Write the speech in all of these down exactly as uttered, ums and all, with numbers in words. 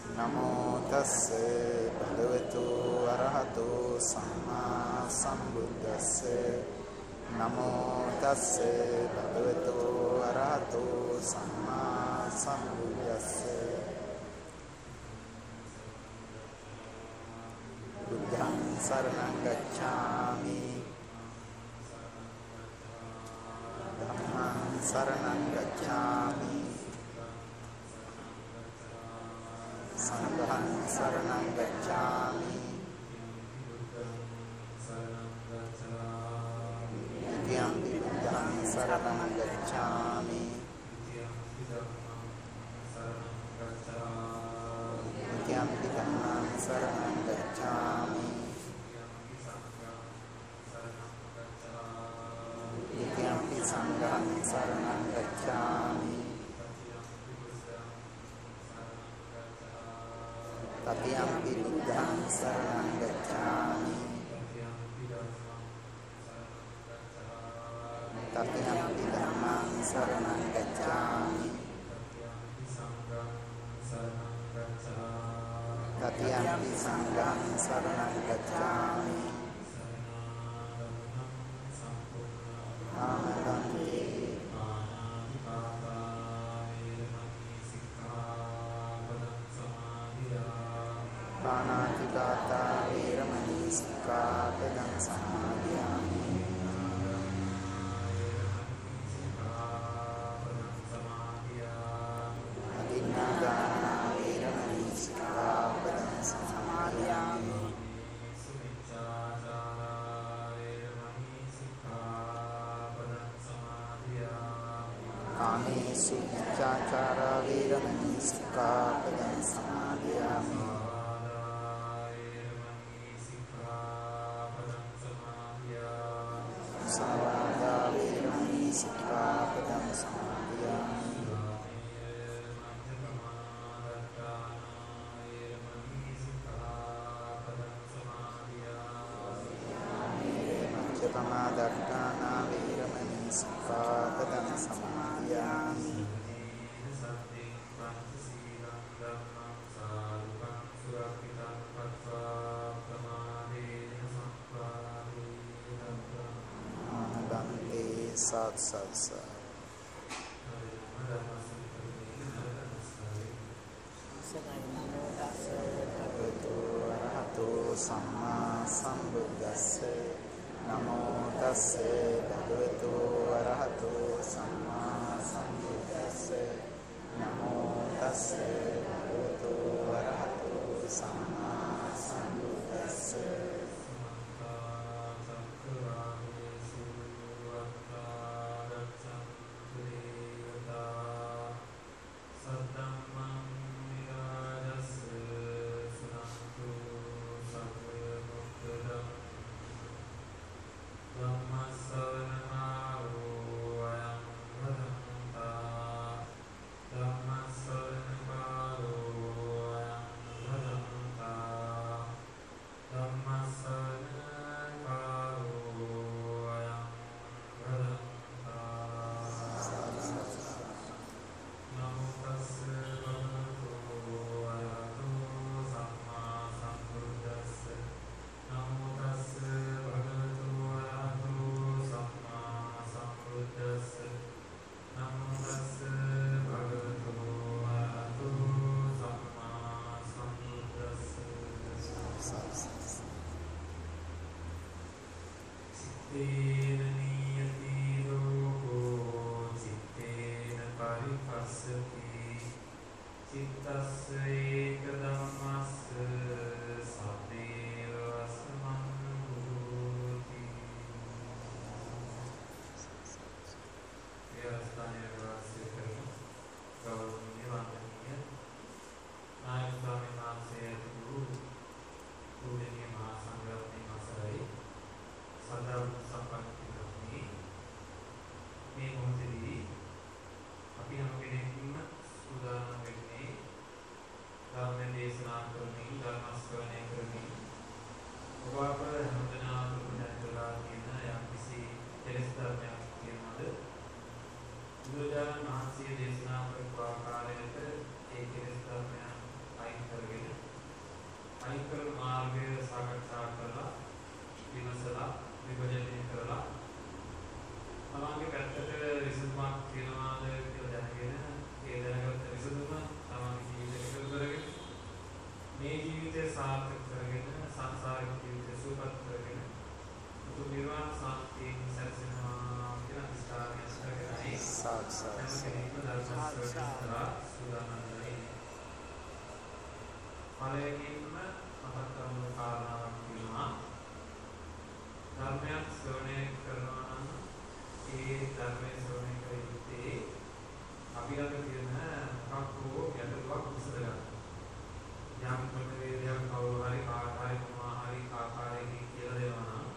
නමෝ තස්සේ භගවතු අරහතෝ සම්මා සම්බුද්දස්සේ නමෝ තස්සේ භගවතු අරහතෝ සම්මා සම්බුද්දස්සේ බුද්ධං සරණං ගච්ඡාමි ධම්මං සරණං ගච්ඡාමි සංඝං සරණං ගච්ඡාමි द्वितीयंपि बुद्धं शरणं गच्छामि द्वितीयंपि धम्मं शरणं गच्छामि द्वितीयंपि संघं शरणं गच्छामि तृतीयंपि बुद्धं शरणं गच्छामि तृतीयंपि धम्मं शरणं गच्छामि तृतीयंपि संघं शरणं गच्छामि आमदन्ते पाणातिपाता वैरमणि सिक्खापदं समादयामि अदिन्नादाना वैरमणि सिक्खापदं समादयामि कामेषु मिथ्याचारा वैरमणि सिक्खापदं समादयामि मुसावादा वैरमणि सिक्खापदं समादयामि मध्यपमादट्टाना वैरमणि सिक्खापदं समादयामि साथ साथ साथ भगवतो अरहतो सम्मा सम्बुद्धस्से नमो तस्से भगवतो अरहतो सम्मा सम्बुद्धस्से नमो तस्से भगवतो अरहतो सम्मा सम्बुद्धस्से බුදුරජාණන් වහන්සේ දේශනා කරපු ආකාරයට ඒ කෙලෙස් ධර්මයන් අයින් කර සාකච්ඡා සූදානම් වෙන්නේ. පළවෙනිම මතක් කරගන්න කාරණාවක් තියෙනවා. ධර්මයක් ශ්‍රවණය කරනවා නම් ඒ ධර්මයේ ශ්‍රවණය කර යුත්තේ අපි ළඟ තියෙන මොකක් හෝ ගැටලුවක් විසඳගන්න. යම් ප්‍රවේදයක් කවුරු හරි කාකාරී මොනවා හරි ආකාරයකින් කියලා දෙනවා නම්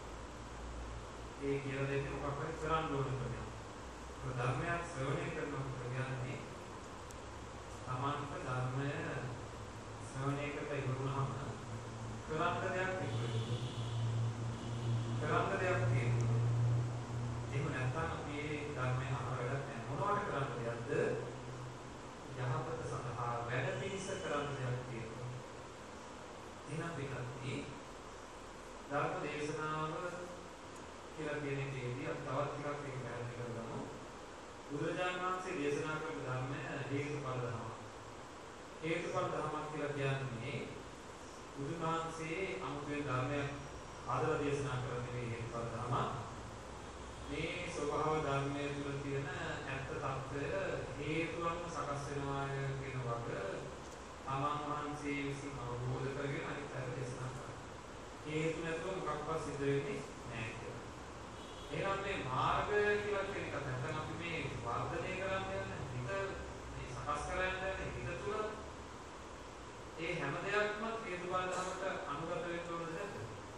ඒ කියලා දෙන්නේ මොකක් හරි කරන්න ඕන ක්‍රමයක්. ඒ ධර්මයක් ශ්‍රවණය කරනවා කියන්නේ සමාන්ත ධර්මය ශ්‍රවණය කරලා ඉවරුනහම කරන්න දෙයක් තිබුණා. කරන්න දෙයක් තියෙනවා. ඒක නැත්නම් අපි මේ ධර්මය අහන වැඩක් නැහැ. මොනවට කරන්න දෙයක්ද? යහපත සඳහා වැඩ පිළිස කරන්න දෙයක් තියෙනවා. එහෙනම් පිටත්ටි ධර්ම දේශනාව කියලා කියන එකේදී අපි තවත් ටිකක් ඒක පැහැදිලි කරගමු. බුදුරජාණන් වහන්සේ දේශනා කරපු ධර්මය හේතුඵල ධර්මයක්. හේතුඵල ධර්මයක් කියලා කියන්නේ බුදුන් වහන්සේ අමුතුවෙන් ධර්මයක් ආදර දේශනා කරන්නේ හේතුඵල ධර්මයක්. මේ ස්වභාව ධර්මයේ තුල තියෙන ඇත්ත తত্ত্বය හේතුන්ම සකස් වෙනවා කියන වග තමන් වහන්සේ විසින් අවබෝධ කරගෙන අනිත් අයට දේශනා කරනවා. හේතු නැතුව මොකක්වත් සිද්ධ වෙන්නේ නැහැ කියලා. එහෙනම් මේ මාර්ගය කියලා කියන එක නැත්නම් අපි මේ වර්ධනය කරන්නේ හිත මේ සකස් කරන්නේ හිත තුල ඒ හැම දෙයක්ම හේතුඵල ධර්මයට අනුගත වෙන්න ඕනද නැද්ද?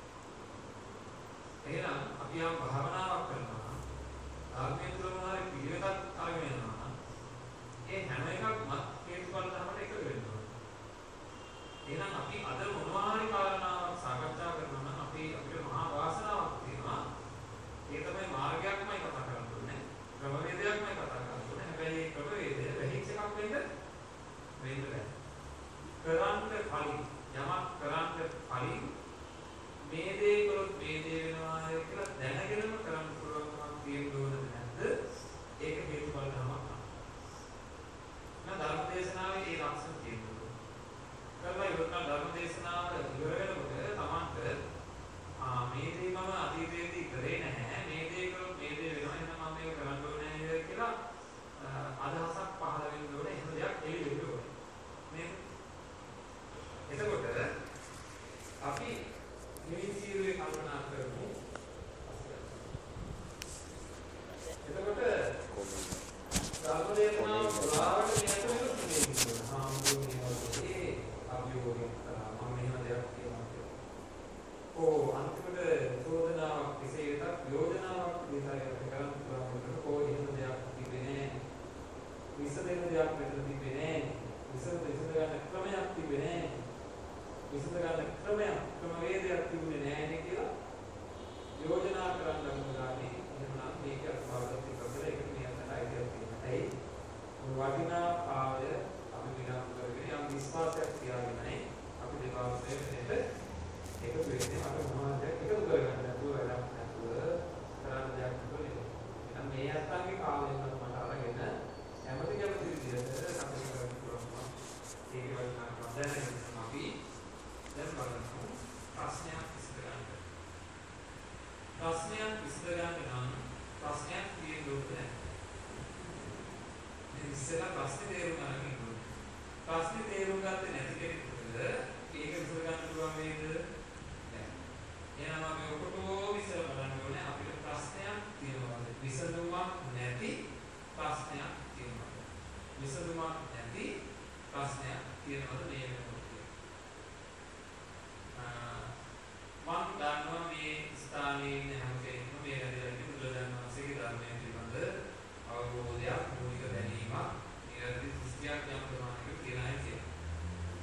එහෙනම් අපි යම් භාවනාවක් කරනවා ධර්මයේ තුල මොනවාරි පිළිවෙතක් අරගෙන යනවා ඒ හැම එකක්ම හේතුඵල ධර්මයට එකතු වෙන්න ඕනේ. එහෙනම් අපි අද මොනවාරි කාරණාවක් සාකච්ඡා කරනවා නම් අපි අපිට මහා වාසනාවක් තියෙනවා. ඒ තමයි මාර්ගයක්මයි කතා කරන්න ඕනේ. ක්‍රමවේදයක්මයි කතා කරන්න ඕනේ. හැබැයි මේ ක්‍රමවේදය වෙහිච්ච එකක් වෙන්න වෙන්න බෑ. කරන්න කලින් යමක් කරන්න කලින් මේ දේ කරොත් මේ දේ වෙනවා කියලා දැනගෙනම කරන්න පුළුවන්කමක් තියෙන්න ඕනද නැද්ද? ඒක හේතුඵල ධර්මයක්. නම් ධර්ම දේශනාවේ ඒ ලක්ෂණ තියෙනවා. කරලා ඉවරන ධර්ම දේශනාව ඉවර වෙනකොට තමන්ට ආ මේ දේ මම අතීතයේදී කරේ නැහැ. මේ දේ කරොත් මේ දේ වෙනවා. එහෙනම් මම මේක කරන්න ඕනේ කියලා අදහසක් පහළ වෙන්න ඕනේ. එහෙම දෙයක් එළි වෙන්න ඕනේ. මේ එතකොට අපි නිවිසිරුවේ කල්පනා කරමු. එතකොට ධර්මදේශනාව පුරාවට නියතව තියෙනවා. හාමුදුරුවනේ අභියෝගයක් කරා මම මෙහෙම දෙයක් කියනවා කියලා. ඕ අන්තිමට චෝදනාවක් කෙසේ වෙතත් යෝජනාවක් විතරකට කරන් පුළුවන් කො එහෙම දෙයක් තිබෙන්නේ නැහැ. විසඳෙන දෙයක් මෙතන තිබෙන්නේ නැහැ. විසඳ විසඳ ගන්න ක්‍රමයක් තිබෙන්නේ නැහැ. විසඳ ගන්න ක්‍රමයක් ක්‍රමවේදයක් තිබුණේ නැහැ නේ කියලා යෝජනා කරන්න ලඟුණානේ. එහෙනම් මේක අත්පාදක කරලා ඒකට නියතට අයිතියක් තියෙනවා. ඇයි? වටිනා කාලය අපි විනාශ කරගෙන යම් විශ්වාසයක් තියාගෙනයි අපි දෙපාර්ශ්වයේ වෙනට එකතු වෙන්නේ. අපේ මොනවද එකතු කරගන්න නැතුව වැඩක් නැතුව කරන්න දෙයක් නෙවෙයි. එහෙනම් මේ අත්ංගේ කාලයෙන් මට අරගෙන හැමති කැමති විදිහට සම්පූර්ණ කරන්න පුළුවන්. ඒක වටිනාකම දැනගෙන අපි දැන් බලමු ප්‍රශ්නයක් විසඳගන්න. ප්‍රශ්නයක් විසඳගන්න නම් ප්‍රශ්නයක් තියෙන්න ඕනේ. මේ ඉස්සෙල්ලා ප්‍රශ්නේ තේරුම් ගන්න ඕනේ. ප්‍රශ්නේ තේරුම් ගත්තේ නැති කෙනෙකුට ඒක විසඳගන්න පුළුවන් වේද? නැහැ. එහෙනම් අපි ඔකොටෝ විසඳ බලන්න ඕනේ. අපිට ප්‍රශ්නයක් තියෙනවා. විසඳුමක් නැති ප්‍රශ්නයක් තියෙනවා. විසඳුමක් නැති ප්‍රශ්නයක් තියෙනවද මේ වෙනකොට? මම දන්නවා මේ ස්ථානයේ ඉන්න හැම කෙනෙක්ම මේ වැඩේට බුදුරජාණන් වහන්සේගේ ධර්මයේ පිළිබඳ අවබෝධයක් මූලික දැනීමක් නිරන්තර දෘෂ්ටියක් යම් ප්‍රමාණයක තියෙන අය කියලා.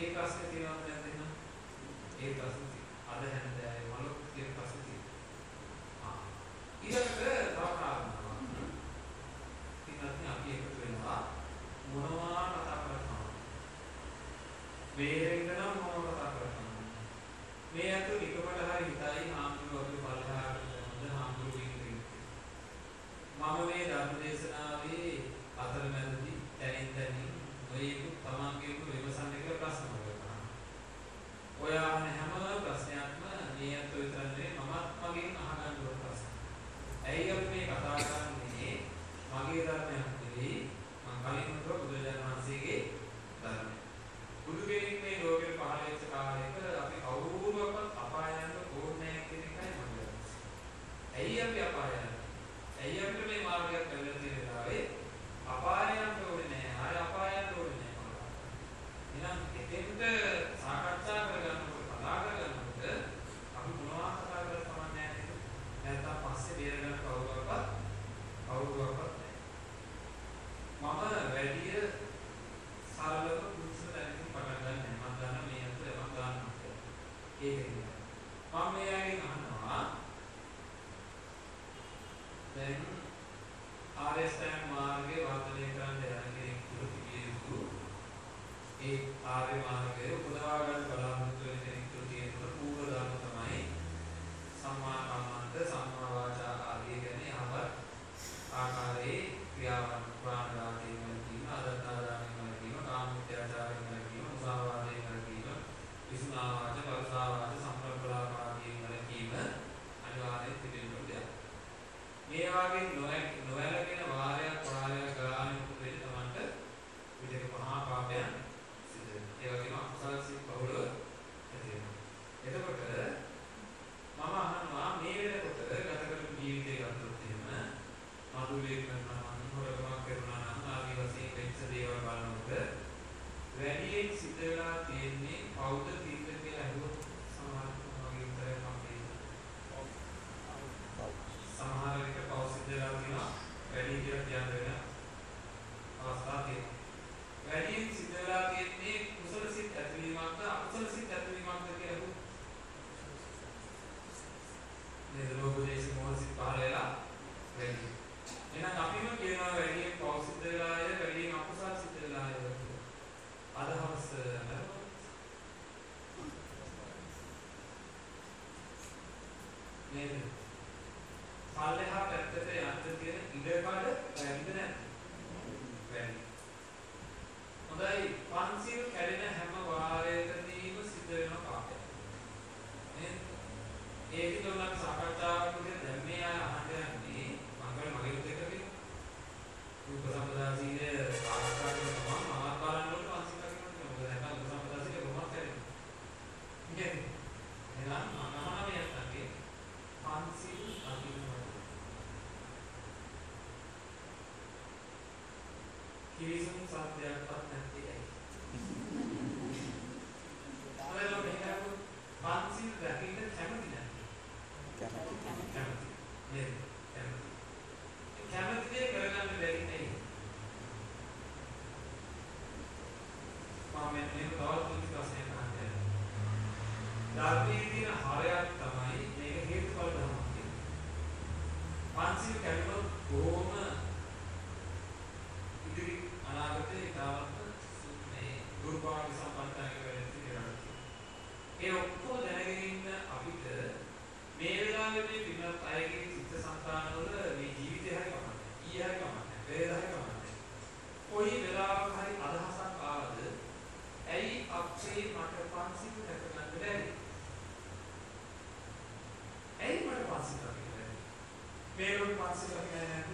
ඒ ප්‍රශ්නේ තියෙනවද නැද්ද එහෙනම්? ඒ ප්‍රශ්නේ තියෙනවා. අද හැන්දෑවේ මොලොක් කියන ප්‍රශ්නේ තියෙනවා. ආ. ඊළඟට තව කාරණාවක්. ඉතින් අපි එකතු වෙනවා මොනවා කතා කරනවා. බේරෙන්න නම් මොනවා කතා කරනවා. මේ අතු නිකමට හරි හිතයි හාමුදුරුවෝ අපි පල්ලෙහාට හොඳ හාමුදුරුවෝ ඉන්නේ. මම මේ ධර්ම දේශනාවේ අතරමැදදී තැනින් තැනින් ඔයක තමන්ගේම විමසන්න කියලා ප්‍රශ්න වලට. ඔය අහන හැම ප්‍රශ්නයක්ම මේ අත විතර නෙවෙයි මමත් මගෙන් අහගන්න ඕන ප්‍රශ්න. ඇයි අපි මේ කතා කරන්නේ මගේ ධර්මයක් නෙවෙයි මම කලින් හිතුවා බුදුරජාණන් වහන්සේගේ ධර්මය. බුදු කෙනෙක් මේ ලෝකෙට පහළ වෙච්ච කාලෙක අපි කවුරුවක්වත් අපාය යන්න ඕනේ නැහැ කියන එකයි මම කියන්නේ. ඇයි අපි අපාය යන්නේ? ඇයි අපිට මේ මාර්ගයක් ලැබෙලා තියෙන වෙලාවේ අපාය යන්න ඕනේ නැහැ. ආය අපාය යන්න ඕනේ නැහැ. එහෙනම් එතෙන්ට සාකච්ඡා කරගන්නකොට කතා කරගන්නකොට අපි මොනවා කතා කරලා කමන්නේ නැහැ. නැත්නම් පස්සේ බේරගන්න කවුරුවක්වත් කවුරුවක්වත් නැහැ. මම වැඩි සරලව කුසල දැනකින් පටන් ගන්න මම දන්න මේ අතට මම ගන්නවා. ඒකයි. මම මෙයාගෙන් අහනවා දැන් ආර්යසත්‍ය මාර්ගයේ වර්ධනය කරන්න යන කෙනෙක් තුරුතිය යුතු ඒ ආර්ය මාර්ගයේ උපදවා ගන්න බලාපොරොත්තු වෙන කෙනෙක් තුරුතිය යුතු පූර්ව ධර්ම තමයි සම්මා කම්මන්ත සම්මා වාචා ආදී ගැන අහවත් ආකාරයේ ක්‍රියාවන් ප්‍රාණඝාතයෙන් වැළකීම අදත්තාදානයෙන් වැළකීම කාමමිත්‍යාචාරයෙන් වැළකීම මුසාවාදයෙන් වැළකීම විසුනා වාච පරසා වාච සම්ප්‍රප්පලාප ආදීන් වැළකීම අනිවාර්යයෙන් තිබෙන්න ඕනේ. මේ වගේ නොවැළකෙන වාරයක් වාරයක් ගානේ උපදෙන්න තමන්ට විදේක මහා පාපයන් සිදු වෙනවා. ඒ වගේම අකුසල සිත් බහුලව ඇති වෙනවා. එතකොට මම අහනවා මේ වෙනකොට ගත කරපු ජීවිතය ගත්තොත් එහෙම මధుරේ කරනවා නම් හොරකමක් කරනවා නම් ආදී වශයෙන් වෙච්ච දේවල් බලනකොට වැඩියෙන් සිද්ධ වෙලා තියෙන්නේ පෞද්ගල තීන්දුව කියලා අහුවොත් සමහර වගේ උත්තරයක් අපේ සමහර විට පෞ සිද්ධ වෙලා තියෙනවා වැඩි කියලා කියන්න වෙන අවස්ථා තියෙනවා. වැඩියෙන් සිද්ධ වෙලා තියෙන්නේ කුසල සිත් ඇතිවීමක්ද අකුසල සිත් ඇතිවීමක්ද කියලා අහුවොත් නේද ලෝභදේශ මොහ සිත් පහළ වෙලා වැඩි. එහෙනම් අපිම කියනවා වැඩියෙන් පෞ සිද්ධ වෙලාය වැඩියෙන් අකුසල සිද්ධ වෙලාය අදහස් නේද? පල්ලෙහා පැත්තට යන්න තියෙන ඉඩකඩ වැඩිද නැද්ද? වැඩි. හොඳයි පන්සිල් කැඩෙන හැම වාරයකදීම සිද්ධ වෙන පාපයක්. නේද? ඒකේ උනත් සාකච්ඡාවකදී දැන් මේ අය අහන්න යන්නේ මංගල මගේ උත් එක කියලා. උපසම්පදා සීලය ආස්ථා කරන තමන් මමත් බලන්න ඕනේ පන්සිල් කැඩෙනවා. මොකද නැත්නම් උපසම්පදා සීලය කොහොමද කැඩෙන්නේ? නේද? එහෙනම් මම අහනවා යන්නේ පන්සිල් අදිනවා. කිසිම සත්‍යයක්වත් නැති ඇයි? ඔයාලා මෙහෙම පන්සිල් රැකෙන්න කැමති නැද්ද? කැමති. කැමති. නේද? කැමති. කැමති දේ කරගන්න බැරි නේද? මම මේ තවත් පුංචි ප්‍රශ්නයක් අහන්න. ධර්මයේ තියෙන හරයක් තමයි මේක හේතුඵල ධර්මයක් කියන්නේ. පන්සිල් කැඩුණොත් කොහොම ඉදිරි අනාගතේ ඊටවත් මේ දුර්භාග්‍ය සම්පන්නතාවයක වෙන්නේ කියලා. ඒ ඔක්කොම දැනගෙන ඉන්න අපිට මේ වෙලාවේ මේ විනත් අයගේ චිත්ත සංතානවල මේ ජීවිතය හරි කමන්නේ. ඊය හරි කමන්නේ. වේද හරි කමන්නේ. කොයි වෙලාවක හරි අදහසක් ආවද ඇයි අපේ මට පන්සිල් දැකගන්න බැරි? ඇයි මට පන්සිල් දැකගන්න බැරි? මේ ලෝකේ පන්සිල් දැකගන්න නැද්ද?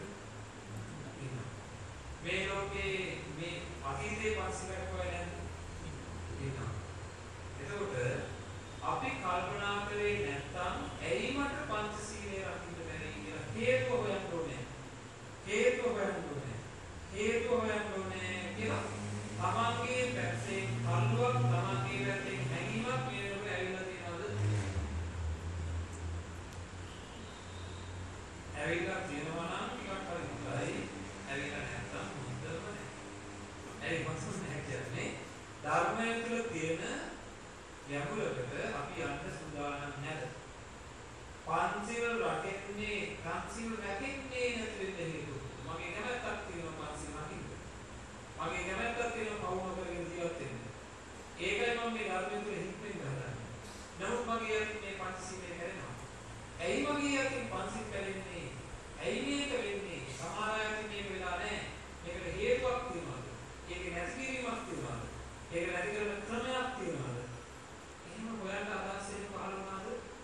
මේ ලෝකේ මේ අතීතයේ පන්සිල් දැකගන්න නැද්ද? ඉන්නවා. එතකොට අපි කල්පනා කරේ නැත්තම් ඇයි මට පංචශීලයේ රකින්න බැරි කියලා හේතුව හොයන්න ඕනේ. හේතුව හොයන්න ඕනේ. හේතුව හොයන්න ඕනේ කියලා තමන්ගේ පැත්තේ කල්ලුවක් තමන්ගේ පැත්තේ හැඟීමක් මේ වෙනකොට ඇවිල්ලා තියෙනවද? ඇවිල්ලා තියෙනවා නම් ටිකක් හරි හොඳයි. ඇවිල්ලා නැත්තම් හොඳම නැහැ. ඇයි මං කියන්නේ තියෙන ගැඹුරකට අපි යන්න සූදානම් නැත. පංචිල් රැකෙන්නේ පංචිල් රැකෙන්නේ නැති වෙන්න හේතුව. මගේ කැමැත්තක් තියෙනවා පංචිල් රකින්න. මගේ කැමැත්තක් තියෙනවා කවුරු කරගෙන ජීවත් වෙන්න. ඒකයි මම මේ ධර්මයේ තුල හික්මෙන් කරන්නේ. නමුත් මගේ යකින් මේ පංචශීලය කරනවා. ඇයි මගේ යකින් පංචශීල කරන්නේ? ඇයි මේක වෙන්නේ? සමහර අය මේක වෙලා නැහැ. මේකට හේතුවක් තියෙනවා. ඒක නැති කිරීමක් තියෙනවා. ඒක නැති කරන ක්‍රමයක් තියෙනවා. එහෙම හොයන්න අදහස් එන්න පහළ වුණාද?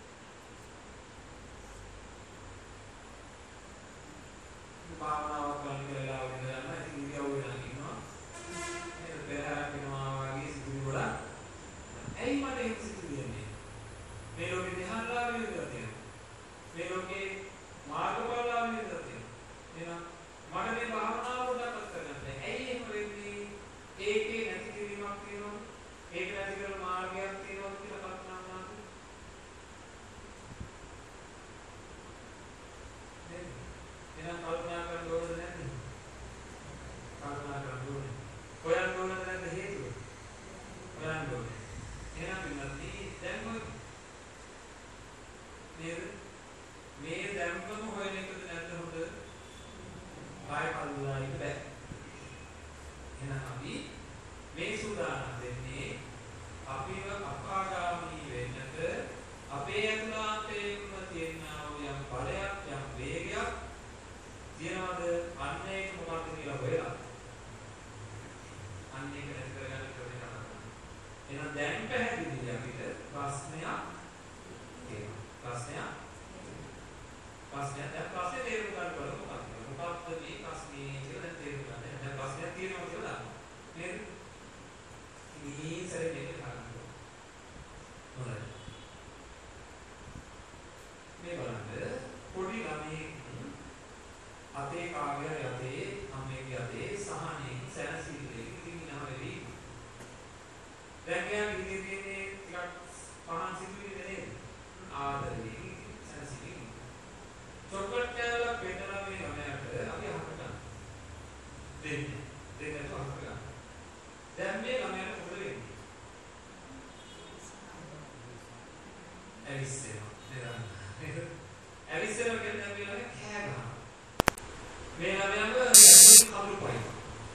භාවනාවක් කරන කියලා වෙනදම ඉතින් ඉරියව් වෙනවා කියනවා. ඒක පෙරහැරක් වෙනවා වගේ සිදුවි වල. ඇයි මට ඒක සිදුවෙන්නේ? මේ ලෝකේ ධ්‍යානලා වෙනදලා තියෙනවා. මේ ලෝකේ මාර්ගඵලලා වෙනදලා තියෙනවා. එහෙනම් මට මේ භාවනාව පොඩ්ඩක් කරගන්න. ඇයි එහෙම වෙන්නේ? ඒකේ නැති කිරීමක් තියෙනවා. ඒක නැති කරන මාර්ගයක් තියෙනවා කියලා කල්පනා කරනවා. නේද? එහෙනම් කල්පනා කරන්න ඕනද නැද්ද? කල්පනා කරන්න ඕනේ. හොයන්න ඕනද නැද්ද හේතුව? හොයන්න ඕනේ. එහෙනම් ඉන්නත් දැන් මොකද? නේද? මේ දැම්මම හොයන එකද නැද්ද හොඳ? ආය කල්ලා ඉන්න බෑ. එහෙනම් අපි මේ සූදානම් වෙන්නේ අපිව අපාගාමී වෙන්නට අපේ ඇතුළාන්තයෙන්ම තියෙනා වූ යම් බලයක් යම් වේගයක් තියනවාද අන්න ඒක මොකක්ද කියලා හොයලා අන්න ඒක නැති කරගන්න ක්‍රමයක් කරනවා. එහෙනම් දැන් පැහැදිලිද අපිට ප්‍රශ්නයක් තියෙනවා. ප්‍රශ්නයක් ප්‍රශ්නයක් දැන් ප්‍රශ්නේ තේරුම් ගන්න බලමු මොකක්ද? මොකක්ද මේ ප්‍රශ්නේ කියලා තේරුම් ගන්න. දැන් ප්‍රශ්නයක් තියෙනවා කියලා නේද? මේ සැරේ මේක කරන්න ඕන. හොඳයි. මේ බලන්න පොඩි ළමයි අතේ කාගේ යතේ අම්මේගේ යතේ සහනේ සැනසීමේ ඉතිමිනා වෙවි. දැන් මෙයා ඉදිරියේ ටිකක් පහන් සිදුවේ නේද? ආදරේ සැනසීමේ. චොක්ලට් කෑල්ලක් බෙදලා මේ ළමයාට අපි අහකට දෙන්න. දෙන්නට අහකට ගන්න. දැන් මේ ළමයාට මොකද වෙන්නේ? ඇවිස්සෙනවා. නේද? ඇවිස්සෙනවා කියන්නේ දැන් මේ ළමයා කෑ ගන්නවා. මේ ළමයාම කඳුළු පයින්නවා.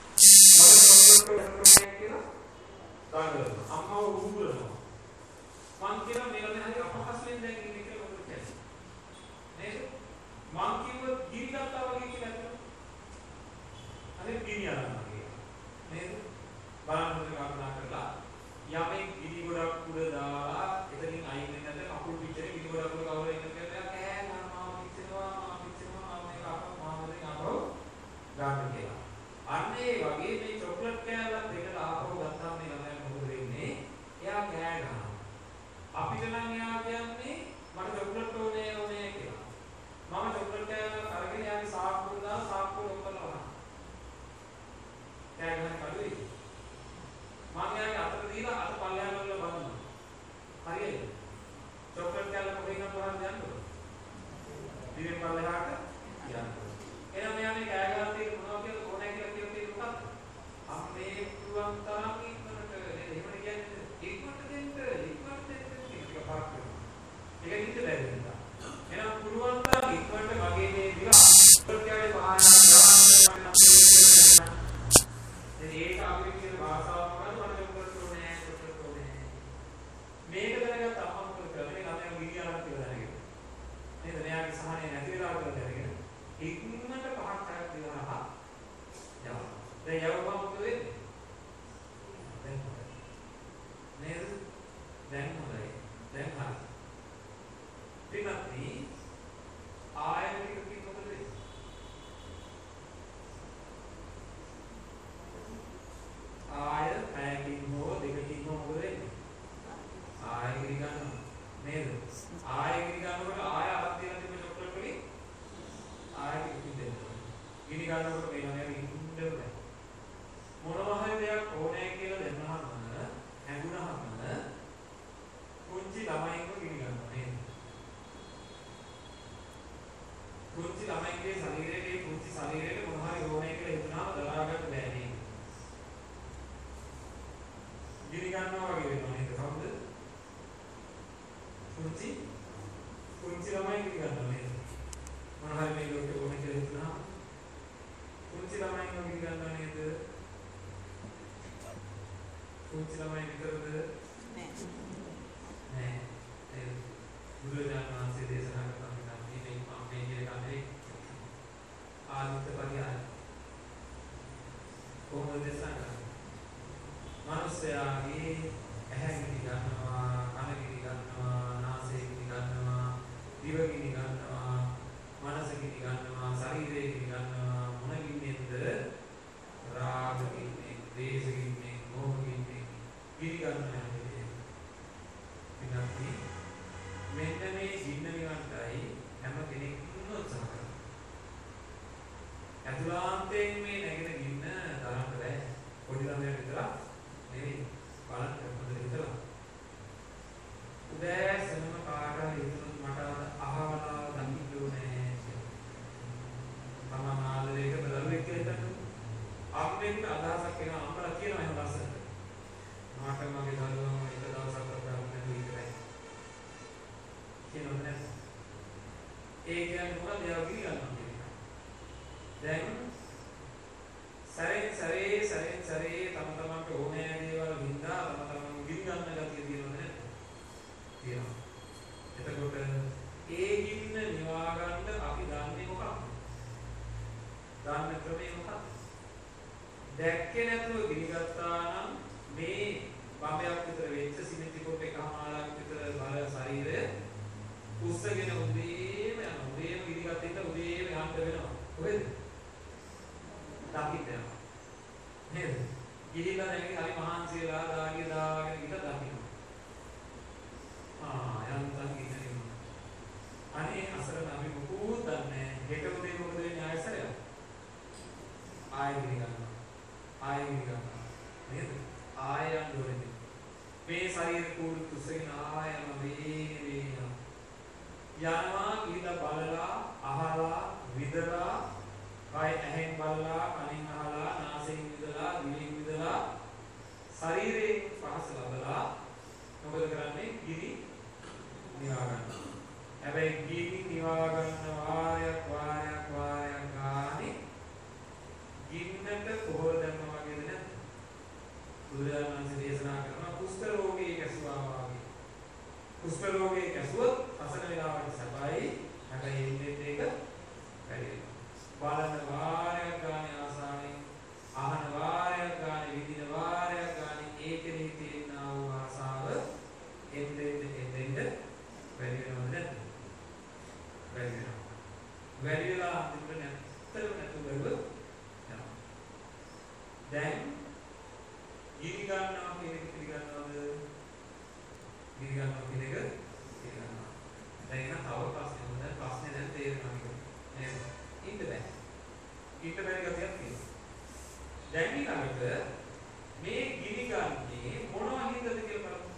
මම අම්මව උගුරනවා. මං කියන මේ ළමයා හරි අපහසු වෙන්නේ දැන් ඉන්නේ කියලා මොකද කියන්නේ? නේද? මං කිව්ව ගිනි ගත්තා වගේ කියලා හිතනවා. අනේ ගිනි යනවා කියලා. නේද? බලන්න කල්පනා කරලා යමෙක් ගිනි ගොඩක් උඩ දාලා එතනින් අයින් වෙන්නට කකුල් පිටේ ගිනි ගොඩක් උඩ කවුරු ඉන්න කියලා කෑ ගන්නවා පිටේනවා මා පිටේනවා මම මේක අපව මාමෙන් අපව ගන්න කියලා. අන්න ඒ වගේ මේ චොක්ලට් කෑල්ලක් දෙකට ආපහු ගත්තාම මේ ළමයා මොකද වෙන්නේ? එයා කෑ ගන්නවා. අපිට නම් එයා කියන්නේ මට චොක්ලට් ඕනේ ඕනේ කියලා. මම චොක්ලට් කෑල්ලක් අරගෙන යාගේ සාක්කුවට දාලා සාක්කුව ඔක්කොලා වහනවා. කෑ ගන්න කඩුවේ මම යාගේ අතට දීලා අත පල්ලෙහාට වල බලනවා. හරියද? චොක්ලට් කෑල්ල කොහෙන්ද කොහොමද යන්නේ? දිවෙන් පල්ලෙහාට යනවා. එහෙනම් මෙයා මේ කෑ ගහලා තියෙන මොනවා කියලා ඕනෑ කියලා කියන දේ මොකක්ද? අම්මේ පුළුවන් තරම් ඉක්මනට නේද? එහෙම කියන්නේ ඉක්මනට දෙන්න ඉක්මනට දෙන්න කියලා පාක් කරනවා. ඒක නිත බැරි නිසා. එහෙනම් පුළුවන් තරම් ඉක්මනට මගේ මේ දිලා චොක්ලට් කෑල්ලේ පහන ග්‍රහණය ඒක අපේ කියන භාෂාව මොකක්ද? මට චොක්ලට් ඕනේ චොක්ලට් ඕනේ. මේක දැනගත්ත අම්මා මොකද කරන්නේ? ළමයා ගිනියනවා කියලා දැනගෙන. නේද? මෙයාගේ සහනය නැති වෙලා කියලා දැනගෙන ඉක්මනට පහක් කරක් දිනනවා. යනවා. දැන් යවපුවා මොකද වෙන්නේ? දැන් හොඳයි. නේද? දැන් හොඳයි. දැන් හරි. පිටත්නි ආයෙත් මොකද වෙන්නේ? ආය පැයකින් හෝ දෙකකින් හෝ මොකද වෙන්නේ? ආය ගිනි ගන්නවා. නේද? ආය ගිනි ගන්නකොට ආය අරන් තියලා තිබෙන චොක්ලට් වලින් ආය ගිනි දෙනවා. ගිනි ගන්නකොට මේ ළමයාගේ ඉන්න බෑ. මොනවා හරි දෙයක් ඕනේ කියලා දෙන්නාම හැඟුණාම පුංචි ළමයින්ව ගිනි ගන්නවා නේද? පුංචි පුංචි ළමයි ගිගන්නවා නේද? මොන හරි මේ ලෝකේ ඕන කියලා හිතනවා. පුංචි ළමයි වගේ ගන්නවා නේද? පුංචි ළමයි විතරද? නෑ. නෑ. ඒ බුදුරජාණන් වහන්සේ දේශනා කරන මේ මේ මේ කියන කන්නේ ආදිත පරිහාර. කොහොමද දේශනා කරන්නේ? මනුස්සයාගේ ඇහැ ගිනි ගන්නවා, කන ගිනි ගන්නවා, නාසය ගිනි ගන්නවා, දිව ගිනි ගන්නවා, මනස ගිනි ගන්නවා, ශරීරය ගිනි ගන්නවා. මොන ගින්නේද? රාග ගින්නේ, ද්වේෂ ගින්නේ, මෝහ ගින්නේ ගිනි ගන්නවා නේද? විනාඩි මෙන්න මේ ගින්න නිවන්ටයි හැම කෙනෙක්ම උත්සාහ කරනවා. අතුලාන්තයෙන් මේ නැගෙන ගින්න තරන්න බෑ. පොඩි ළමයට විතරක් නෙවෙයි බලන්න හොඳට හිතලා. උදෑසනම කාටද හිතුනොත් මට අහවලා දකින්න ඕනේ කියලා. තමන් ආදරේ කරන දරුවෙක් කියලා හිතන්න. අම්මෙන් අදහසක් එනවා අම්මලා කියනවා එහෙම ලස්සනට. මට මගේ දරුවම එක දවසක් කරගන්න නැතුව ඉඳලා. කියනවද නැද්ද? ඒ කියන්නේ මොකද එයා ගිනි ගන්නවා කියන එක. දැන් සැරෙන් සැරේ සැරෙන් සැරේ තම තමන්ට ඕනෑ දේවල් වින්දා තම තමන් ගිනි ගන්න ගතිය තියෙනවද නැද්ද? තියෙනවා. එතකොට ඒ ගින්න නිවා ගන්න අපි දන්නේ මොකක්ද? දාන්න ක්‍රමය මොකක්ද? දැක්කේ නැතුව ගිනි ගත්තා නම් මේ බඹයක් විතර වෙච්ච සිමෙන්ති කොට එකමාරක් විතර බල ශරීරය උස්සගෙන උදේම යනවා. උදේම ගිනි ගත්තින්ද උදේම යන්න වෙනවා. කොහෙද? දකින්න යනවා. නේද? ගිහිලා නැගී හරි මහන්සි වෙලා දාගිය දාගෙන ගිහලා දකින්න. ආ යන්තම් ගිහින් අනේ අසරණ අපි මොකෝද දන්නේ හෙට උදේ මොකද වෙන්නේ ආයෙසරය? ආයෙ ගිනි ගන්නවා. ආයෙ ගිනි ගන්නවා. නේද? ආයෙ යන්න ඕනේ. මේ ශරීර කූඩු තුසගෙන ආයෙ යන වේ වේ යනවා. යනවා ගිහිලා බලලා අහලා විදලා කය ඇහෙන් බලලා කනින් අහලා නාසයෙන් විදලා දිවෙන් විදලා ශරීරයෙන් පහස ලබලා මොකද කරන්නේ? ගිනි නිවා ගන්නවා. හැබැයි ගිනි නිවා ගන්න වාරයක් වාරයක් වාරයක් ගානේ ගින්නට පොහොර දැම්මා වගේද නැද්ද? බුදුරජාණන් වහන්සේ දේශනා කරනවා කුෂ්ඨ රෝගී කැසුවා වගේ. කුෂ්ඨ රෝගී කැසුවොත් අසන වේලාවට සබයි හැබැයි ඉන්නේ ඒක වැඩි බලන වාරයක් ගානේ ආසාවෙන් අහන වාරයක් ගානේ විඳින වාරයක් ගානේ ඒකෙහි තියෙනා වූ ආසාව එන්නේ එන්නේ වැඩි වෙනවද නැද්ද? වැඩි වෙනවා. වැඩි වෙලා අන්තිමට නැත්තර නැතුව යනවා. දැන් ගිනි ගන්නවා කියන එක පිළිගන්නවද? ගිනි ගන්නවා කියන එක පිළිගන්නවා. දැන් එන තව ප්‍රශ්නයක් දැන් ප්‍රශ්නේ දැන් තේරෙනවා නේද? ඉන්න බෑ. ඉන්න බැරි ගතියක් තියෙනවා. දැන් ඊළඟට මේ ගිනි ගන්නේ මොනවා හින්දාද කියලා බලමු.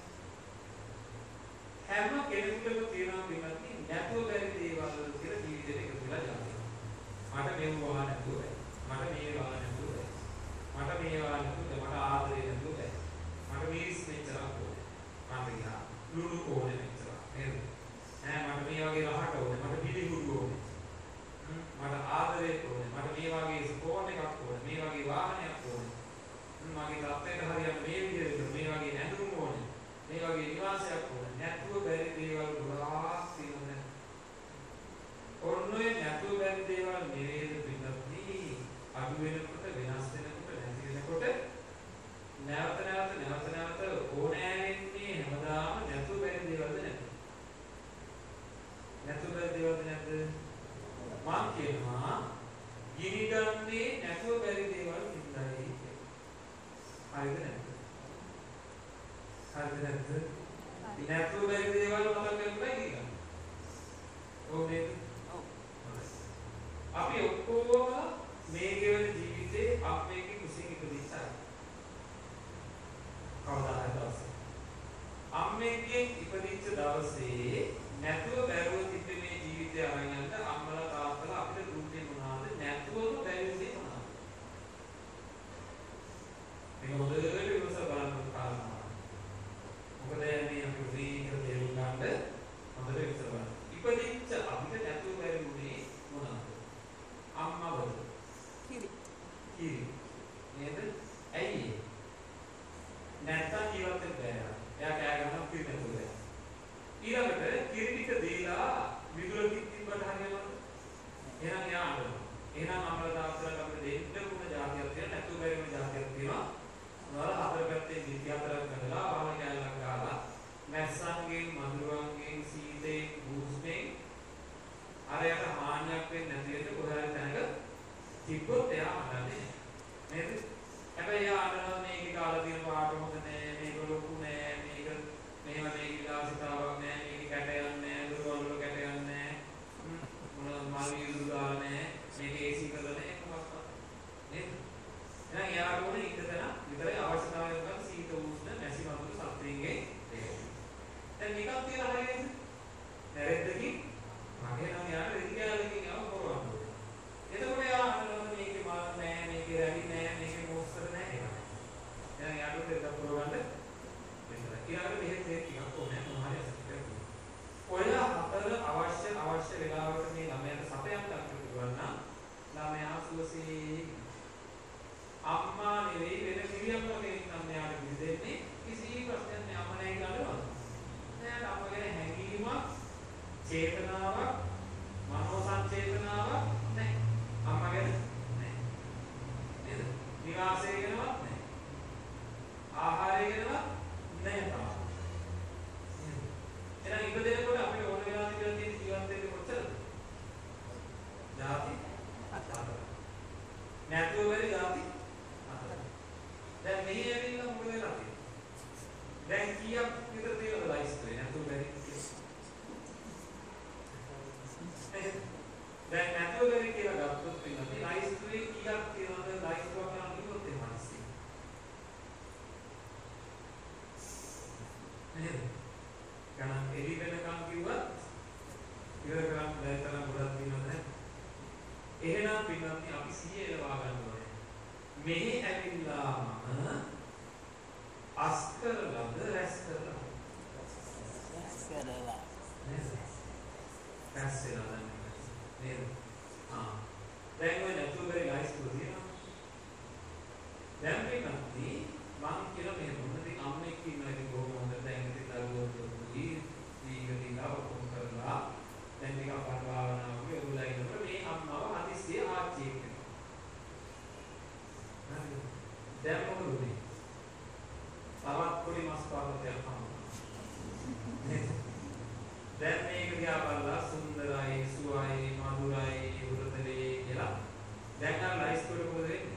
හැම කෙනෙකුටම තියෙනවා පින්වත්නි නැතුව බැරි දේවල් කියලා ජීවිතේට එකතු වෙලා යනවා. මට මේව වහන්න නැතුව බෑ. මට මේ වහන්න නැතුව බෑ. මට මේ වහන්න නැතුව මට ආදරේ නැතුව බෑ. මට මිරිස් මෙච්චරක් ඕනේ. මට ගියා ලුණු ඕනේ මෙච්චරක්. නේද? ඈ මට මේ වගේ රහට ඕනේ. මට පිළිගුරු ඕනේ. මට ආදරේ ඕනේ. මට මේ වගේ ෆෝන් එකක් ඕනේ. මේ වගේ වාහනයක් ඕනේ. මගේ තාත්තට හරියට මේ විදිහට මේ වගේ නැඳුම් ඕනේ. මේ වගේ නිවාසයක් ඕනේ. නැතුව බැරි දේවල් ගොඩාක් තියෙනවා. ඔන්නෝය නැතුව බැරි දේවල් නෙවෙයිද පිටත්නි අඩු වෙනකොට වෙනස් වෙනකොට නැති වෙනකොට නැවත නැවත නැවත නැවත ඕනෑ වෙන්නේ හැමදාම නැතුව බැරි දේවල්ද නැද්ද? නැතුව බැරි දේවල්ද නැද්ද? මම කියනවා ගිනි ගන්නේ නැතුව බැරි දේවල් හින්දායි කියලා. හරිද නැද්ද? හරිද නැද්ද? නැතුව බැරි දේවල් මතක කරගන්න ගිනි ගන්න. ඕක නේද? ඔව්. අපි ඔක්කොම මේ ගෙවන ජීවිතේ අපේකේ කුසින් ඉපදිච්චා. කවදා හරි දවසේ. අම්මෙක්ගෙන් ඉපදිච්ච දවසේ නැතුව බැරුව තිබ්බ මේ ජීවිතය අරන් යන්න අම්මලා තාත්තලා අපිට දුන්නේ මොනවාද? නැතුවම බැරිුනේ මොනවාද? මේක හොඳට විමස බලන්න කාරණා. මොකද මේ අපි උදේ ඉඳලා තේරුම් ගන්න එයා කෑ ගන්නවා කිරි නැතුව. ඊළඟට කිරි ටික දීලා විදුලකින් තිබ්බට හරියනවද? එහෙනම් එයා අඬනවා. එහෙනම් අම්මලා තාත්තලා අපිට දෙන්න උන જાතියක් තියෙනවා නැතුව බැරි වෙන જાතියක් තියෙනවා. වල හතර පැත්තේ දිග හතරක් කරලා වහන කැලලක් ගාලා මැස්සන්ගෙන් මඳුරුවන්ගෙන් සීතෙන් බුස්නෙන් අරයට හානියක් වෙන්නේ නැති වෙන්න කොහේ හරි තැනක තිබ්බොත් එයා අඬන්නේ නේද? හැබැයි එයා අඬනවා මේක කාලා තියෙන පාට හොඳ නෑ මේක ලොකු නෑ මේක මේව මේක විලාසිතාවක් නෑ මේක කැට යන්නේ නෑ දුරවල් වල කැට යන්නේ නෑ මොන මල් විදුලි දාලා නෑ මේක ඒසී කරලා නෑ කොහොමද නේද? එහෙනම් එයාට ඕනේ ඉඳලා විතරයි අවශ්‍යතාවය මොකක්ද සීත උෂ්ණ නැසි වතුර සත්ත්වයන්ගේ ඒක. දැන් නිකන් තියලා හරියද? නැරෙද්දකින් මගේ නම් යාට රෙදි කැලලකින් යව කරවන්න. එතකොට යා අහනවා මේකේ මාන නෑ මේකේ රැලි නෑ මේකේ මොස්තර නෑ ඒක. එහෙනම් යාට දෙක කරවන්න විතරයි. ඊළඟට මෙහෙත් දෙක ටිකක් ඕනේ මොහාරි අසතියක්. ඔය හතර අවශ්‍ය අවශ්‍ය වෙලාවට මේ ළමයාට සපයන්න අපිට පුළුවන් නම් ළමයා සුවසේ අම්මා නෙවෙයි වෙන කිරියම්ම කෙනෙක් නම් මෙයාට කිරි දෙන්නේ කිසි ප්‍රශ්නයක් නෑ අම්මා නෑ කියලා නේද? නෑ අම්මා ගැන හැඟීමක් චේතනාවක් මනෝ සංචේතනාවක් නෑ අම්මා ගැන නෑ නේද? නිවාසය ගැනවත් නෑ ආහාරය ගැනවත් නෑ තාම. එහෙනම් ඉපදෙනකොට අපිට ඕන වෙලා තිබෙන තියෙන ජීවත් වෙන්නේ කොච්චරද? ಜಾති හතරක්. නැතුව වෙරි ಜಾති දැන් මෙහි ඇවිල්ලා මොකද වෙලා තියෙන්නේ? දැන් කීයක් විතර තියෙනවද ලයිස්තුවේ නැතුව බැරි? දැන් නැතුව බැරි කියලා ගත්තොත් වෙනදී ලයිස්තුවේ කීයක් තියෙනවද ලයිස්තුවක් ගන්න කිව්වොත් එහමයි. නේද? ගණන් එලි වෙනකම් කිව්වත් ඉවර කරන් දැන් ගොඩක් තියෙනවද? එහෙනම් පින්වත්නි අපි සීය එලවා ගන්න ඕනේ. මෙහි ඇවිල්ලාම අස් කරලාද රැස් කරලාද? රැස් කරලා. නේද? රැස් වෙනවා නේද? ආ. දැන් ඔය නැතුවරේ ලයිස්තුව තියෙනවා. දැන් පින්වත්නි මම කියලා මෙහෙම මොනවද අම්මෙක් ඉන්නවා ඉතින් බොහොම හොඳ දැන් ඉතින් දරුවෝ දුන්නි දීගදීලා ඔක්කොම කරලා දැන් ටිකක් භාවනාවක් වෙලා ඉන්නකොට මේ අම්මව හදිස්සිය ආච්චි එක්ක දැන් මොකද උනේ? තවත් පොඩි මස් පාදයක් හම්බුනා. දැන් මේක දිහා බලලා සුන්දරයි, සුවයි, මధుරයි, උරතලේ කියලා දැන් අර ලයිස්තුවේ මොකද වෙන්නේ?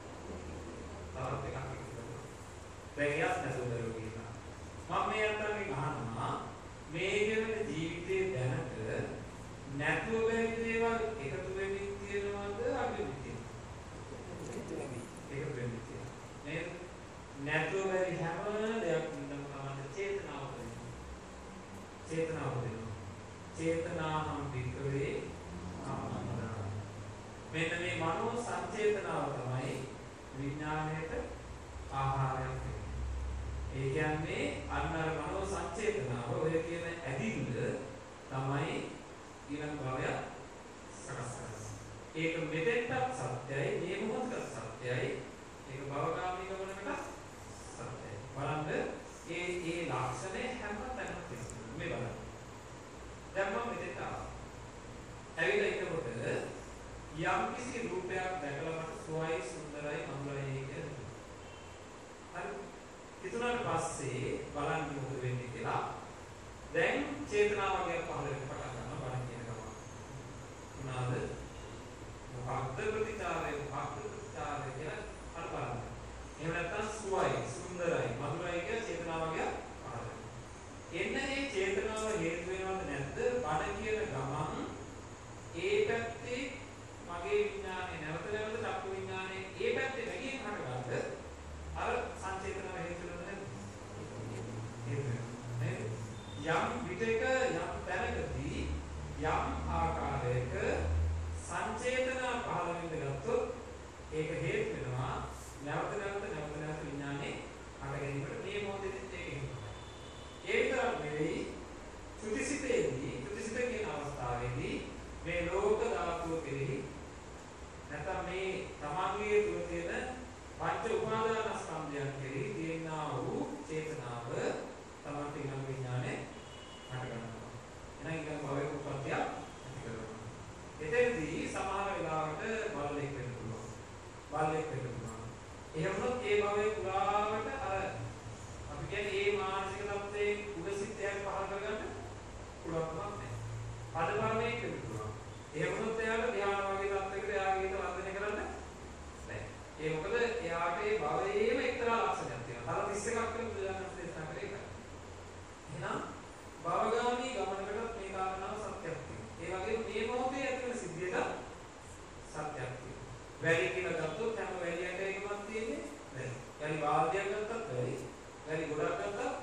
තවත් එකක් එක්කනවා. දැන් යස් නැසුදරෝ කියනවා. මම මේ අතරින් අහනවා මේ ජීවන ජීවිතයේ දැනට නැතුව බැරි දේවල් එකතු වෙමින් තියෙනවද අඩු වෙමින් තියෙනවද? එකතු වෙමින්. එකතු වෙමින් තියෙනවා. නේද? නැතුව බැරි හැම දෙයක්ම තමයි චේතනාව වෙනවා. චේතනාව වෙනවා. චේතනාහම් වික්‍රේ ආමනා. මෙන්න මේ මනෝ සංචේතනාව තමයි විඥාණයට ආහාරයක් වෙන්නේ. ඒ කියන්නේ අන්න අර මනෝ සංචේතනාව ඔය කියන ඇදිල්ල තමයි ඊළඟ භවය සකස් කරනවා. ඒක මෙතෙන්ටත් සත්‍යයි, මේ මොහොතට සත්‍යයි. ඒක භවගාමී ගමනකට සත්‍යයි. බලන්න ඒ ඒ ලක්ෂණය හැම තැනම තියෙනවා. මේ බලන්න. දැන් මම මෙතෙන්ට ආවා. ඇවිල්ලා ඉන්නකොට යම් කිසි රූපයක් දැකලා මට සුවයි, සුන්දරයි, මధుරයි කියලා. හරි. හිතුණාට පස්සේ බලන්න මොකද වෙන්නේ කියලා. දැන් චේතනාවගේ පහළ වෙන්න පටන් ගන්නවා බලන්න කියන ගමන්. මොනවාද? මොකක්ද ප්‍රතිචාරය, මොකක්ද ප්‍රතිචාරය කියලා අර බලන්න. එහෙම නැත්නම් සුවයි, සුන්දරයි, මధుරයි කියලා චේතනාවගේ පහළ වෙනවා. එන්න මේ චේතනාව හේතු වෙනවද නැද්ද? බණ කියන ගමන් ඒ පැත්තේ මගේ විඥානේ නැවත නැවත චක්කු විඥානේ ඒ පැත්තේ නැගී හටගන්න අර සංචේතනාව හේතු වෙනවද නැද්ද? හේතු වෙනවා. යම් විටක යම් තැනකදී යම් ආකාරයක සංචේතනා පහළ වෙන්න ගත්තොත් ඒක හේතු වෙනවා නැවත නැවත නැවත නැවත විඥානේ අට ගැනීමට මේ මොහොතේදී ඒක හේතු වෙනවා. ඒ විතරක් නෙවෙයි චුතිසිතේදී චුතිසිත කියන අවස්ථාවේදී මේ ලෝක ධාතුව කෙරෙහි නැත්නම් මේ තමන්ගේ තුල තියෙන පංච උපාදානස්කන්ධයන් කෙරෙහි තියෙනා වූ චේතනාව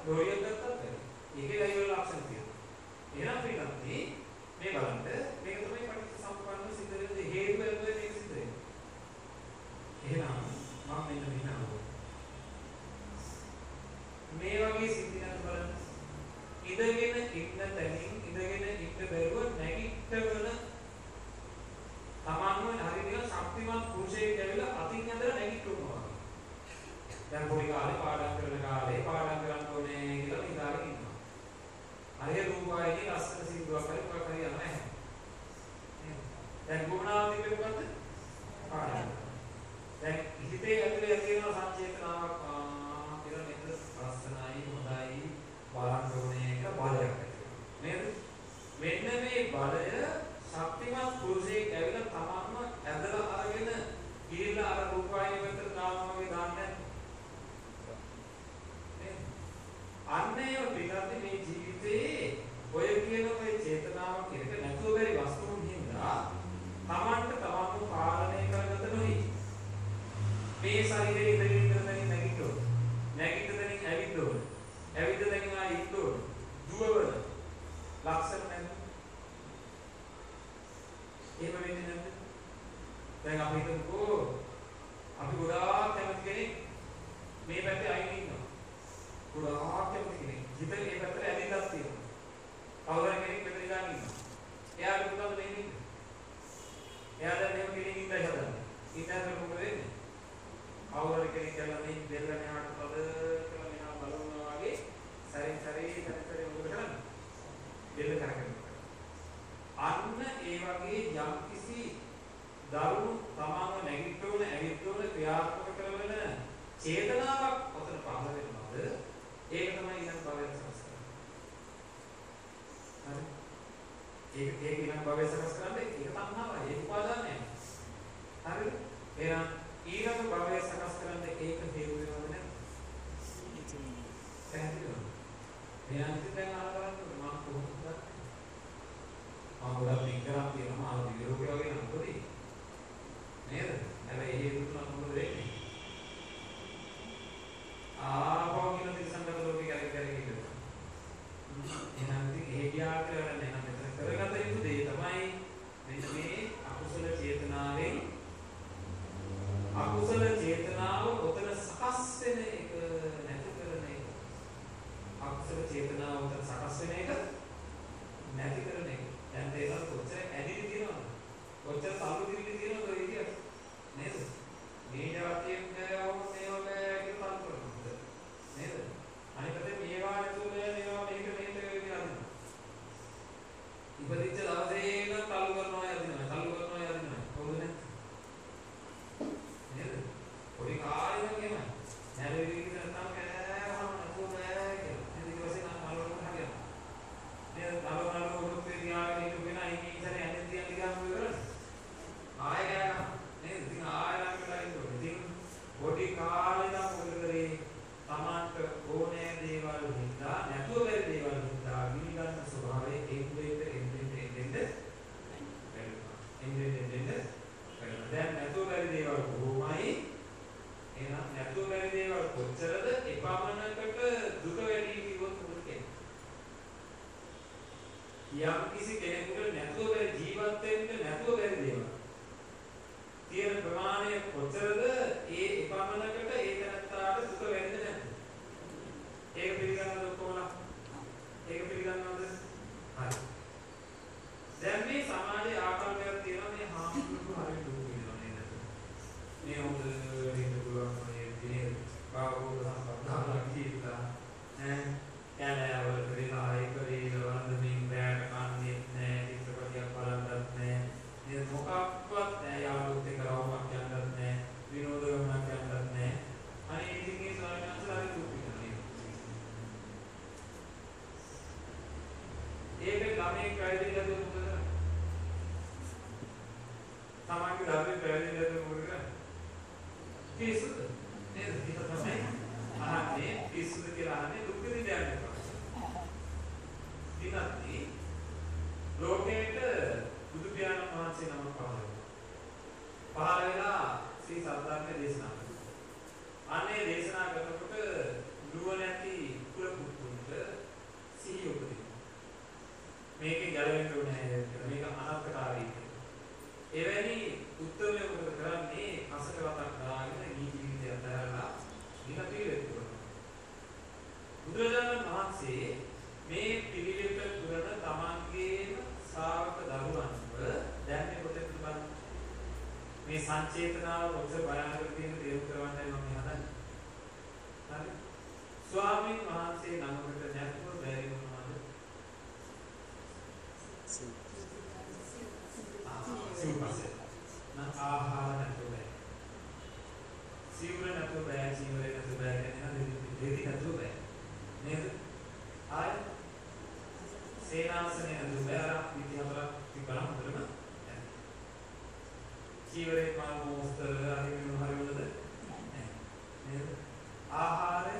ලෝරියක් ගත්තත් බැරි. ඒකේ ලයිව් ලක්ෂණ තියෙනවා. එහෙනම් පිටත් මේ බලන්න මේක තමයි පටිච්ච සමුප්පන්න සිද්ධ වෙන්නේ හේතු වෙන්නේ මේක සිද්ධ වෙන්නේ. එහෙනම් මම මෙන්න මෙන්න අහුව. මේ වගේ සිද්ධියක් බලන්න. ඉඳගෙන ඉන්න තැනින් ඉඳගෙන ඉන්න බැරුව නැගිටවන තමන්ව හරියට ශක්තිමත් පුරුෂයෙක් ඇවිල්ලා අතින් ඇදලා නැගිටුවා. දැන් පොඩි කාලේ පාඩම් කරන කාලේ පාඩම් කරන්න ඕනේ කියලා හිතාගෙන ඉන්නවා. අර රූපයේදී ලස්සන සින්දුවක් හරි මොකක් හරි යනවා නැහැ. දැන් ගුණාව තිබෙන්නේ මොකද්ද? පාඩම්. දැන් හිතේ ඇතුලේ තියෙන සංචේතනාවක් ආ කියලා නේද ලස්සනයි හොඳයි බලන්න ඕනේ කියලා බලයක් ඇති නේද? මෙන්න මේ බලය ශක්තිමත් පුරුෂයෙක් ඇවිල්ලා තමන්ව ඇදලා අරගෙන ගිහිල්ලා අර රූපයේදී පැත්තට දානවා වගේ දාන්නේ අන්නේ පිටත් මේ ජීවිතේ ඔය කියන ඔය චේතනාවක් එක නැතුව බැරි වස්තුන් හින්දා තමන්ට තමන්ව පාලනය කරගත නොහි මේ ශරීරයේ ඉඳගෙන ඉඳගෙන නැගිටෝ නැගිටදෙනින් ඇවිද්දෝ ඇවිද්දෙනින් ආයි ඉද්දෝ දුවවල ලක්ෂණ නැද්ද එහෙම වෙන්නේ නැද්ද දැන් අපි හිතමුකෝ අපි ගොඩාක් කැමති කෙනෙක් මේ පැත්තේ අයින් ඉන්නවා ගොඩාක් කැමති කෙනෙක් හිතේ මේ පැත්තට ඇවිල්ලා තියෙනවා කවුරුහරි කෙනෙක් මෙතන ඉඳන් ඉන්නවා එයාට මොකද වෙන්නේ එයා දැන් එහෙම කෙනෙක් ඉඳලා හදන්නේ ඉඳන් මොකද වෙන්නේ කවුරුහරි කෙනෙක් කියලා මේ දෙල්ල මෙහාට පද කියලා මෙහා බලනවා වගේ සැරින් සැරේ සැරින් සැරේ මොකද කරන්නේ දෙල්ල කරගෙන අන්න ඒ වගේ යම්කිසි දරුණු තමන්ව නැගිටවන ඇවිත්වන ක්‍රියාත්මක කරන චේතනාවක් ඔතන පහළ වෙනවද ඒක තමයි ඊළඟ භවය සකස් කරන්නේ හරි ඒක ඒක ඊළඟ භවය සකස් කරන්නේ ඒක තණ්හාවයි ඒක උපාදානයයි හරිද එහෙනම් ඊළඟ භවය සකස් කරන්නේ ඒක හේතු වෙනවද නැද්ද පැහැදිලිද එහෙනම් ඉතින් දැන් අහලා බලන්න මම කොහොමද මම ගොඩක් පිටරම් කියනවා ආ විරෝගය වගේ නම් පොඩි නේද හැබැයි ඒ දුන්න මොකද වෙන්නේ ආපහු කියන තිසංගත ලෝකේ ගැලේ ගැලේ ඉන්නවා එහෙනම් ඉතින් ඒ ගියාට නෑ නම් මෙතන කරගත යුතු දේ තමයි මෙන්න මේ අකුසල චේතනාවෙන් අකුසල චේතනාව ඔතන සකස් වෙන එක නැති කරන එක අකුසල චේතනාව ඔතන සකස් වෙන එක නැති කරන එක දැන් තේරෙනවද කොච්චර ඇදිලි තියෙනවද කොච්චර සම්පූර්ණ දිවිලි තියෙනවද ඔය විදියට නේද මේ જાතියෙන් ගෑවොත් මේ වගේ කියලා තල් කරනවා නේද අනිත් පැත්තේ මේවා ඇතුළේ මේවා මේක මේක කියලා අදිනවා ඉපදිච්ච දවසේ ඉන්න තල් කරනවා යදිනවා තල් කරනවා යදිනවා කොහොමද නේද පොඩි කාලේ නම් එහෙමයි නැරෙවි කියලා නැත්නම් කෑවම නැතුව බෑ කියලා නේද ඊට පස්සේ නම් මලවලට හරියනවා නේද තල වල උඩුත් තියාගෙන ඉන්න වෙන අයින් ඉතරේ ඇඳන් තියන් දිගාම ඉවරයි ආයෙ ගෑනවා නේද ඉතින් ආයෙ නම් වෙලා ඉන්නවා ඉතින් පොඩි කාලේ නම් මොකද කරේ තමන්ට ඕනෑ දේවල් හින්දා නැතුව බැරි දේවල් හින්දා විඳින්න ස්වභාවයේ එන්නේ එන්නේ එන්නේ එන්නේ එන්නේ දැන් නැතුව බැරි දේවල් කොහොමයි එහෙනම් නැතුව බැරි දේවල් කොච්චරද එපමණකට දුක වැඩි කිව්වොත් මොකද කියන්නේ යම් කිසි කෙනෙකුට නැතුව බැරි ජීවත් වෙන්න නැතුව බැරි දේවල් තියෙන ප්‍රමාණය කොච්චරද ඒ එපමණකට ඒ තැනත්තාට දුක වෙන්නේ නැද්ද ඒක පිළිගන්නවද කොහොමද ඒක පිළිගන්නවද හරි දැන් මේ සමාජයේ ආකල්පයක් තියෙනවා මේ හාමුදුරුවෝ හරිය දුක වෙනවා නේද මේ හොඳ හිත පුළුවන් මේ දිනේ බාහුව සම්පූර්ණව කියලා ඈ යනවල ප්‍රේමායි පරිලවන්ද මේ බෑට කන්නේ නැහැ චිත්‍රපටියක් බලන්නත් නැහැ මේ මොකක්වත් නැහැ යාළුවොත් එක්ක රවුමක් යන්නත් නැහැ විනෝද ගමනක් යන්නත් නැහැ අනේ ඉතින් ඒ සාමාන්‍යයෙන් දුක් වෙනවා ඒක ළමයි පැවිදිලා දුක මොකද සමාජයේ ධර්මයේ පැවිදිලා දුක මොකද පිස්සුද නේද ඒක තමයි අහන්නේ පිස්සුද කියලා අහන්නේ දුක් විඳින්න යන්නේ ඉතින් ලෝකේට බුදු පියාණන් වහන්සේ නමක් පහළ වුණා. පහළ වෙලා ශ්‍රී සද්ධර්මයේ දේශනා කළා. අනේ දේශනා කරනකොට නුවණැති කුල පුත්තු වහන්සේ මේ පිළිවෙත පුරන තමන්ගේම ශ්‍රාවක දරුවන්ව දැන් මේ පොතේ බලන්න මේ සංචේතනාව ඔක්ස බයනකට තියෙන තේරුම් කරවන්නයි මම හදන්නේ. හරි. ස්වාමීන් වහන්සේ නමකට නැතුව බැරි වුණාද? සිව්පස්සේ. නම් ආහාර නැතුව බෑ. සිවුර නැතුව බෑ, සිවුර නැතුව බෑ කියන්නේ දෙවි නැතුව බෑ. නේද? ආය සේනාසනේ නැතුව බෑ අර විද්‍යාවල තිබ්බනම් හොඳටම. සිවුරේ පාන මොස්තර අදින් මොහරි වලද? නේද? ආහාරය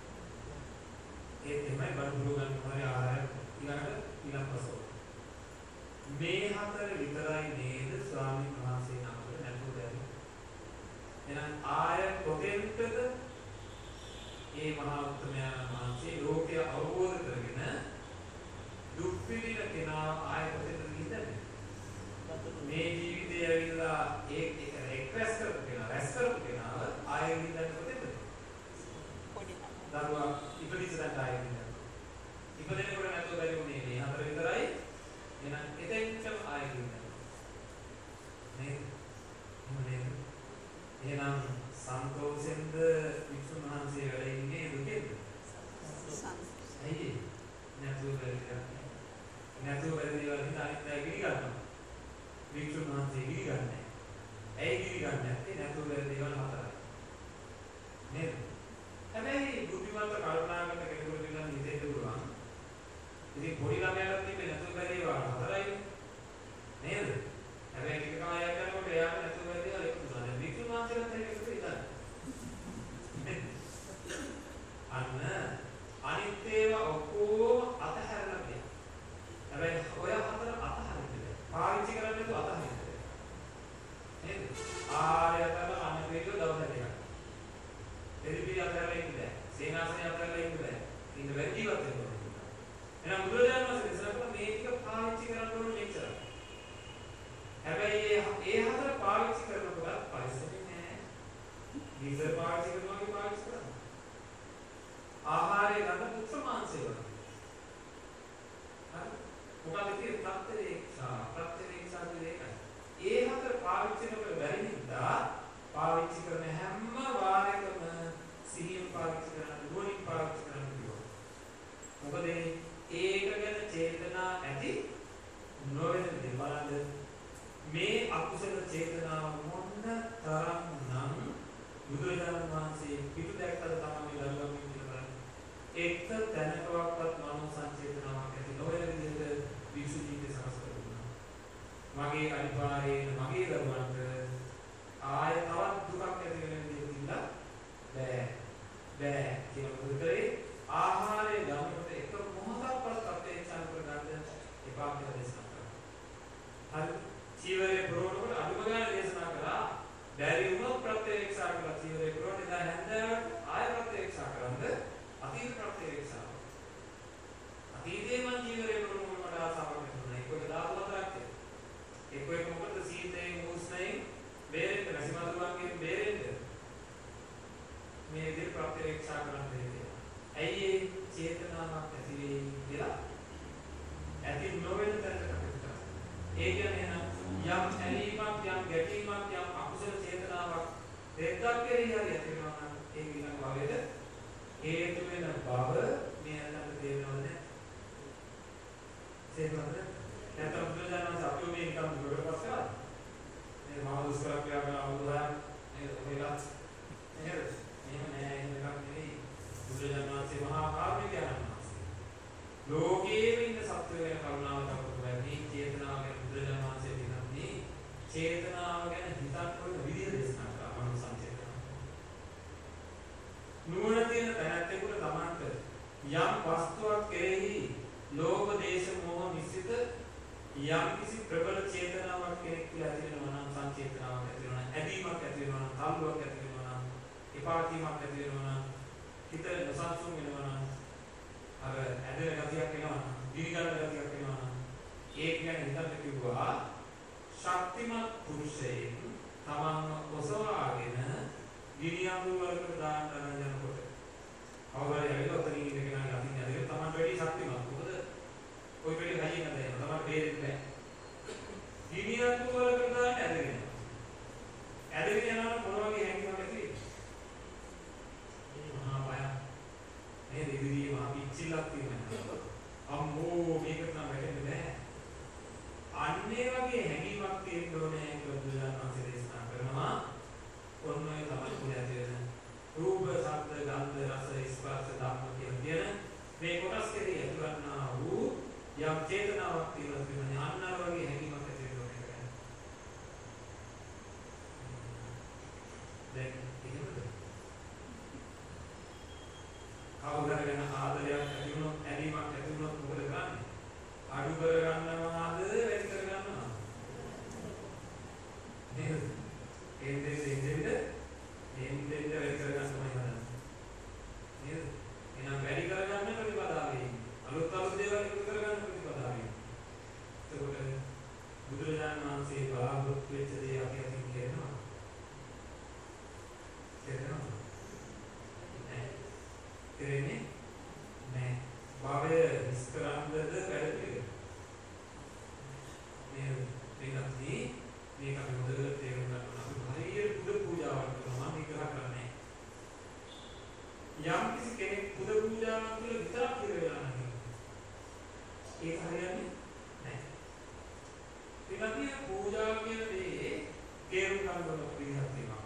ඒ තමයි බඩු ගන්න මොහරි ආහාරය ඊළඟට ඊළඟපසෝ. මේ හතර විතරයි නේද ස්වාමීන් වහන්සේ නමකට නැතුව බැරි. එහෙනම් ආය කොතෙන්ටද මේ මහා උත්තමයන් වහන්සේ ලෝකය අවබෝධ කරගෙන දුක් විඳින කෙනා ආය කොතෙන්ද ගිහින්නේ? මේ ජීවිතය ඇවිල්ලා ඒ එක්ස්ප්‍රෙස් කරපු කෙනා, රැස් කරපු කෙනාව ආය ගිහින් කොතෙන්ද? දරුවා ඉපදිච්ච දැන් ආය ගිහින්. ඉපදෙනකොට නැතුව බැරි වුණේ මේ හතර විතරයි. එහෙනම් එතෙන්ටම ආය ගිහින්. නේද? නේද? එහෙනම් සන්තෝෂෙන්ද වික්ෂුන් වහන්සේ වැඩ ඉන්නේ දුකෙන්ද? ඇයි? නැතුව බැරි කරන්නේ. නැතුව බැරි දේවල් හිත අනිත් අය ගිනි ගන්නවා. වික්ෂුන් වහන්සේ ගිනි ගන්නෑ. ඇයි ගිනි ගන්නේ නැත්තේ? නැතුව බැරි දේවල් හතරයි. නේද? හැබැයි බුද්ධිමත්ව කල්පනා කරන කෙනෙකුට නිකන් හිතෙන්න පුළුවන්. ඉතින් පොඩි ළමයාට තිබෙන්නේ නැතුව බැරි ඒවා හතරයි. නේද? හැබැයි ටික කාලයක් යනකොට එයාට නැතුව බැරි දේවල් එකතු වෙනවා. දැන් වික්ෂුන් වහන්සේලාත් ඒක එකතු වෙනවා. අන්න අනිත් ඒවා ඔක්කොම අතහැරලා ගියා. හැබැයි ඔය හතර අතහරින්න. පාවිච්චි කරන්න තු අතහරින්න. නේද? ආයතන අනුවේග දවස් දෙකක්. එදිරිපිය අතහැරලා ඉන්න බෑ. සේනාසනය අතහැරලා ඉන්න බෑ. ඉන්න බැරි ජීවත් වෙන්න ඕනේ. එහෙනම් බුදුරජාණන් වහන්සේ දේශනා කළා මේ ටික පාවිච්චි කරන්න ඕනේ මෙච්චරයි. හැබැයි ඒ හතර පාවිච්චි කරනකොට පරිස්සමෙන් නෑ. ගීසර් පාවිච්චි කරනවා වගේ පාවිච්චි කරනවා. ආහාරය ගන්න පුත්‍ර මාංශය වගේ. හරි? මොකද කියේ ප්‍රත්‍යවේක්ෂා ප්‍රත්‍යවේක්ෂා කියන්නේ ඒ හතර පාවිච්චි කරනකොට බැරි නිසා පාවිච්චි කරන හැම වාරයකම සිහියෙන් පාවිච්චි කරන්න නුවණින් පාවිච්චි කරන්න ඕනේ. මොකද ඒක ගැන චේතනා ඇති නොවන දෙවලද මේ අකුසල චේතනාව මොන තරම් නම් බුදුරජාණන් වහන්සේ පිටු දැක්කද තමයි දරුවා මිනිහලා එක තැනකවත් මනෝ සංචේතනාවක් ඇති නොවන විදිහට විසු ජීවිතය සකස් කරගන්නවා. මගේ අනිවාර්යයෙන් මගේ දරුවන්ට ආය තවත් දුකක් ඇති වෙන විදිහට ඉඳලා බෑ බෑ කියන උත්තරේ ආහාරය ගන්නකොට එක මොහොතක්වත් අපේ ඉච්ඡාව කරගන්න එපා කියලා දේශනා කරා. හරි චීවරේ ප්‍රෝණකොට අදුම ගන්න දේශනා කරා. බැරි වුණොත් ප්‍රත්‍යක්ෂා කරලා චීවරේ ප්‍රෝණ ඉඳලා හැන්දෑවට ආය ප්‍රත්‍යක්ෂා කරන්ද අතීත ප්‍රත්‍යක්ෂාව. අතීතේ මං චීවරේ ප්‍රෝණ වලට ආසාවක් නැතුණා. ඒක දාතු හතරක් තියෙනවා. ඒක එක මොකද සීතෙන් උෂ්ණයෙන් බේරෙන්න රසිමදුරන්ගෙන් බේරෙන්න මේ විදිහට ප්‍රත්‍යක්ෂා කරන්න දෙන්නේ. ඇයි ඒ චේතනාවක් ඇති වෙයි කියලා? ඇති නොවන තැනකට අපිට. ඒ කියන්නේ නම් යම් ඇලීමක් යම් ගැටීමක් යම් අකුසල චේතනාවක් දෙකක් කෙරෙහි හරි ඇති වෙනවා නම් ඒ ඊළඟ භවයේද හේතු වෙන බව මේ අතට තේරෙනවද? තේරෙනවද? නැත්නම් බුදුදහම අපිව මේ නිකම් දුරට පස්සේ මේ මහා දුෂ්කර ක්‍රියාවල අවුලක් නේද? ඔයලත් නේද? එහෙම නෑ එහෙම එකක් නෙවෙයි. බුදුදහම වහන්සේ මහා කාරුණිකයන් වහන්සේ. ලෝකයේ ඉන්න සත්‍ය වෙන කරුණාව දක්වපු මේ චේතනාව ගැන බුදුදහම වහන්සේ දිනන්නේ චේතනාව ගැන හිතන්න විදිහ දේශනා කරා මනෝ සංචේතනාව. නුවණ තියෙන තැනැත්තෙකුට තමන්ට යම් වස්තුවක් කෙරෙහි ලෝභ දේශ මොහ මිශ්‍රිත යම් කිසි ප්‍රබල චේතනාවක් කෙනෙක් කියලා ඇති වෙනවා නම් සංචේතනාවක් ඇති වෙනවා නම් ඇදීමක් ඇති වෙනවා නම් තල්ලුවක් ඇති වෙනවා නම් එපාටීමක් ඇති වෙනවා නම් හිත නොසන්සුන් වෙනවා නම් අර ඇදෙන ගතියක් එනවා නම් දිවිගන්න ගතියක් එනවා නම් ඒක ගැන හිතන්න කිව්වා ශක්තිමත් පුරුෂයෙක් තමන්ව ඔසවාගෙන ගිනි අඟුරු වලට දාන්න යනකොට අවබෝධය ඇවිල්ලා ඔතනින් ඉඳගෙන අතින් ඇදගෙන තමයි අම්මෝ මේක තමයි වැටෙන්නේ නැහැ. අන්නේ වගේ හැඟීමක් තියෙන්න ඕනේ කියලා බුදුරජාණන් වහන්සේ දේශනා කරනවා. ඔන්න ඔය තමයි පුරාදී වෙන රූප, ශබ්ද, ගන්ධ, රස, ස්පර්ශ, ධම්ම කියන කියන මේ කොටස් කෙරෙහි ඇතිවන්නා වූ යම් චේතනාවක් තියෙනවා කියන්නේ අන්න අර වගේ හැඟීමක් ඇති වෙන්න ඕනේ කියලා. දැන් එහෙමද? කවුරුහරි ගැන ආදරයක් ඇති වුණොත්, ඇලීමක් ඇති වුණොත් මොකද කරන්නේ? අඩු කර ගන්නවාද, වැඩි කර ගන්නවාද? නේද? එන්නේ එන්නේ එන්නේ වැඩි කර ගන්න තමයි හදන්නේ. නේද? එහෙනම් වැඩි කර ගන්න ප්‍රතිපදාවේ අලුත් අලුත් දේවල් එකතු කර ගන්න ප්‍රතිපදාවේ. එතකොට බුදුරජාණන් වහන්සේ බලාපොරොත්තු වෙච්ච දේ අපි අතින් කියනවා. කියනවා. නෑ. කෙරෙන්නේ නෑ. භවය විස්තරන්දද වැඩිද? මේ මේකත් මේක අපි හොඳට තේරුම් ගන්න ඕන. අපි හරියට බුදු පූජාවක් කරනවා මම විග්‍රහ කරන්නේ. යම් කිසි කෙනෙක් බුදු පූජාවක් තුළ විතරක් කියලා නම් ඒක හරියන්නේ නැහැ. ඒකදී පූජා කියන දේ තේරුම් ගන්න ඕන විදිහක් තියෙනවා.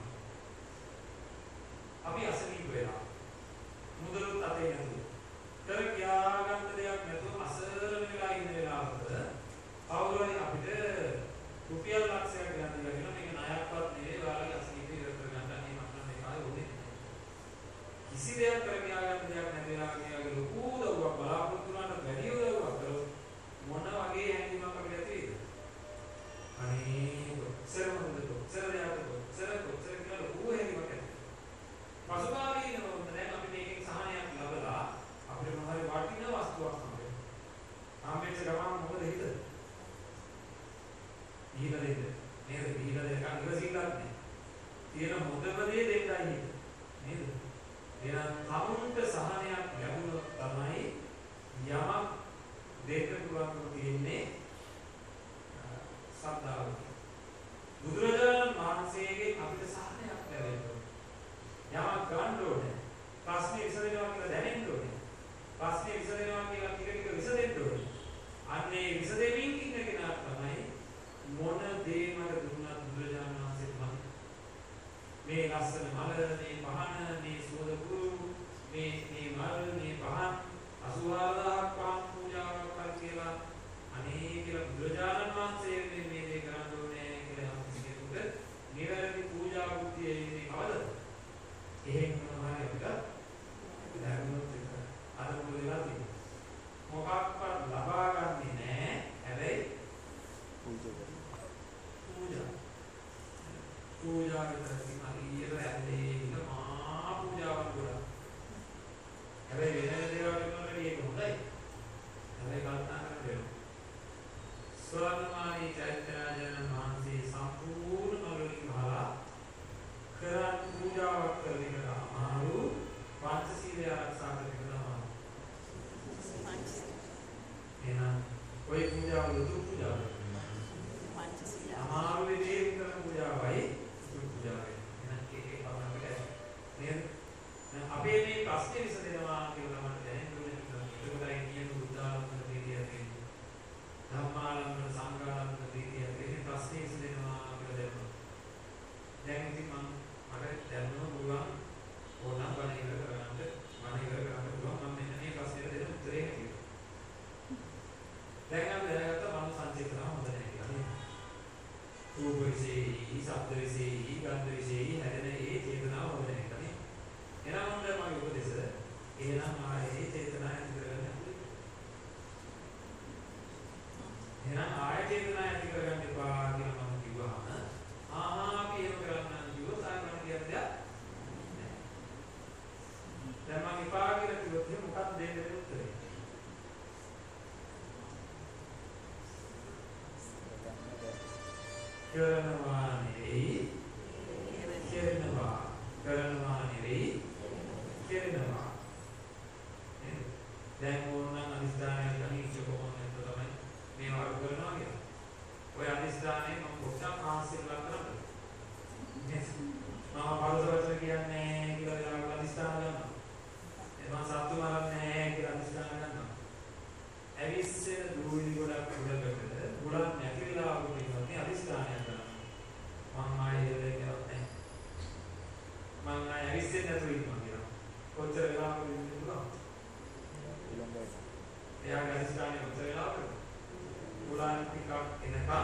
අපි අසනීප වෙලා මුදලුත් අතේ නැතුව කර කියා ගන්න දෙයක් නැතුව අසරණ වෙලා ඉන්න වෙලාවක කවුරුහරි අපිට රුපියල් ලක්ෂයක් ගන්න කියලා කියන මේක ණයක්වත් නෙවෙයි ඔයාලගේ අසනීප ඉවර කර ගන්න අනේ මම නම් මේ කාලේ උනේ කිසි දෙයක් කර කියා ගන්න දෙයක් නැති වෙලා කියලාගේ ලොකු උදව්වක් බලාපොරොත්තු වුණාට වැඩි උදව්වක් කරොත් මොන වගේ හැඟීමක් අපිට ඇති වෙයිද? අනේ කොච්චර හොඳද කොච්චර දෙයක්ද කොච්චර කොච්චර කියලා ලොකු හැඟීමක් ඇති. පසුකාලීන වුණ දැන් අපි මේකෙන් සහනයක් ලබලා අපිට මොනවාරි වටිනා වස්තුවක් හම්බෙනවා. හම්බෙච්ච ගමන් මොකද හිතේ? දීලා දෙන්න. නේද? දීලා දෙනකන් ඉවසිල්ලක් නැහැ. තියෙන හොඳම දේ දෙන්නයි හිත. නේද? එහෙනම් තමුන්ට සහනයක් ලැබුණොත් තමයි යමක් දෙන්න පුළුවන්කම තියෙන්නේ සද්ධාව. බුදුරජාණන් වහන්සේගේ අපිට සහනයක් ලැබෙන්න යමක් ගන්න ඕනේ. ප්‍රශ්නේ විසඳෙනවා කියලා දැනෙන්න ඕනේ. ප්‍රශ්නේ විසඳෙනවා කියලා ටික ටික විසඳෙන්න ඕනේ. අන්නේ විසඳෙමින් ඉන්න කෙනා තමයි මොන දේ මට දුන්නත් බුදුරජාණන් වහන්සේ තමයි. මේ ලස්සන මල, මේ පහන, මේ සෝදකුරු, මේ මේ මල, මේ පහන් අසුවාදාක් පාන් පූජාවක් කර කියලා අනේ කියලා බුදුරජාණන් වහන්සේ මේ මේ දේ කරන්න ඕනේ කියලා අපි කියනකොට නිවැරදි පූජා බුද්ධිය ඉන්නේ කවද? එහෙම මොනවාරි අපිට ලැබුණොත් විතරයි. අද මොකද වෙලා තියෙන්නේ? මොකක්වත් ලබා ගන්නේ නැහැ. හැබැයි පූජා පූජා පූජා විතරයි හරියට ඇන්නේ ඉන්න මහා පූජාවක් ගොඩක්. හැබැයි වෙන දේවල් වලට ඒක හොඳයි. හැබැයි කල්පනා කරන්න වෙනවා. ස්වර්ණමාලී චෛත්‍යරාජයන් වහන්සේ සම්පූර්ණ මලවලින් ගහලා කරන් පූජාවක් කරන එක අමාරු. පංචශීලය ආරක්ෂා කරන එක තමයි. එහෙනම් ඔය පූජාව යුතු පූජාවක්. පංචශීලය අමාරු වෙදී කරන පූජාවයි යුතු පූජාවයි. එහෙනම් ඒකේ පවන්නකට නේද? දැන් අපේ මේ ප්‍රශ්නේ විසඳෙනවා කියලා මට දැනෙන්න ඕනේ. ඒකයි කියන බුද්ධාලම්බන ප්‍රීතිය තියෙන්නේ. ධම්මාලම්බන සංඝාලම්බන ප්‍රීතිය තියෙන්නේ ප්‍රශ්නේ විසඳෙනවා කියලා දැනෙනවා. දැන් ඉතින් මම මට දැනනවා පුළුවන් ඕනනම් බණ ඉවර කරගන්න බණ ඉවර කරගන්න පුළුවන් මම මෙන්න මේ ප්‍රශ්නෙට දෙන උත්තරේ හැටියට. දැන් අපි දැනගත්ත මම සංචේතන හොඳ නැහැ කියලා නේ. රූප විශේෂයි, ශබ්ද විශේෂයි, ගන්ධ විශේෂයි හැදෙන ඒ චේතනාව හොඳ නැහැ කියලා නේ. එහෙනම් මම මගේ උපදේශ එහෙනම් ආයේ චේතනාව ඇති කරගන්න. එහෙනම් ආයේ චේතනාව ඇති කරගන්න එපා කියලා මම කිව්වහම ආහා අපි එහෙම කරන්න කිව්වොත් ආයෙ මම කියන දෙයක් නෑ. දැන් මම එපා කියලා කිව්වොත් එහෙනම් මොකක්ද දෙන්නේ උත්තරේ? කරනවා නෙවෙයි කරනවා කරනවා නෙවෙයි කරනවා. දැන් ඕනනම් අනිස්දානය ගණීච්ච කොහොමද තමයි මේ වරු කරනවා කියලා. ඔය අනිස්දානේ මම පොඩ්ඩක් ආසිර ලක්කරද? නේද? මම පාරසවචන කියන්නේ කියලා වෙලාවක අනිස්දාන ගන්නවා. එතන සත්තු මරන්නේ නැහැ කියලා අනිස්දාන ගන්නවා. එයාගේ අදිස්ථානයේ උත්තර වෙලාවකද? උලාන් ටිකක් එනකම්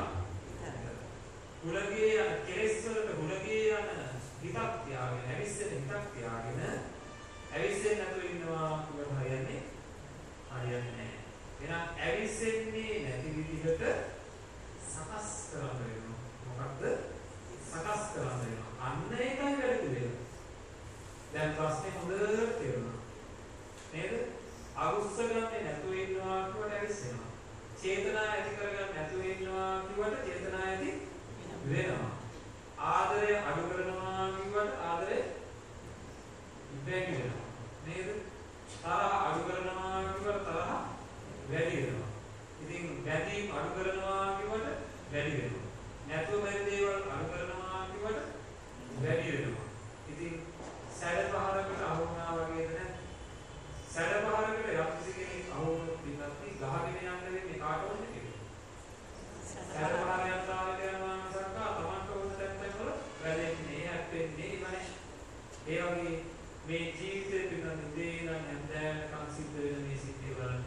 උලගේ යන කෙලෙස් වලට උලගේ යන හිතක් තියාගෙන ඇවිස්සෙන හිතක් තියාගෙන ඇවිස්සෙන්නේ නැතුව ඉන්නවා කියව හරියන්නේ හරියන්නේ නැහැ. එහෙනම් ඇවිස්සෙන්නේ නැති විදිහට සකස් කරන්න වෙනවා. මොකක්ද? සකස් කරන්න වෙනවා. අන්න ඒකයි වැඩි වෙන්නේ. දැන් ප්‍රශ්නේ හොඳට තේරුණා. නේද? අරුස්ස ගන්නේ නැතුව ඉන්නවා කියවට ඇවිස්සෙනවා. චේතනා ඇති කරගන්න නැතුව ඉන්නවා කියවට චේතනා ඇති වෙනවා. ආදරය අඩු කරනවා කියවට ආදරය වැඩි වෙනවා. නේද? තරහ අඩු කරනවා කියවට තරහ වැඩි වෙනවා. ඉතින් බැඳීම් අඩු කරනවා කියවට වැඩි වෙනවා. නැතුව බැරි දේවල් අඩු කරනවා කියවට වැඩි වෙනවා. ඉතින් සැඩ පහරකට අහු වුණා වගේද නැත්නම් සැඩ පහරකට යම් කිසි කෙනෙක් අහු වුණොත් ඉන්නත් ගහගෙන යන්න වෙන්නේ කාටවත් නෙවෙයි. සැඩ පහර යන්ත්‍රාවක යනවා මිසක් තමන්ට ඕන තැන්වල වැඩෙන්නේ හැප්පෙන්නේ ඉවනේ. ඒ වගේ මේ ජීවිතේ පිටන දේ නම් නැන්දෑනකම් සිද්ධ වෙන මේ සිද්ධි වල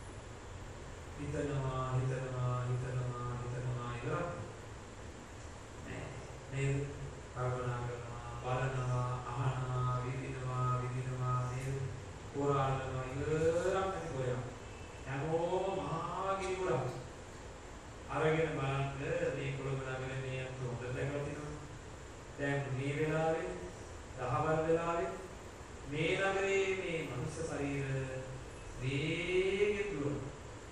හිතනවා හිතනවා හිතනවා හිතනවා ඉවරක් නෑ නේද? කල්පනා කරනවා බලනවා අහනවා විඳිනවා විඳිනවා නේද? පුරාණනවා ඉවරක් නැති කොයක්. යකෝ මහා කිවුලා අරගෙන බලන්න මේ කොළඹ නගරේ මේ හොඳ දැකලා තිනවා. දැන් මේ වෙලාවේ දහවල් වෙලාවේ මේ නගරේ මේ මනුෂ්‍ය ශරීර වේගෙන් දුවන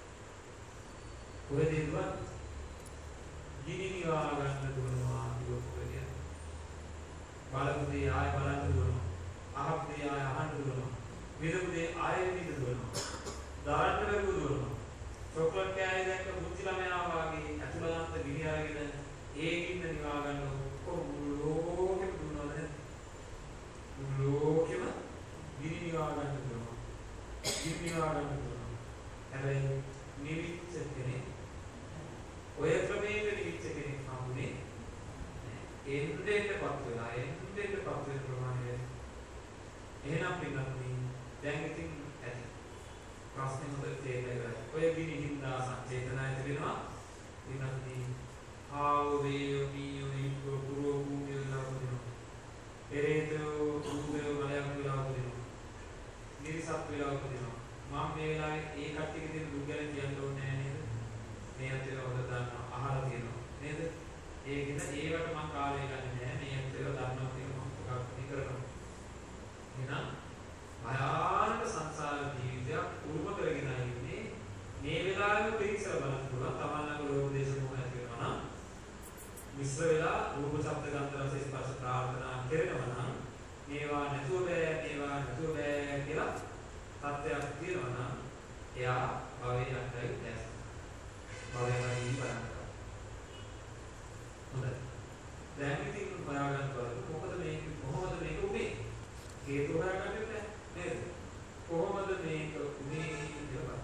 කොහෙද දුවන්නේ? ගිනි නිවා ගන්න දුවනවා දුවපොකේ. බලමුදී ආය බලන්න දුවනවා. අහප්දී ආය අහන්න දුවනවා. විදුමුදී ආය විදු දුවනවා. දාන්න බැරුව දුවනවා. චොක්ලට් කෑලි දැක්ක බුද්ධි ළමයා වගේ අතුලන්ත ගිනි අරගෙන ඒ ගින්න නිවා ගන්න ඔක්කොම ලෝකෙම දුවනවා නේද? ලෝකෙම ගිනි නිවා ගන්න දුවනවා. ගිනි නිවා ගන්න දුවනවා. හැබැයි නිවිච්ච කෙනෙක් ඔය ක්‍රමයේ නිවිච්ච කෙනෙක් හම්බුනේ එන්නෙන්ටපත් වෙලා එන්නෙන්ටපත් වෙන ප්‍රමාණය එහෙනම් පින්නත් දැන් ඉතින් ඇති ප්‍රශ්නේ මොකද තේරෙන්නේ? ඔය ගිනි හින්දා සංචේතන ඇති වෙනවා. පින්නත් ආව වේයෝ නියෝ ඉක්කෝ පුරෝ භූමිය ලබනවා. එරේතෝ රූපේ බලයක් විලා උපදිනවා. නිරිසත් විලා උපදිනවා. මම මේ වෙලාවේ ඒ කට්ටියක තියෙන දුක් ගැන කියන්න ඕනේ නැහැ නේද? මේ අතේ හොද දන්නවා අහලා තියෙනවා නේද? ඒකින්ද ඒවට මම කාලය ගන්නේ නැහැ. මේ අතේ දන්නවා කියන මම මොකක්ද කරනවා. එහෙනම් භයානක සංසාර ජීවිතයක් උරුම කරගෙන ඉන්නේ මේ වෙලාවේ පිරික්සලා බලන්න පුළුවන්. තමන්ගේ ලෝක දේශ මොහ ඇති වෙනවා නම් මිශ්‍ර වෙලා රූප ශබ්ද ගන්ධ රස ස්පර්ශ ප්‍රාර්ථනා කරනවා නම් මේවා නැතුව බෑ මේවා නැතුව බෑ කියලා තත්ත්වයක් තියෙනවා නම් එයා භවයේ යන්නයි දැස්. භවයේ යන්නයි බලන්න. හොඳයි. දැන් ඉතින් හොයාගන්න බලමු මොකද මේක කොහොමද මේක උනේ? හේතු හොයාගන්න බෑ නේද? කොහොමද මේක උනේ කියලා.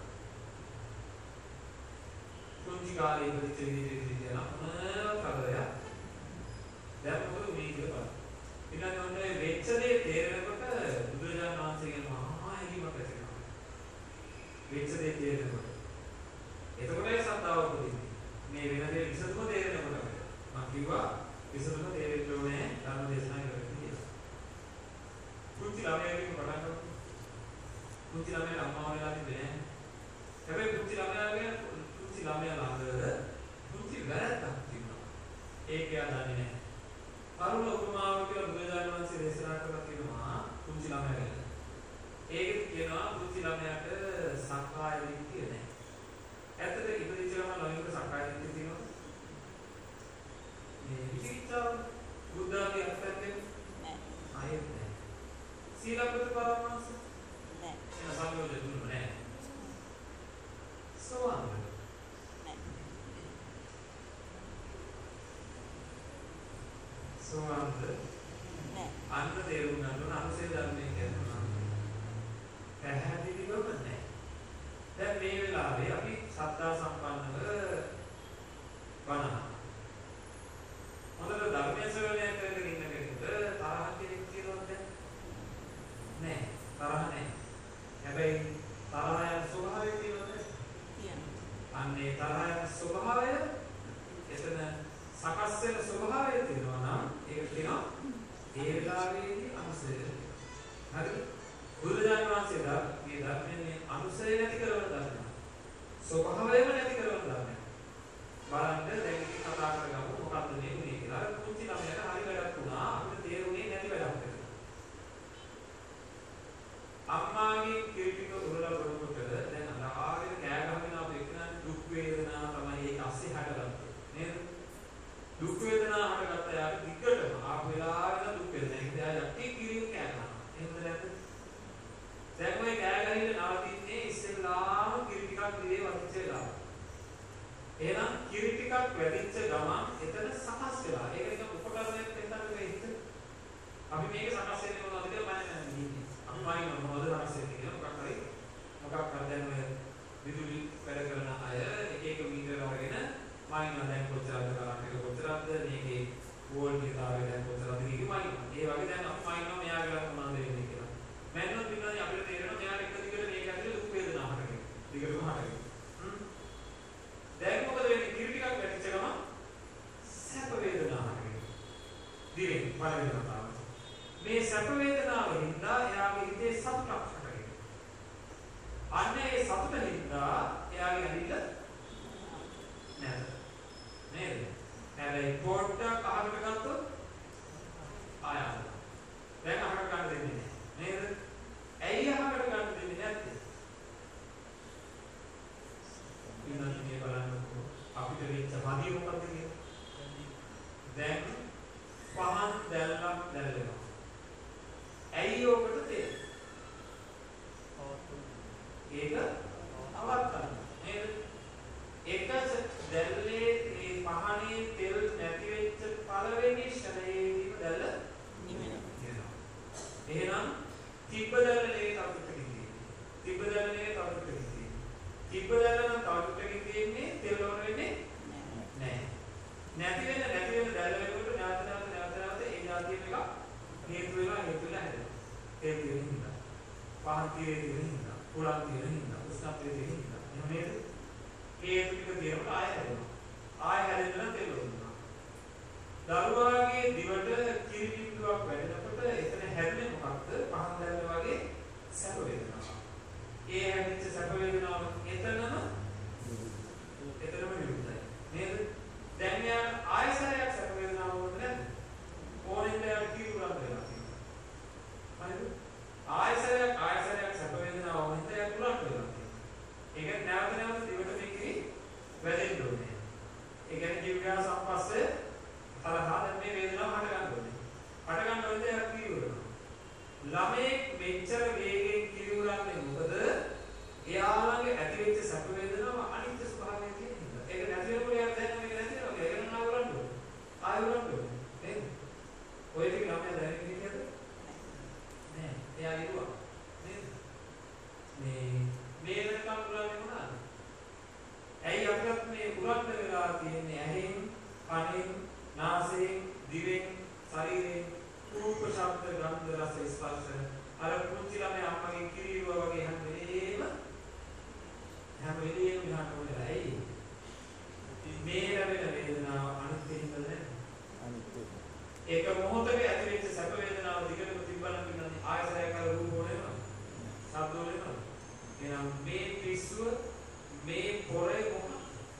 කුංචි කාලේ ඉඳිච්ච විදිහට කියලා මොනවද කරදරයක්. දැන් මොකද මේ කියලා. ඊළඟ ඔන්නේ වෙච්ච දේ තේරෙනකොට බුදුරජාණන් වහන්සේගෙන් මහා හැඟීමක් ඇති වෙනවා. වෙච්ච දේ තේරෙනකොට. එතකොටයි සත්‍තාව උපදින්නේ. මේ වෙන දේ විසඳුම තේරෙනකොට. මම කිව්වා විසඳුම තේරෙන්න ඕනේ ධර්ම දේශනා කරන්න කියලා. කුංචි ළමයාගෙන් පටන් ගන්න. කුංචි ළමයා අම්මා වෙලා තිබෙන්නේ නැහැ. හැබැයි කුංචි ළමයාගේ කුංචි ළමයා ළඟ කුංචි වැරද්දක් තියෙනවා. ඒක එයා දන්නේ නැහැ. කරුණ උපමාව කියලා බුදුරජාණන් වහන්සේ දේශනා කරලා තියෙනවා කුංචි ළමයා ගැන. ඒකෙත් කියනවා කුංචි ළමයාට සක්කාය දිට්ඨිය නැහැ. ඇත්තට ඉපදිච්ච ළමයා ළඟට සක්කාය දිට්ඨිය තියෙනවද? මේ විචිකිච්ඡාව බුද්ධාගේ අර්ථයෙන් නැහැ. ආයෙත් නැහැ. සීලබ්බත පරමාංශ නැහැ. එන සංයෝජ දුන්න නැහැ. සෝවාන් නැහැ. සෝවාන් නැහැ. අන්න තේරුම් ගන්න ඕන අනුසය ධර්මයේ කියනවා. පැහැදිලිවම නැහැ. දැන් මේ වෙලාවේ අපි සත්‍තා සම්පන්නව වණා මොකද ධර්මයේ ශ්‍රවණය කරගෙන ඉන්න කෙනෙකුට තරහ කෙනෙක් කියනවද නැහැ තරහ නැහැ හැබැයි තරහ යන ස්වභාවය තියෙනවද තරහ ස්වභාවය එතන සකස් වෙන ස්වභාවය තියෙනවා නම් ඒක කියනවා ඒ වෙලාවේදී අනුසය. හරිද? බුදුරජාණන් වහන්සේ මේ ධර්මයේ අනුසය නැති කරන ධර්ම. ස්වභාවයම නැති කරන ධර්ම. බලන්න දැන් ඉතින් කතා කරගමු මොකක්ද මේ උනේ කියලා. අර කුංචි ළමයාට හරි වැඩක් වුණා. අපිට තේරුනේ නැති වැඩක් කියලා. අම්මාගේ කිරිටික උරලා බලනකොට දැන් අනාගෙන කෑ ගහගෙන ආපු එකන දුක් වේදනා තමයි ඒක අස්සේ හටගත්තේ. නේද? දුක් වේදනා හටගත්ත යාට දිගටම ආපු වෙලාවෙම දුක් වේදනා. ඒක දැන් යටි කිරියු කෑ ගන්නවා. එහෙමද නැද්ද? දැන් ඔය කෑ ගහින්න නවතින්නේ ඉස්සෙල්ලාම කිරි ටිකක් දිවේ වදිච්ච වෙලාව. එහෙනම් කිරි ටිකක් වැඩිච්ච ගමන් එතන සකස් වෙලා. ඒක නිකන් උපකරණයක් දෙන්නත් වෙයිද? අපි මේක සකස් වෙන්නේ මොනවද කියලා මම කියන්නේ. අපි මයින් මොනවද සකස් වෙන්නේ කියලා මොකක් හරි මොකක් හරි දැන් ඔය විදුලි වැඩ කරන අය එක එක මීටර අරගෙන මයින් දැන් කොච්චරද කරන්නේ කොච්චරද මේකේ වෝල්ටේජ් ආවේ දැන් කොච්චරද කියන මයින්. ඒ වගේ දැන් අපි මයින් මෙයා ගන්න මොනවද වෙන්නේ කියලා. මැන්නොත් පිටුනේ අපිට තේරෙනවා මෙයාට එක දිගට මේක ඇතුලේ දුක් වේදනා හටගෙන. දිගටම හටගෙන. හ්ම්. දැන් මොකද වෙන්නේ? කිරි ටිකක් වැටිච්ච ගමන් සැප වේදනා හටගෙන. දිවෙන් පළවෙනි කතාව. මේ සැප වේදනාව හින්දා එයාගේ හිතේ සතුටක් හටගෙන. අන්න ඒ සතුට හින්දා එයාගේ ඇඟිල්ල නේද? නේද? හැබැයි පොට්ටක් අහකට ගත්තොත් ආයත. දැන් අහකට ගන්න දෙන්නේ නැහැ. නේද? ඇයි අහකට ගන්න දෙන්නේ නැත්තේ? ඉන්නත් මේ බලන්නකො අපිට වෙච්ච වදී මොකක්ද කියන්නේ? දැන් පහන් දැල්ලක් දැල්ලෙනවා. ඇයි ඔකට තේරෙන්නේ? ඒක අවත්තන නේද? එක දැල්ලේ මේ පහනේ තෙල් නැති වෙච්ච පළවෙනි ෂණයේදීම දැල්ල නිවෙනවා. එහෙනම් තිබ්බ දැල්ලේ තවුටකින් තියෙන්නේ. තිබ්බ දැල්ලේ තවුටකින් තියෙන්නේ. තිබ්බ දැල්ල නම් තවුටකින් තියෙන්නේ තෙල් වල වෙන්නේ නැහැ. නැති වෙන නැති වෙන දැල්ල වලට නැවත නැවත නැවත නැවත ඒ જાතිය එක හේතු වෙලා හේතු වෙලා හැදෙනවා. ඒ තියෙන හින්දා. පහන් තියෙන හින්දා, පුරන් තියෙන හින්දා, උෂ්ණත්වයේ තියෙන හින්දා. එහෙම නේද? හේතු ටික තියෙනකොට ආය හැදෙනවා. ආය හැදෙන්න තෙල් වුණා. දරුවාගේ දිවට කිරි බිඳුවක් වැටෙනකොට එතන හැදෙන්නේ මොකක්ද? පහන් දැල්ල වගේ සැප වේදනාවක්. ඒ හැදිච්ච සැප වේදනාව එතනම එතනම විරුද්ධයි. නේද? දැන් යා ආයසරයක් සැප වේදනාව වුණේ නැද්ද? ඕනෙන් යා කිරි උරන් වෙලා තියෙනවා. හරිද? ආයසරයක් ආයසරයක් සැප වේදනාව වුණේ යා උරන් වෙලා තියෙනවා. ඒක නැවත නැවත දිවට මේ කිරි වැදෙන්න ඕනේ. ඒ කියන්නේ ජීවයා සම්පස්සේ තරහා දැන් මේ වේදනාව හට ගන්න ඕනේ. හට ගන්න ඕනේ යා කිරි උරනවා. ළමේ මෙච්චර වේගෙන් කිරි උරන්නේ මොකද? එයාලගේ ඇති වෙච්ච සැප වේදනාව අනිත්‍ය ස්වභාවය තියෙන නිසා. ඒක නැති වෙනකොට යා දැන් මේක නැති වෙනවා. ඒක නම් ආවරන්න ඕනේ. ආය උරන්න ඕනේ. නේද? ඔය ටික ළමයා දැනෙන්නේ කියද? නෑ. එයා ඉරුවා. නේද? මේ මේ වෙනකම් උරන්නේ මොනවාද? ඇයි අපිට මේ උරන්න වෙලා තියෙන්නේ? ඇහෙන්, කනෙන්, නාසයෙන්, දිවෙන්, ශරීරයෙන් රූප, ශබ්ද, ගන්ධ, රස, ස්පර්ශ අර පුංචි ළමයා අම්මගේ කිරිරුවා වගේ හැම වෙලේම හැම වෙලේම විහාර කරනවා. ඇයි? මේ ලැබෙන වේදනාව අනිත්‍යද නැද්ද? අනිත්‍යයි. ඒක මොහොතක ඇති වෙච්ච සැප වේදනාව දිගටම තිබ්බනම් ඉන්නන්නේ ආයසරයක් අර රූප ඕනෙම. ශබ්ද ඕනෙම. එහෙනම් මේ පිස්සුව මේ පොරේ මොකක්ද?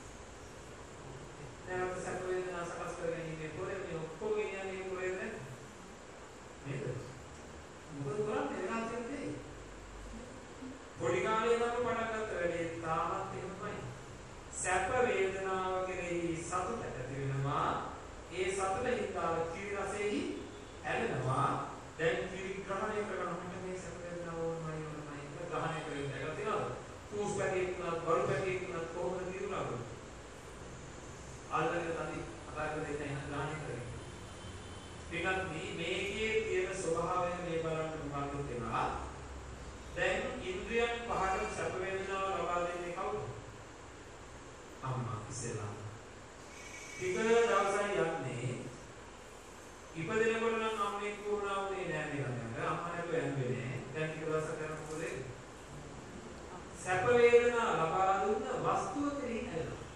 නැවත සැප වේදනාව සකස් කරගෙන ඉන්නේ පොරේ මේ ඔක්කොම කියන්නේ පොරේ නේද? නේද? මොකද කරන්නේ වෙලා තියෙන්නේ? පොඩි කාලේ ඉඳන් පටන් ගත්ත වැඩේ තාමත් එහෙමයි. සැප වේදනාව කෙරෙහි සතුට ඇති වෙනවා. ඒ සතුට හිතා කිරි රසෙහි ඇලෙනවා. දැන් කිරි ග්‍රහණය කරනකොට මේ සැප වේදනාව ඕනමයි ඕනමයි ග්‍රහණය කරගෙන ඉඳලා තියෙනවද? තූස් පැකේක් උනත් බරු පැකේක් උනත් කොහොමද කිරුණාද? අල්ලගෙන තනි අතාරින්න දෙන්න එහෙනම් ග්‍රහණය කරගෙන. ටිකක් මේකේ තියෙන ස්වභාවය මේ බලන්න මොකක්ද කියනවා. දැන් ඉන්ද්‍රියන් පහට සැප වේදනාව ලබා දෙන්නේ කවුද? අම්මා ඉස්සෙල්ලා. ටික දවසක් යන්නේ ඉපදෙනකොට නම් අම්මේ වුණා වුණේ නෑ නේද? අම්මාට යන්නේ නෑ. දැන් ටික දවසක් යනකොට මොකද? සැප වේදනා ලබා දුන්න වස්තුව කෙරෙහි ඇලෙනවා.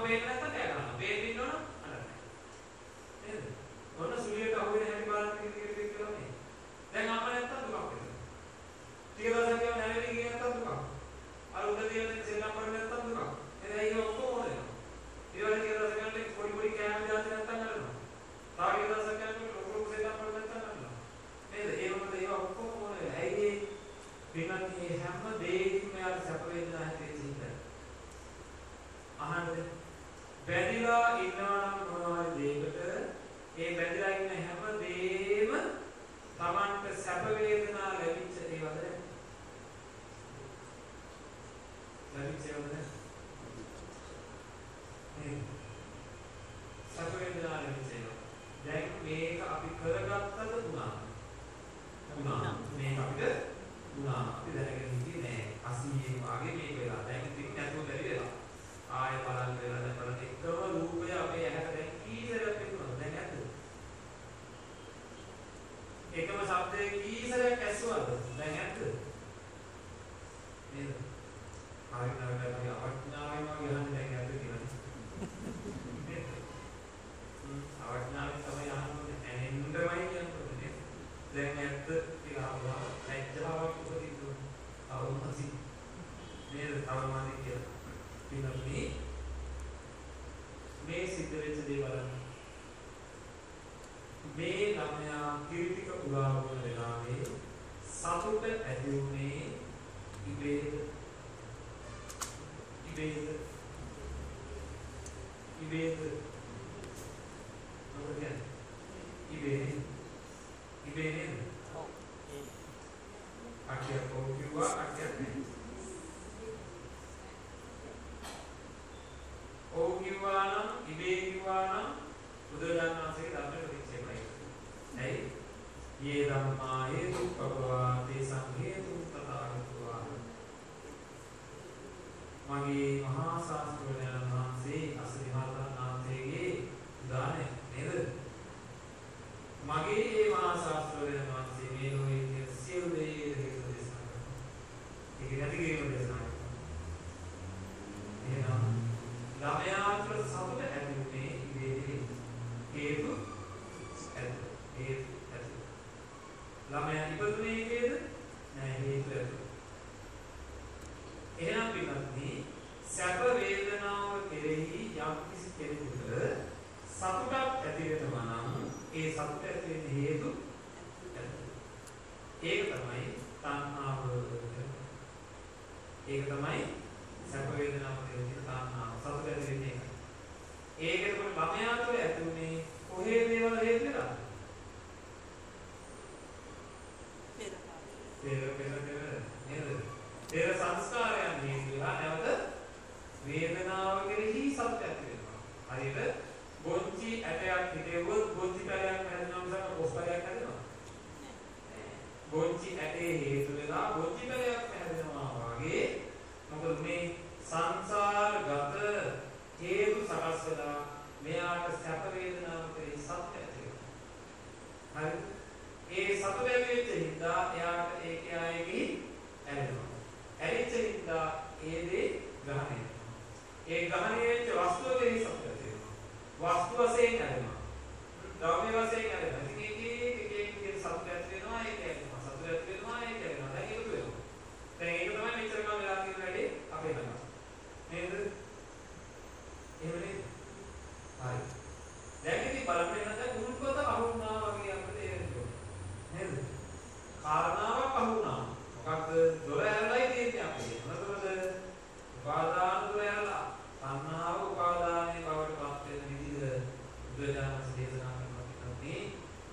පේන්නේ නැත්නම් කෑ ගන්නවා. පේන්නේ ඉන්නවනම් අඬන්නේ. නේද? ඔන්න සුලියට අහුවෙන හැටි බලන්න ටික ටික ටික කියලා මේ. දැන් අම්ම නැත්තම් දුකක් වෙනවා. ටික දවසක් යන නැවෙලි ගියේ නැත්තම් දුකක්. අර උඩ තියෙන සෙල්ලම් කරන්නේ නැත්තම් දුකක්. එතන ඒක ඔක්කොම ඕනේ. ඊළඟ ටික දවසක් යනකොට පොඩි පොඩි කෑම දාන්න නැත්තම් අඬනවා. තාම ටික දවසක් යනකොට ලොකු ලොකු සෙල්ලම් කරන්නේ නැත්තම් අඬනවා. නේද? ඒ මොකද ඒක ඔක්කොම ඕනේ. ඇයි ඒ පින්නන්නේ හැම දෙයකින්ම යාට සැප වේදනා හැටි හිතේ. අහන්නද? බැඳිලා ඉන්නවා නම් මොනවා දෙයකට ඒ බැඳිලා ඉන්න හැම දෙෙම Tamanට සැප වේදනා ලැබිච්ච ඒවාද නැද්ද? ලැබිච්ච ඒවාද නැද්ද? සැප වේදනා ලැබිච්ච ඒවා. දැන් මේක අපි කරගත්තද උනා? උනා. මේක අපිට උනා. අපි දැනගෙන හිටියේ නෑ. අසීයෙන් වාගේ මේක වෙලා. දැන් ඉතින් නැතුව බැරි වෙලා. ආය බලන්න වෙලා දැන් බලන්න එකම රූපය අපේ ඇහැට දැන් කීසරයක් වෙනවද? දැන් නැද්ද? එකම ශබ්දයේ කීසරයක් ඇසුවද? දැන් නැද්ද? නේද? ආයෙත් නැවත අපි අවඥාවෙන් වගේ අහන්නේ දැන් නැද්ද කියලා. නේද? හ්ම් අවඥාවෙන් තමයි අහන්නේ ඇහෙන්නමයි කියන්නේ. දැන් නැද්ද කියලා අහනවා. ලැජ්ජාවක් උපදින්න අවුමසි. නේද? තවමාදී කියලා. පින්නන්නේ මේ සිද්ධ වෙච්ච දේ බලන්න. මේ ළමයා කිරිටික උරා වුණ වෙලාවේ සතුට ඇති වුණේ ඉබේද? ඉබේද? ඉබේද? මොකද කියන්නේ? ඉබේ. ඉබේ නේද? ඔව්. අකිය කොකියුවා අකිය නෑ. ඕ කිව්වා නම් ඉබේ කිව්වා නම් බුදුරජාණන් වහන්සේගේ ධර්මයේ ප්‍රතික්ෂේපයි. ඇයි? යේ ධම්මා හේතුප්පවා තේසං හේතු තථාගතවා. මගේ මහා ශාස්ත්‍රඥයන් වහන්සේ අසරිමහතන් වහන්සේගේ උදාහරණය නේද? මගේ මේ මහා ශාස්ත්‍රඥයන් වහන්සේ මේ ලෝකයේ සියලු දේ හේතු දේශනා කරනවා. ඒක නැති කිරීම දේශනා කරනවා. එහෙනම් ළමයාට සතුට ඇති වුණේ ඉබේදී හේතු ඇත හේතු ඇත ළමයා ඉපදුනේ ඉබේද නෑ හේතු ඇත. එහෙනම් පිටත්නි සැප වේදනාව කෙරෙහි යම් කිසි කෙනෙකුට සතුටක් ඇති වෙනවා නම් ඒ සතුට ඇති වෙන හේතු ඇත. ඒක තමයි තණ්හාව. ඒක තමයි සැප වේදනාව කෙරෙහි තණ්හාව. සතුට ඇති වෙන්නේ ඒක. ඒකට ළමයා තුළ ඇති උනේ කොහේ දේවල් හේතු වෙලාද? පෙර පෙර පෙර නේද? පෙර සංස්කාරයන් හේතු වෙලා නැවත වේදනාව කෙරෙහි සතුට ඇති වෙනවා. හරියට බොන්චි ඇටයක් හිටෙවොත් බොන්චි පැලයක් හැදෙනවා මිසක කොස් පැලයක් හැදෙනවා නෑ. බොන්චි ඇටේ හේතු වෙලා බොන්චි පැලයක් හැදෙනවා වගේ මොකද මේ සංසාරගත හේතු සකස් වෙලා මෙයාට සැප වේදනාව කෙරෙහි සතුට ඇති වෙනවා. හරි? ඒ සතුට ඇති වෙච්ච හින්දා එයාට ඒකේ ආයෙකි ඇලෙනවා. ඇලිච්ච හින්දා ඒ දේ ග්‍රහණය කරනවා. ඒ ග්‍රහණය වෙච්ච වස්තුව කෙරෙහි සතුට ඇති වෙනවා. වස්තු වශයෙන් ඇලෙනවා. ද්‍රව්‍ය වශයෙන් ඇලෙනවා. ඉතින් ඒකේ එකේ එකේ සතුට ඇති වෙනවා ඒක ඇලෙනවා. සතුට ඇති වෙනවා ඒක ඇලෙනවා. දැන් ඒක වෙනවා. දැන් ඒක තමයි මෙච්චර කාලෙ වෙලා තියෙන වැඩේ අපේ ළඟ. නේද? එහෙම නේද? හරි. දැන් ඉතින් බලන්න නැත්නම් ගුරුත්වත අහුණා වගේ අපිට තේරෙන්නේ. නේද? කාරණාවක් අහුණා. මොකක්ද? දොර ඇරලායි තියෙන්නේ අපේ. මොනවද? උපාදාන දොර ඇරලා. තණ්හාව උපාදානයේ බවට පත් වෙන විදිහ බුදුරජාණන් දේශනා කරනවා කියන්නේ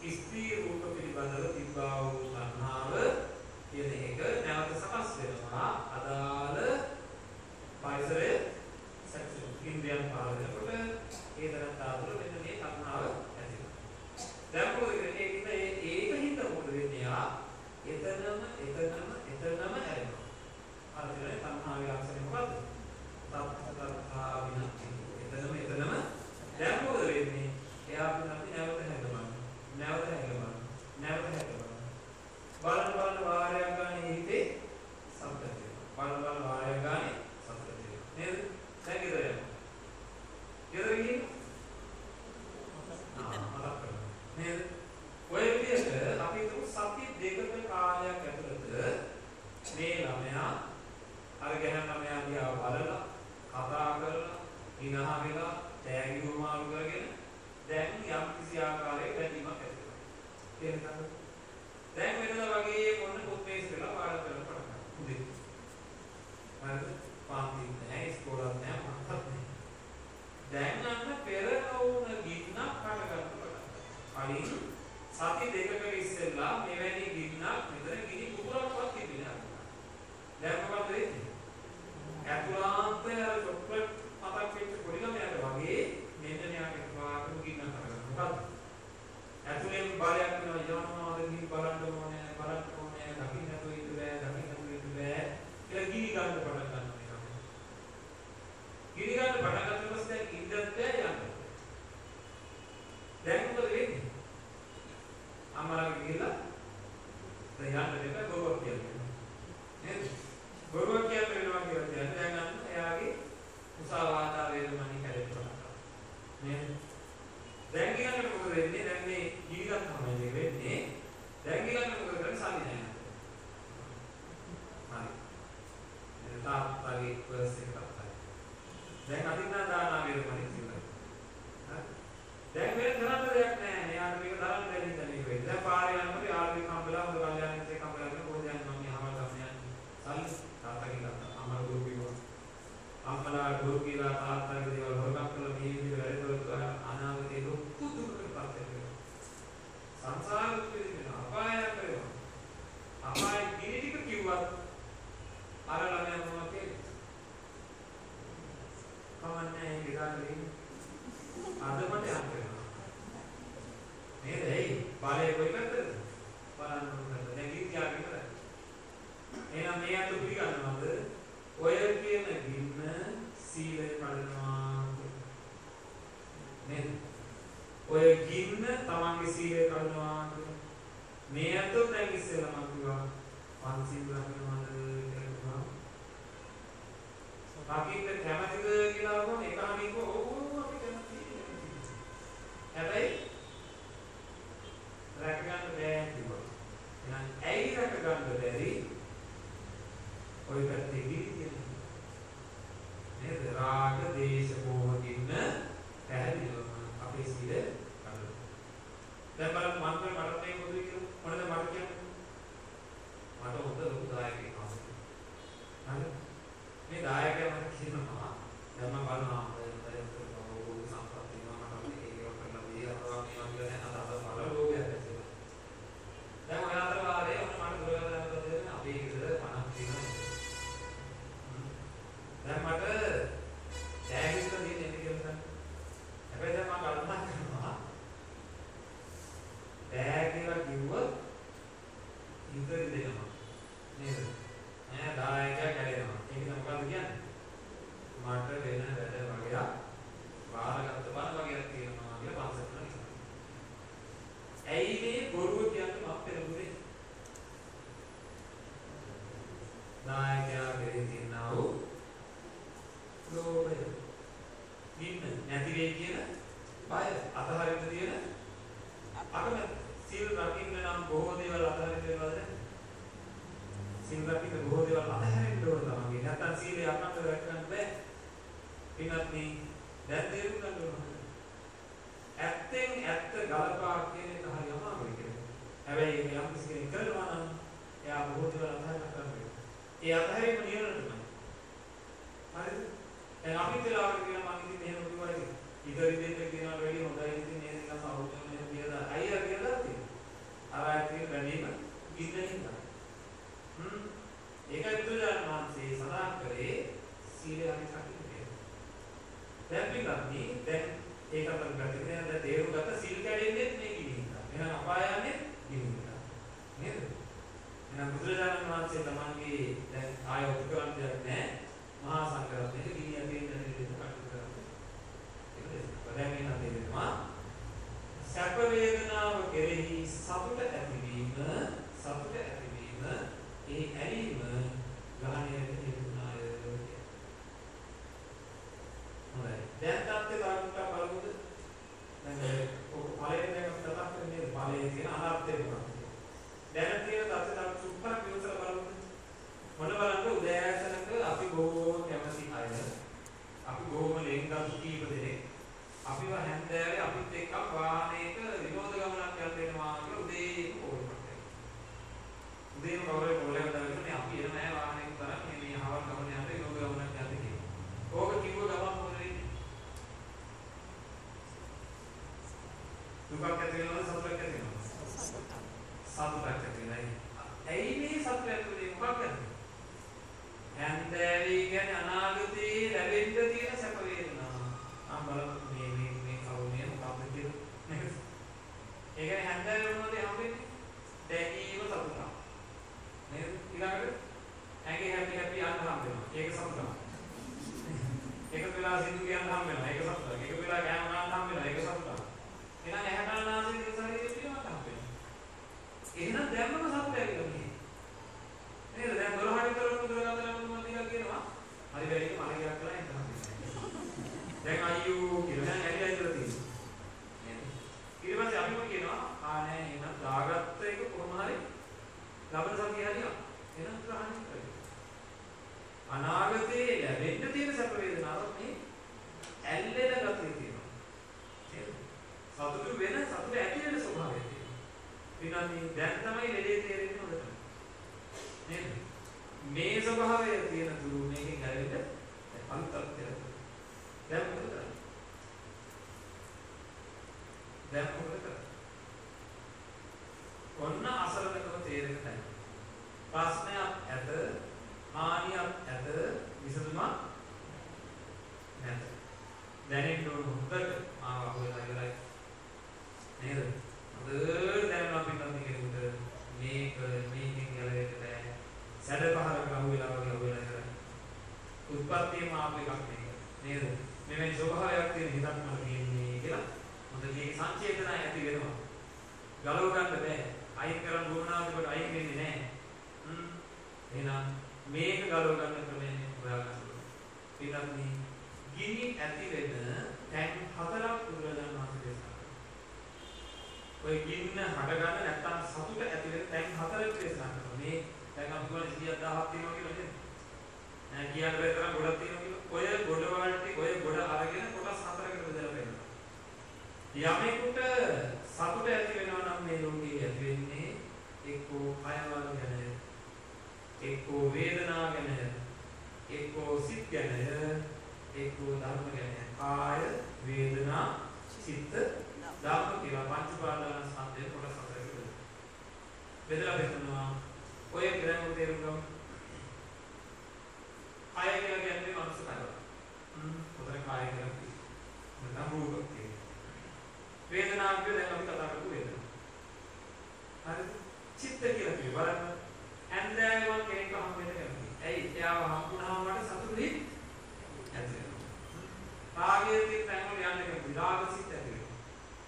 ස්ත්‍රී රූප පිළිබඳව තිබ්බා වූ තණ්හාව කියන එක නැවත සකස් වෙනවා අදාළ පරිසරයේ සැකසීම ඉන්ද්‍රියන් පාලනයකට ඒ තරම් තාතුල මෙන්න මේ තණ්හාව ඇති වෙනවා. දැන් මොකද කරන්නේ? ඒක ඒකින්ද මොකද වෙන්නේ? ආ එතනම එතනම එතනම හැරෙනවා. අර විතරයි තණ්හාවේ ලක්ෂණය මොකද්ද? තත්ත්වතා විනක්ති. එතනම එතනම දැන් මොකද වෙන්නේ? එයා අපි නැවත හැදෙනවා. නැවත හැදෙනවා. නැවත හැදෙනවා. බලන බලන වාරයක් ගන්න හිතේ සම්පත වෙනවා. බලන බලන වාරයක් ගන්න සම්පත වෙනවා. නේද? දැන් ඉතින් ඉතින් නේද? ඔය විදිහට අපි තුමු සති දෙකක කාලයක් ඇතුළත මේ ළමයා අර ගැහන ළමයා දිහා බලලා කතා කරලා ඉනහ වෙලා තෑගි උමාරු කරගෙන දැන් යම් කිසි ආකාරයක වැඩිමක් ඇති වෙනවා. තේරෙනවද? දැන් වෙනදා වගේ මොන පොත්පේස් වෙලා පාඩම් කරන්න පටන් ගන්නවා. උදේ. හරිද? පාන්ති නැහැ, ඉස්කෝලේ නැහැ, මොකක්වත් නැහැ. දැන් අන්න පෙර නොවුන ගින්නක් හට ගන්නවා. කලින් සති දෙකක ඉස්සෙල්ලා මෙවැනි ගින්නක් මෙතන ගිනි කුකුරක්වත් තිබෙන්නේ නැහැ. දැන් මොකද වෙන්නේ? ඇතුළාන්තයේ අර චොක්ලට් මතක් වෙච්ච පොඩි ළමයාට වගේ මෙන්න න්යාට වාකුණු ගින්නක් හට ගන්නවා. මොකද? ඇතුලෙන් බලයක් වෙනවා යනවා ගිහින් බලන්න ඕනේ බලන්න ඕනේ දකින්න නැතුව ඉන්න බෑ දකින්න නැතුව ඉන්න බෑ කියලා ගිනි ගන්න පටන් ගන්නවා මේක. ගිනි ගන්න පටන් ගන්න පස්සේ දැන් ඉන්නත් බෑ යන්න. දැන් මොකද වෙන්නේ? අම්මලාගේ ගිහලා දැන් යන්න දෙන්න බොරුවක් කියනවා. නේද? බොරුවක් කියන්න වෙනවා කියලා කියන්නේ දැන් අන්න එයාගේ මුසාවාදා වේදමණී කැරෙන්න පටන් ගන්නවා. නේද? දැන් ඊළඟට මොකද වෙන්නේ? දැන් මේ ජීවිතත් තමයි වෙන්නේ. දැන් ඊළඟට මොකද කරන්නේ? සල්ලි නැහැ. හරි. එතන තාත්තගේ පර්ස් එක තාත්තයි. දැන් අදින්න දානවා වේදමණී කියලා. හරි. දැන් මේ කරන්න දෙයක් නැහැ. මෙයාට මේක දාන්න බැරි ඉඳන් මේක වෙන්නේ. දැන් පාරේ යනකොට යාළුවෙක් හම්බෙලා හොඳ කල්යාණිකයෙක් එක්ක හම්බෙලා කියන කොහොමද යන්නේ මම යහවල් ගන්න යන්නේ. සල්ලි තාත්තගේ තාත්තා අම්මලා ගුරු කිව්වා. අම්මලා ගුරු කියලා තාත්තගේ දේවල් හොරකම් කරලා මේ විදිහට වැඩ කරලා අනාගතේ ලොකු දුකකටපත් වෙනවා. සංසාර දුක වෙනවා. අපායක් වෙනවා. අපාය කිරි ටික කිව්වත් අර ළමයා මොනවද කියන්නේ? කවන්නේ ඉඳාගෙන අද මට යන්න වෙනවා. නේද? එයි බලේ කොයි පැත්තද? බලන්න ඕනද? දැන් ඉතියාගෙන ඉවරයි. එහෙනම් මේ අත පිළිගන්නවද? ඔය කියන ගින්න සීලය කඩනවා. නේද? ඔය ගින්න තමන්ගේ සීලය කඩනවා. මේ අත දැන් ඉස්සෙල්ලා මම කිව්වා පන්සිල් රකින්නවද කියලා. රකින්න කැමතිද කියලා වුණා ඒකම කිව්වා ඕ අපි කැමතියි. හැබැයි රැක ගන්න බෑ කිව්වා. එහෙනම් ඇයි රැක ගන්න බැරි? ඔය පැත්තේ ගිනි තියෙනවා. නේද? රාග, දේශ, මෝහ ගින්න පැහැදිලිවම අපේ සීලය කඩනවා. දැන් බලන්න මම මට මේ මොකද කියලා මොනද මට කියන්නේ? මට හොඳ ලොකු දායකයෙක් ආවා. හරිද? මේ දායකයා මට කියනවා දැන් මම බලනවා දැන් සම්පත් වෙනවා මට මේක කරලා දීලා මේවා කියලා නේද අද බල ලෝකයක් ඇතුළේ. දැන් ඔය අතර වාරේ ඔන්න මට දුරවදනට දෙන්න අපේ ගෙදර පණක් තියෙනවා. දැන් මට ටැග්ස් දෙන්න දෙන්න කියලා. හැබැයි දැන් මම කල්පනා කරනවා ටැග් කියලා කිව්වොත් ඉන්ටර් දෙනවා. නේද? ඈ දායකයා කැඩෙනවා. ඒක තමයි මොකක්ද කියන්නේ? මට වෙන වැඩ වගේක් බාරගත්ත බණ වගේක් තියෙනවා කියලා පන්සලට කියනවා. ඇයි මේ බොරුව කියන්නේ මම පෙරමුනේ? දායකයා කෙරෙහි තියෙනා වූ ලෝභය. ගින්න නැති වෙයි කියන බය අතහරින්න තියෙන අකමැත්ත. සීල් රකින්න නම් බොහෝ දේවල් අතහරින්න වෙනවද? සීල් රකින්න බොහෝ දේවල් අතහරින්න ඕන තමයි. නැත්තම් සීලය අකණ්ඩව රැකගන්න බෑ. පින්වත් මේ දැන් තේරුම් ගන්න ඕන. ඇත්තෙන් ඇත්ත ගලපා කියන එක හරි අමාරුයි කියන්නේ. හැබැයි මේ යම් කිසි කෙනෙක් කරනවා නම් එයා බොහෝ දේවල් අතහරින්න කරනවා. ඒ අතහැරීම නියම තමයි. හරිද? දැන් අපි වෙලාවකට කියන මම ඉතින් මෙහෙම කිව්වා ඉතින් ඉතින් දෙන්න කියනවා වැඩි හොඳයි ඉතින් මේ නිකන් සෞඛ්‍යමය කියලා අයියා කියලා තියෙනවා. තියෙන අනර්ථය මොකක්ද? දැන තියෙන තත්ත්වය තමයි සුප්පර විමසලා බලන්න. මොන බලන්න උදෑසනක අපි බොහෝම කැමති අය අපි බොහෝම ලෙන්ගත් කීප දෙනෙක් අපිව හැන්දෑවේ අපිත් එක්ක වාහනයක විනෝද ගමනක් යන්න වෙනවා කියලා උදේ පොරකට. උදේම කවුරුහරි පොලයක් දාගෙන අපි එන නෑ වාහනයක තරක් මේ මේ හවල් ගමන යන්න විනෝද ගමනක් යන්න කියලා. ඕක කිව්ව ගමන් මොකද වෙන්නේ? දුකක් ඇති වෙනවද සතුටක් ඇති වෙනවද? සතුටක් ඇති වෙනයි. ඇයි මේ සතුට ඇති වෙන්නේ මොකක්ද? හැන්දෑවේ කියන්නේ අනාගතේ ලැබෙන්න තියෙන සැප වේදනා. ආ බලන්න මේ මේ මේ කවුනේ මොකක්ද කියලා. නේද? ඒ කියන්නේ හැන්දෑවේ මොනවද හම්බෙන්නේ? දැකීම සතුටක්. නේද? ඊළඟට ඇඟේ හැපි හැපි යන්න හම්බ වෙනවා. ඒක සතුටක්. එක වෙලා සින්දු කියන්න හම්බ වෙනවා. ඒක සතුටක්. එක වෙලා කෑම කන්න හම්බ වෙනවා. ඒක සතුටක්. එහෙනම් ඇහැට නාසයෙන් දිවසාරියේ පිළිවෙලක් හම්බ වෙනවා. එහෙනම් දැම්මම සතුට ඇවිල්ලා තියෙනවා. නේද? දැන් දොළහට විතර මුද්‍රගතන මොනවද කියලා කියනවා. හරි බැරි එක මම එකක් කරලා ඉන්නවා. දැන් අයියෝ කියලා දැන් ඇරිලා ඉඳලා තියෙනවා. නේද? ඊට පස්සේ අපිම කියනවා ආ නෑ එහෙනම් දාගත්ත එක කොහොම හරි ලබන සතිය හරියක්. එහෙනම් ග්‍රහණය කරගන්න. අනාගතේ ලැබෙන්න තියෙන සැප වේදනාව මේ ඇල්ලෙන ගතිය තියෙනවා. නේද? සතුට වෙන සතුට ඇති වෙන ස්වභාවය තියෙනවා. ඊළඟට දැන් තමයි ලෙඩේ තේරෙන්නේ හොඳට. නේද? මේ ස්වභාවය තියෙන තුරු මේකෙන් ගැලවෙන්න අන්තර්ත්‍ය. දැන් මොකද කරන්නේ? දැන් මොකද කරන්නේ? ඔන්න අසරණකම තේරෙන්න තැන. ප්‍රශ්නයක් ඇත, හානියක් ඇත, විසඳුමක් නැත. දැනෙන්න ඕන හොඳට ආව හොයලා ඉවරයි. නේද? හොඳට දැනනවා පිටත් කෙනෙකුට මේක මේකෙන් ගැලවෙන්න බෑ. සැඩ පහරක අහුවෙලා වගේ අහුවෙලා ඉවරයි. උත්පත්තියම ආපු එකක් මේක. නේද? මෙවැනි ස්වභාවයක් තියෙන හිතක් මට තියෙන්නේ කියලා හොඳට මේ සංචේතනය ඇති වෙනවා. ගලව ගන්න බෑ. අයින් කරන්න වුණාට අයින් වෙන්නේ නැහැ. හ්ම්. එහෙනම් මේක ගලව ගන්න ක්‍රමය හොයා ගන්න ඕනේ. ඊටත් මේ ගිනි ඇති වෙන තැන් හතරක් බුදුරජාණන් වහන්සේ දේශනා කරනවා. ඔය ගින්න හට ගන්න නැත්තම් සතුට ඇති වෙන තැන් හතරක් දේශනා කරනවා. මේ දැන් අපි කියන්නේ සියයක් දහයක් තියෙනවා කියලා නේද? ඈ කියන්න බැරි තරම් ගොඩක් තියෙනවා කියලා. ඔය ගොඩ වලට ඔය ගොඩ අරගෙන කොටස් හතරකට බෙදලා පෙන්නනවා. යමෙකුට සතුට ඇති වෙනවා නම් මේ ලෝකේ ඇති වෙන්නේ එක්කෝ කයවල ගැන, එක්කෝ වේදනා ගැන, එක්කෝ සිත් ගැන, එක්කෝ ධර්ම ගැන. කාය, වේදනා, සිත්, ධම්ම කියලා පංච පාදානස්කන්ධය කොටස් හතරකට බෙදලා පෙන්නනවා. ඔය ග්‍රැම තේරුම් ගමු. කාය කියලා කියන්නේ මනස කය. හ්ම්. උතර කාය කියලා කියනවා. නැත්නම් රූප කියනවා. වේදනාව කියන්නේ දැන් අපි කතා කරපු වේදනාව. හරිද? චිත්ත කියලා කියනවා. බලන්න. ඇන්දෑව කෙනෙක් හම් වෙන්න කැමති. ඇයි? එයාව හම්බුනහම මට සතුටුයි ඇති වෙනවා. රාගයේ තියෙන තැන් වල යන්න කැමති. රාගසිත ඇති වෙනවා.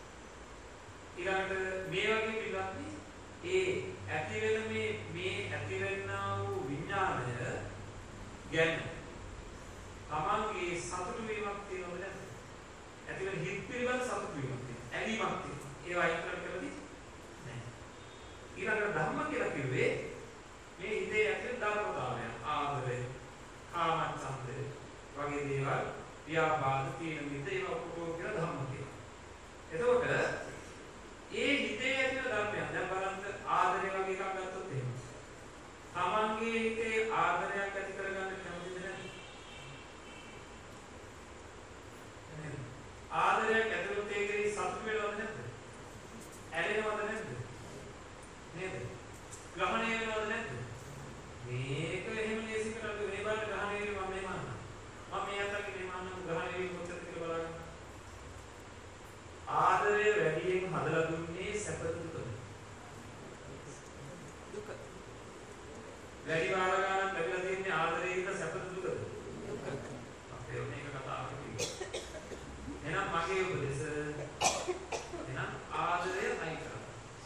ඊළඟට මේ වගේ පිළිගන්නේ ඒ ඇති වෙන මේ මේ ඇති වෙනා වූ විඥානය ගැන තමන්ගේ සතුටු වීමක් තියෙනවද නැද්ද? ඇති වෙන හිත් පිළිබඳ සතුටු වීමක් තියෙනවා. ඇලීමක් තියෙනවා. ඒවා අයින් කරකවලදී නැහැ. ඊළඟට ධර්ම කියලා කිව්වේ මේ හිතේ ඇති ධර්මතාවය. ආදරය, කාමච්ඡන්දය වගේ දේවල්, ව්‍යාපාද, තීන මිද ඒවා ඔක්කොම කියලා ධර්ම කියනවා. එතකොට ඒ හිතේ ඇති ධර්මයන් දැන් බලන්න ආදරය වගේ එකක් ගත්තොත් එහෙම. තමන්ගේ හිතේ ආදරයක් ඇති කරගන්න කැමතිද නැද්ද? ආදරයක් ඇතුළත ඒකේ සතුට වෙනවද නැද්ද? ඇලෙනවද නැද්ද? නේද? ග්‍රහණය වෙනවද නැද්ද? මේක එහෙම ලේසි කරලා මේ බලන්න ග්‍රහණය වෙන්නේ මම මේ මන්න. මම මේ අතට මේ මන්න ග්‍රහණය වෙන්නේ කොච්චරද කියලා බලන්න. ආදරය වැඩියෙන් හදලා දුන්නේ සැප දුකද? දුක. වැඩි වාර ගන්නක් ලැබිලා තියෙන්නේ ආදරයෙන් සැප දුකද? දුක. අපේ මේක කතාවක් තියෙනවා. එහෙනම් මගේ උපදෙස එහෙනම් ආදරය අයින් කරන්න.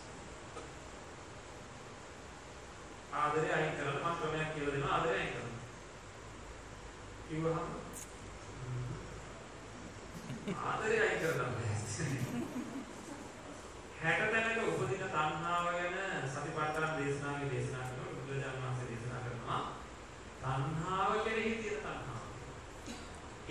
ආදරය අයින් කරන්න මම ක්‍රමයක් කියලා දෙනවා ආදරය අයින් කරන්න. කිව්වහම ආදරය අයින් කරන්න බෑ. හැට තැනක උපදින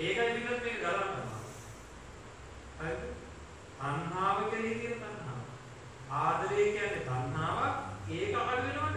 ඒකයි විනත් මේක ගලවන්න. හරිද? තණ්හාව කියලා කියන තණ්හාව. ආදරය කියන්නේ තණ්හාවක්. ඒක අඩු වෙනවද?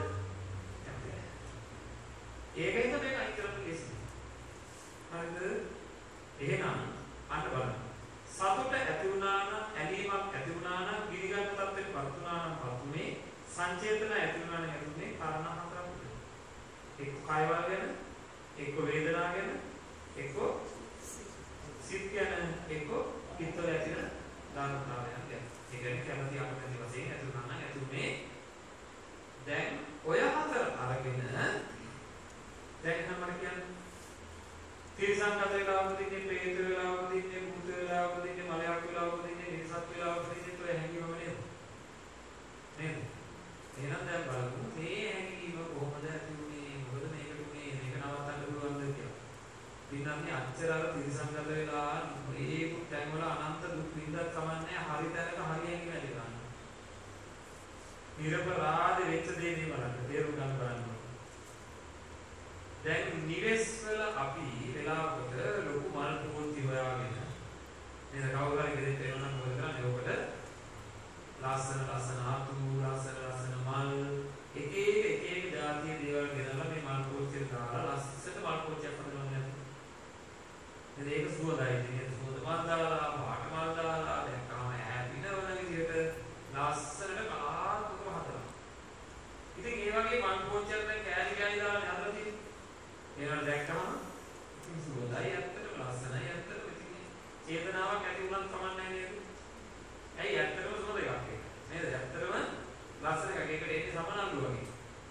ඒකෙන්ද මේක අයින් කරන්න ලේසි. හරිද? එහෙනම් අන්න බලන්න. සතුට ඇති වුණා නම්, ඇලීමක් ඇති වුණා නම්, ගිනිගත් තත්ත්වෙට පත් වුණා නම් පතුනේ, සංචේතන ඇති වුණා නම් ඇතුනේ කාරණා හතරක් තිබෙනවා. එක්ක කය වල ගැන, එක්ක වේදනා ගැන, එක්ක සිත් ගැන, එක්ක පිටවල ඇති වෙන ධර්මතාවයන් ගැන. ඒ කියන්නේ කැමැති අකමැති වශයෙන් ඇති වුණා නම් ඇතුනේ. දැන් ඔය හතර අරගෙන දැන් මම කියන්නේ තිරසංගත වෙලා උපදින්නේ, ප්‍රේත වෙලා උපදින්නේ, භූත වෙලා උපදින්නේ, මලයක් වෙලා උපදින්නේ, නිසත් වෙලා උපදින්නේ, તો හැංගීම නේද? නේද? එහෙනම් දැන් බලමු මේ හැංගීම කොහොමද ඇති වුනේ? මොකද මේකට උනේ? මේක නවත්තන්න පුළුවන්ද කියලා. පින්නන්නේ අච්චර අර තිරසංගත වෙලා මේ තැන් වල අනන්ත දුක් විඳක් කමන්නේ හරි තැනක හරි හැංගීම ඇති ගන්න. නිරපරාධ වෙච්ච දේ නේ බලන්න. තේරුම් ගන්න බලන්න. දැන් නිවෙස් වල අපි වෙලාවකට ලොකු මල් පොත්ති හොයාගෙන නේද කවුරු හරි ගෙදරට එනවා නම් මොකද කරන්නේ? ඔකට ලස්සන ලස්සන ආතු ලස්සන ලස්සන මල් එක එක එක එක જાතිය දේවල් ගෙනල්ලා මේ මල් පොත්තියට දාලා ලස්සන මල් පොත්තියක් හදනවා නේද? නේද? ඒක සුවඳයි. නේද? සුවඳ මල් දාලා පාට මල් දාලා දැක්කම ඈපිනවන විදිහට ලස්සනට කලාත්මකව හදනවා. ඉතින් ඒ වගේ මල් පොත්තියක් දැන් කෑලි කෑලි දාලා හදලා තියෙන්නේ. ඒනට දැක්කම සුවඳයි ඇත්තටම ලස්සනයි ඇත්තටම ඉතින් චේතනාවක් ඇති වුණත් කමන්නේ නේද? ඇයි ඇත්තටම සුවඳ එකක් ඒක. නේද? ඇත්තටම ලස්සන එකක්. ඒකට එන්නේ සමනල්ලු වගේ.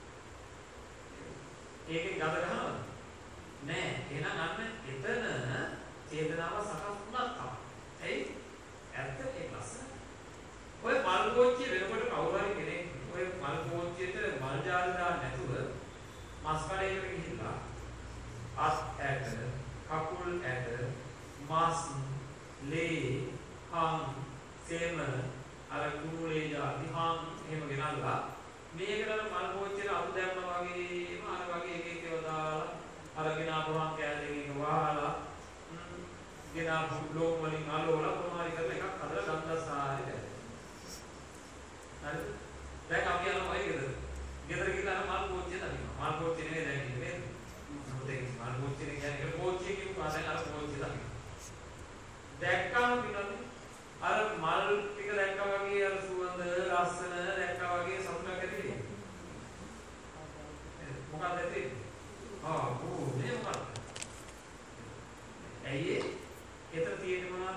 ඒකේ ගඳ ගන්නවද? නෑ. එහෙනම් අන්න එතන චේතනාව සකස් වුණා තමයි. ඇයි? ඇත්ත ඒක ලස්සන. ඔය මල් පෝච්චිය වෙනකොට කවුරු හරි කෙනෙක් ඔය මල් පෝච්චියට මල් ජාල දාන්න නැතුව මස් කඩේකට ගිහිල්ලා අත් ඇට, කකුල් ඇට, මස්, ලේ, හම්, සේම, අර කුරුලේ જાති හම් එහෙම ගෙනල්ලා මේකට මල් පෝච්චියට අතු දැම්මා වගේම අර වගේ එක එක ඒවා දාලා අරගෙන ආපුවම කෑල්ලෙන් එක වහලා ගෙන ආපු ලෝක වලින් අලෝලා කොහොම හරි කරලා එකක් හදලා ගන්දස්සාරේ දැම්මා. හරිද? දැන් අපි යනවා ඔය ගෙදර. ගෙදර ගිහලා මල් පෝච්චිය දකිනවා. මල් පෝච්චිය නෙවෙයි දැන් ඉන්නේ. මොකද මල් පෝච්චිය කියන්නේ පෝච්චිය කියපු කාසෙන් අර පෝච්චිය දකිනවා. දැක්කම පිටන්නේ අර මල් ටික දැක්කා වගේ අර සුවඳ ලස්සන දැක්කා වගේ සතුටක් ඇති වෙනවා. මොකක්ද ඇති? ආ ඕ නේ මොකක්ද? ඇයි ඒ? එතන තියෙන්නේ මොනවද?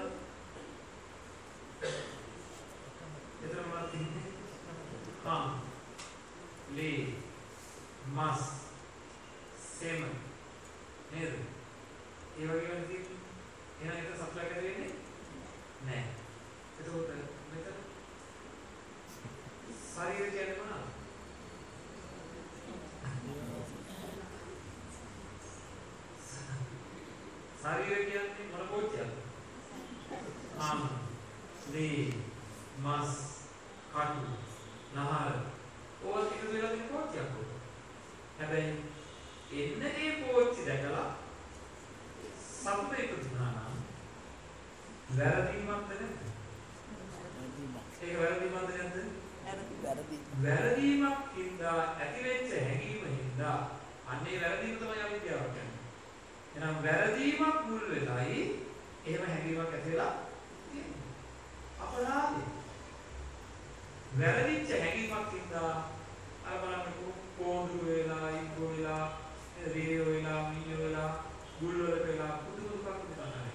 එතන මොනවද තියෙන්නේ? හම් ලේ මස් සෙම නේද? ඒ වගේ වෙන තියෙන්නේ. එහෙනම් ඒක සප්ලයි කරලා වෙන්නේ නෑ. එතකොට මෙතන ශරීරය කියන්නේ මොනවද? ශරීරය කියන්නේ මොන පෝච්චියද? ආම ලේ මස් කටු නහර ඕවා ටික දෙලා තියෙන පෝච්චියක් උඩ. හැබැයි එන්නේ මේ පෝච්චි දැකලා සතුට ඉපදුනා නම් වැරදීමක්ද නැද්ද? ඒක වැරදීමක්ද නැද්ද? වැරදි. වැරදීමක් හින්දා ඇති වෙච්ච හැඟීම හින්දා අන්නේ වැරදීම තමයි අවිද්‍යාව කියන්නේ. එහෙනම් වැරදීමක් මුල් වෙලායි එහෙම හැඟීමක් ඇති වෙලා තියෙන්නේ. අපරාධය. වැරදිච්ච හැඟීමක් හින්දා අර බලන්නකෝ කොඳු වෙලා ඉක්කො වෙලා රේ වෙලා මීය වෙලා ගුල් වල වෙලා පුදුම දුකක් උපදිනවා.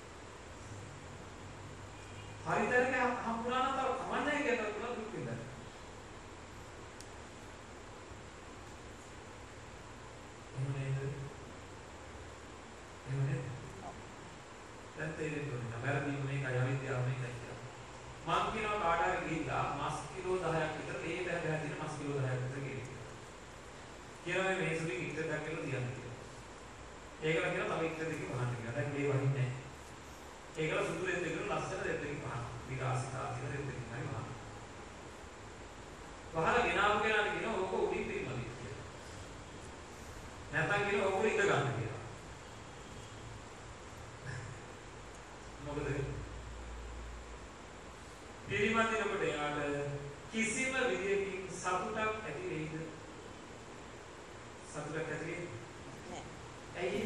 හරිතරක හම්බුනා නම් තව කමන්නේ කියලා දුක දුක් විඳින්න. එහෙම නේද? එහෙම නේද? දැන් තේරෙන්නේ වැරදීම මේකයි අවිද්‍යාව මේකයි කියලා. මම කියනවා කාට හරි ගිහිල්ලා මස් කිලෝ දහයක් විතර ඒ බෑ බෑ දින මස් කිලෝ දහයක් විතර ගෙනියන්න. කියනවා මේ සුළු ඉක්තක් කියලා තියන්න කියලා. ඒකලා කියන තව ඉක්ත දෙක වහන්න කියලා. දැන් මේ වහින්නේ නැහැ. ඒකලා සුදු දෙත් දෙකන ලස්සන දෙත් දෙකක් වහන්න. විකාශිතා කියන දෙත් දෙකක් හරි වහන්න. වහලා ගෙනාවු කෙනාට කියන ඕක උඩින් තියමදි කියලා. නැත්නම් කියන ඕක ඉඳ ගන්න කියලා. සතුටක් ඇති වෙයිද? සතුටක් ඇති වෙන්නේ නැහැ. ඇයි?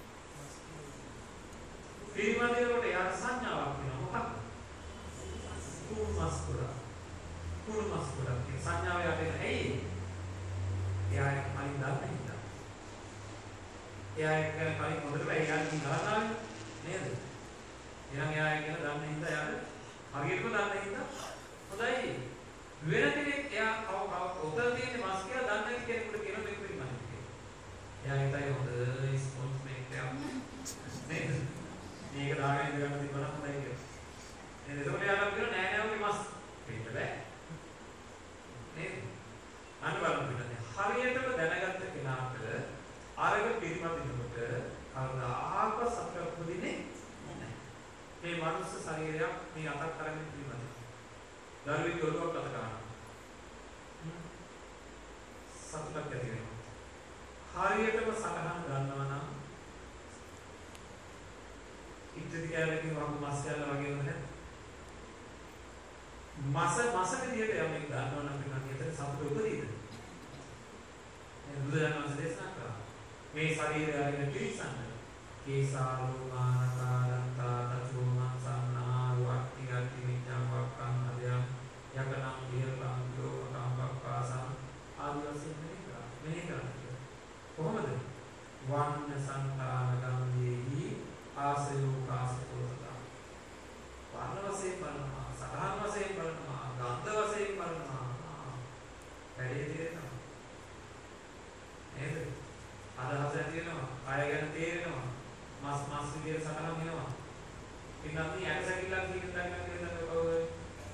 පිරිමදිනකොට යාට සංඥාවක් වෙනවා. මොකක්ද? කුණු මස්කුරා. කුණු මස්කුරා කියන සංඥාව යට එන ඇයි? එයා එක කලින් දන්න හින්දා. එයා එක කලින් හොඳට එයාට ගලනවා නේද? එහෙනම් එයා එක දන්න හින්දා එයාට හරියටම දන්න හින්දා හොඳයි. වෙන කෙනෙක් එයා කව කව උතර තියෙන මාස් කියලා දන්නේ නැති කෙනෙකුට කියන මේක පිළිමන්නේ කියලා. එයා හිතයි හොඳ රිස්පොන්ස් මේක එකක් නේද? මේක දාගෙන ඉඳගෙන තිබුණා හොඳයි කියලා. නේද? ඒකට එයාලා කියන නෑ නෑ ඔගේ මාස් පිට බෑ. නේද? අන්න බලන්න පිටනේ. හරියටම දැනගත්ත කෙනාට අරග පිළිමදිනකොට කවදාක සතුටක් පුදින්නේ නැහැ. මේ මනුස්ස ශරීරයක් මේ අතක් කරගෙන පිළිමදින. දරුවෙක් ඔළුවක් අත ගන්නවා. සතුටක් ඇති වෙනවා. හරියටම සටහන් ගන්නවා නම් ඉතිරි කැලේකින් වගේ මස් කැල්ල වගේ වුණේ මස මස විදියට යන්නේ ගන්නවා නම් පිටන් හිතේ සතුට උපදීද? මේ බුදුරජාණන් වහන්සේ දේශනා කළා. මේ ශරීරය අරගෙන පිරිසන්න. කේසාලෝමානකාරන්තා තචෝමං සම්නාරු අට්ටිගට්ටි විඤ්ඤාණ වක්කං අධයං යකනම් විහෙරං යෝමකම් වක්කාසං ආදි වශයෙන් මෙහි කරන්නේ. කොහොමද? වන්න සංකාර ගම්මේහි ආසයෝ කාසකෝතං. වන්න වශයෙන් බලනවා, සතහන් වශයෙන් බලනවා, ගන්ධ වශයෙන් බලනවා. වැඩි දෙයක් නේද? අදහස ඇති වෙනවා, කය ගැන තේරෙනවා, මස් මස් විදියට සටහන් වෙනවා. ඉතින් අපි ඇටසැකිල්ලක් කියන දකින්න කියන කවුද?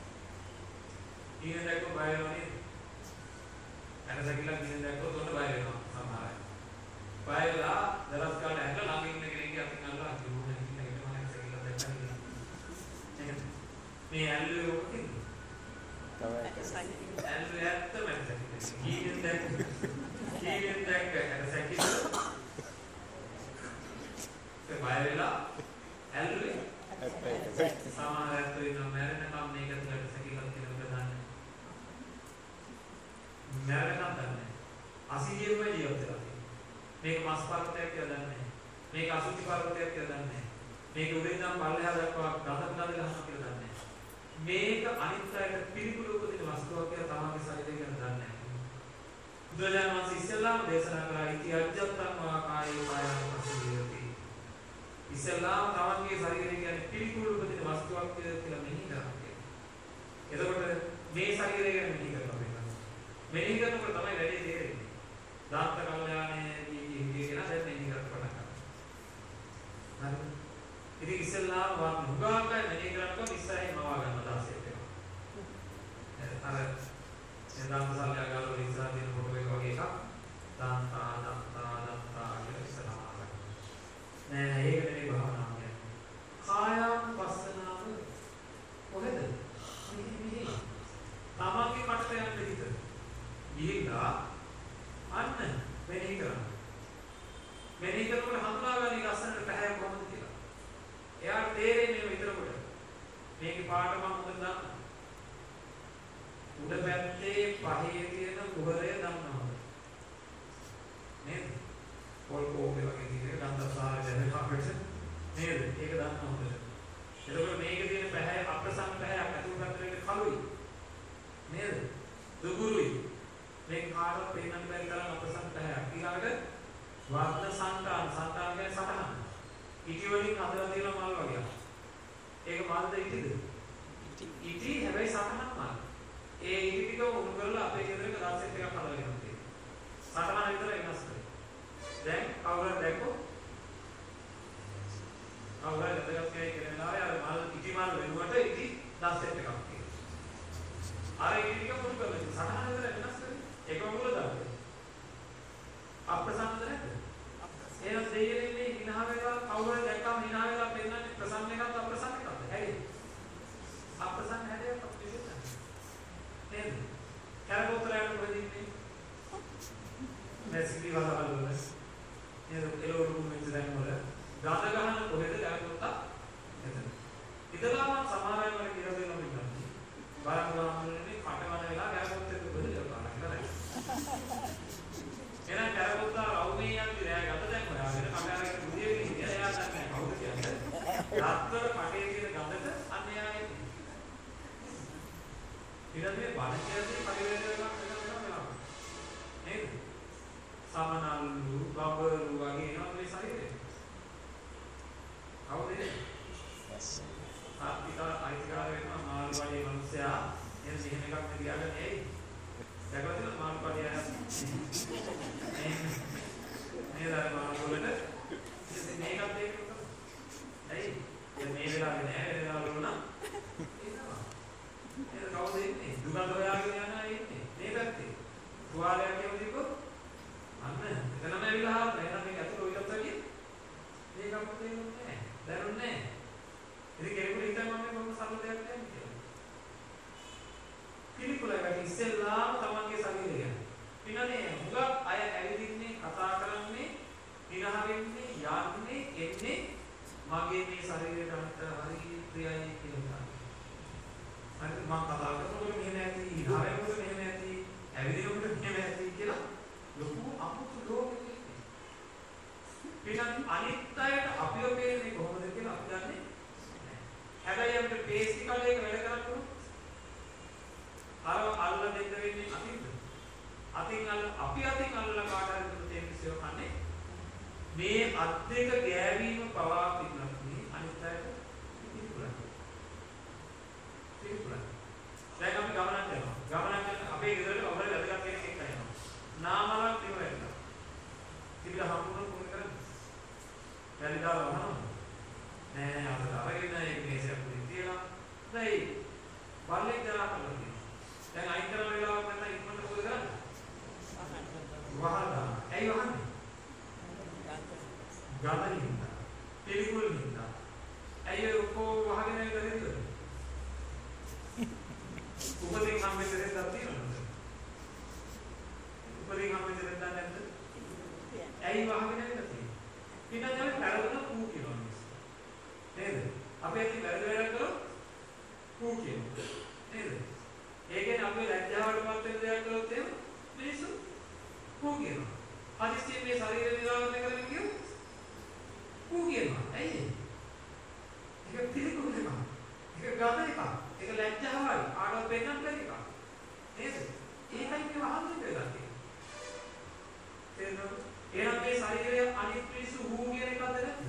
ඊන දැක්ක බය වෙනවා නේද? ඇටසැකිල්ලක් කියන දැක්කොත් උඩ බය වෙනවා සමහර අය. බය වෙලා දරස් කාලේ ඇట్లా ළඟ ඉන්න කෙනෙක්ගේ අතින් අල්ලලා අදිනුනේ ඉන්න එක මම ඇටසැකිල්ලක් දැක්කා නේද? මේ ඇල්ලුවේ ඔකකින්ද? තමයි. ඇල්ලුවේ ඇත්තම ඇටසැකිල්ල. කීයෙන් දැක්ක? කීයෙන් දැක්ක ඇටසැකිල්ල? ඒ බය වෙලා ඇල්ලුවේ ඇත්තයි. සමහර ඇත්තෝ ඉන්නවා මැරෙනකම් මේක ඇතුළට සැකිල්ලක් කියලා දන්නේ. මැරෙනකම් දන්නේ. අසීයෙම ජීවත් වෙලා තියෙනවා. මේක මස් පර්වතයක් කියලා දන්නේ. මේක අසුචි පර්වතයක් කියලා දන්නේ. මේක උඩින් නම් පල්ලෙහා දක්වා ගඳ ගඳ ගහනවා කියලා දන්නේ. මේක අනිත් අයට පිළිකුල උපදින වස්තුවක් කියලා තමන්ගේ ශරීරය ගැන දන්නේ නැහැ. බුදුරජාණන් වහන්සේ ඉස්සෙල්ලාම දේශනා කළා ඉති අජ්ජත්තං වා කායේ කායං පස්සීයති. ඉස්සෙල්ලාම තමන්ගේ ශරීරය කියන්නේ පිළිකුල උපදින වස්තුවක් කියලා මෙහි කරන්නේ. එතකොට මේ ශරීරය ගැන මෙහි කරනවා වෙනවා. මෙහි කරනකොට තමයි වැඩි තේරෙන්නේ. දාන්ත කල්යාණේදී කියන දැන් මෙහි කරත් පටන් ගන්නවා. හරිද? ඉතින් ඉස්සෙල්ලාම වත් හුඟාකයි මෙහි කරනකොට ඉස්සරහින් මවා ගන්න දාසෙත් වෙනවා. අර එදාම සල්ලා ගාලා ඉස්සරහ දින ෆොටෝ එක වගේ එකක් දාන්තා දාන්තා දාන්තා කියලා ඉස්සරහම ගන්න. නෑ නෑ ඒක නෙවෙයි භාවනාව කියන්නේ. කායානුපස්සනාව කොහෙද? මෙහි මෙහි. තමන්ගේ කටට යන්න හිත. ගිහිල්ලා අන්න මෙහි කරන්න. මෙහි කරනකොට හඳුනාගන්නේ ලස්සනට පැහැය කොහොමද කියලා. එයාට තේරෙන්නේ විතරකොට. මේකේ පාට මම හොඳට දන්නවා. උඩ පැත්තේ පහේ තියෙන කුහරය දන්නවා. නේද? පොල් කෝපේ වගේ තියෙන ගන්ධසාර දැනෙන අපිට නේද? ඒක දන්නවා හොඳට. එතකොට මේකේ තියෙන පැහැය අප්‍රසන්න පැහැයක් අතුරු පැත්තට කළුයි. නේද? දුගුරුයි. මේ කාටවත් පේන්න බැරි තරම් අප්‍රසන්න පැහැයක්. ඊළඟට වර්ණ සංකාන සංකාන කියන්නේ සටහන. ඉටි වලින් හදලා තියෙන මල් වගේ. ඒක මල්ද ඉටිද? ඉටි හැබැයි සටහන් මල්. ඒ ඉටි ටික උණු කරලා අපේ ගෙදරක දාසෙත් එකක් හදලා ගෙනත් තියෙනවා. සටහන විතර වෙනස් කරේ. දැන් කවුරුහරි දැක්කොත් කවුරුහරි දැක්කත් කියන්නේ කියන වෙලාවේ අර මල් ඉටි මල් වෙනුවට ඉටි දාසෙත් එකක් තියෙනවා. අර ඉටි ටික උණු කරලා සටහන විතර වෙනස් කරේ. ඒක මොකද දාන්නේ? අප්‍රසන්නද නැද්ද? එහෙනම් දෙයියනේ හිනා වෙලා කවුරුහරි දැක්කම හිනා වෙලා පෙන්නන්නේ ප්‍රසන්න එකක්ද අප්‍රසන්න එකක්ද? ඇයි? අප්‍රසන්න හැදෙයක් අපිට නේද? කැරකෝතරයන් කොහෙද ඉන්නේ? නැසිලි වලවල වල. නේද? එළවලු මෙච්ච දැන් වල ගඳ ගහන කොහෙද කැරකෝතා? එතන. ඉතලාම සමහර අය වල කියලා දෙනවා ඉන්නවා. බලන් ගාමනේ කටවන වෙලා කැරකෝතෙත් කොහෙද කියලා බලන්න. තුවාලයක් කියමු දීපොත් අන්න එතනම ඇවිල්ලා හාත් එහෙනම් මේක ඇතුළ ඔයිලත් වගේ මේකක් තේරුන්නේ නැහැ. දැනුන්නේ නැහැ. ඉතින් කෙනෙකුට හිතන්න මම කොහොම සරල දෙයක් කියන්නේ කියලා. පිළිකුලකට ඉස්සෙල්ලාම තමන්ගේ ශරීරය ගැන. පින්නනේ හුඟක් අය ඇවිදින්නේ කතා කරන්නේ නිරහ වෙන්නේ යන්නේ එන්නේ මගේ මේ ශරීරයට අන්ත හරි ප්‍රියයි කියලා. හරි මම කතා කරනකොට මෙහෙම ඇති, ඉහාරෙකට මෙහෙම ඇති, ඇවිදිනකොට මෙහෙම ඇති කියලා ලොකු අමුතු ලෝකෙක ඉන්නේ. පින්නත් අනිත් අයට අපිව පේන්නේ කොහොමද කියලා අපි දන්නේ නැහැ. හැබැයි අපිට පේස්ටි කලයක වැඩ කරනකොට අර අල්ල දෙන්න වෙන්නේ අතින්ද? අතින් අල්ල අපි අතින් අල්ලලා කාට හරි දුන්නොත් ඒ මිනිස්සු කන්නේ මේ අත් දෙක ගෑවීම පවා පින්නත් නේ අනිත් අයට පිළිකුලයි. පිළිකුලයි. දැන් අපි ගමනක් යනවා. ගමනක් යන අපේ ගෙදරට කවුරුහරි වැදගත් කෙනෙක් එක්ක යනවා. නාමලක් ඉවරයි. තිබිලා හම්බුනොත් මොකද කරන්නේ? වැලි දාලා වහනවා. නෑ නෑ අපිට අරගෙන මේ මේසයක් පුරින් තියලා දැයි බල්ලෙක් දරා කරලා දැන් අයින් කරන වෙලාවක් නැත්නම් ඉක්මනට මොකද කරන්නේ? වහලා. ඇයි වහන්නේ? ගාතනින් හින්දා. පිළිකුල් හින්දා. ඇයි ඔක්කො වහගෙන ඉඳලා උපදින් හම්බෙච්ච දෙයක් තියෙනවද? උපදින් හම්බෙච්ච දෙයක් නැද්ද? ඇයි වහගෙන ඉඳලා තියෙන්නේ? පිටතට පෙරදුන කූ කියනවා මිස්. නේද? අපි ඇති වැරදි වැඩක් කළොත් කූ කියනවා. නේද? ඒ කියන්නේ අපි ලැජ්ජාවටපත් වෙන දෙයක් කළොත් එහෙම මිනිස්සු කූ කියනවා. හදිස්සියෙන් මේ ශරීර නිරාවරණය කරගෙන කියොත් කූ කියනවා. ඇයි ඒ? ඒක පිළිකුල් එකක්. ඒක ගත එකක්. ඒක ලැජ්ජාවයි. ආඩව පෙන්නන්න බැරි එකක්. නේද? ඒකයි මේ වහන්නේ වෙලා තියෙන්නේ. තේරෙනවද? එහෙනම් මේ ශරීරය අනිත් මිනිස්සු හූ කියන එකද නැද්ද?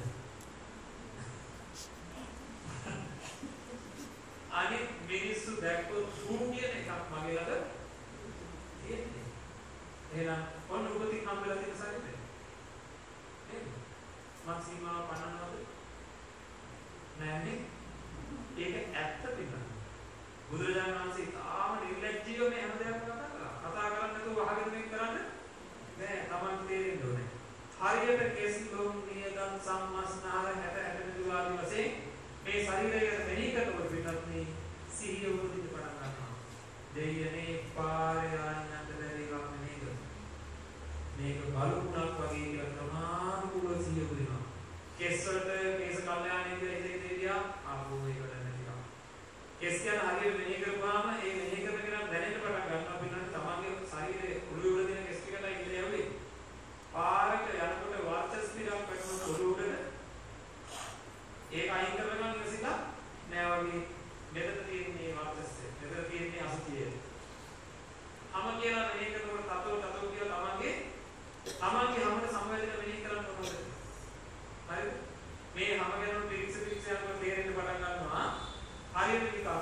අනිත් මිනිස්සු දැක්කොත් හූ කියන එකක් මගේ ළඟ තියෙන්නේ. එහෙනම් ඔන්න උපතින් හම්බෙලා තියෙන ශරීරය. නේද? මං සීමාව පන්නනවද? නෑනේ. ඒක ඇත්ත පිටන. බුදුරජාණන් වහන්සේ තාම නිර්ලැජ්ජීව මේ හැම දෙයක්ම කතා කළා. කතා කරන්නේ නැතුව වහගෙන මේක කරන්නේ නෑ. Taman තේරෙන්න ඕනේ. හරියට කෙස් ලොම් නියදන් සම්මස්නාර හැට හැට විවාදී වශයෙන් මේ ශරීරය මෙහි කරනකොට පිටත් මේ සිහිය උපදින්න පටන් ගන්නවා. දෙයනේ පාරේ ආන්නත් බැරි එකක් නෙමෙයි. මේක බලුණක් වගේ කියලා ප්‍රමාණිකව සිහිය උපදිනවා. කෙස් වලට කේස කල්යාණේ කියලා හිතේ දෙවියා ආපෝ ඒකට නැතිවා. කෙස් කියන හරියට මෙහි කරපුවාම ඒ මෙහි කරන කෙනා දැනෙන්න පටන් ගන්නවා පින්නත් තමන්ගේ ශරීරයේ ඔළුව උඩ තියෙන කෙස් ටිකටයි ඉඳලා යන්නේ. පාරට යනකොට වාචස් පිටක් වෙනකොට ඔළුව උඩට ඒක අයින් කරගන්න ඉවසිලා නෑ වගේ මෙතන තියෙන්නේ වාචස්සේ. මෙතන තියෙන්නේ අසුතිය. අම කියලා මෙහි කරනකොට තතෝ තතෝ කියලා තමන්ගේ තමන්ගේ හැමත සමවැදෙන මෙහි කරන්න ඕනද? හරිද? මේ හැම ගැනම පිරික්ස පිරික්ස යනකොට තේරෙන්න පටන් ගන්නවා. හරියට නිකන්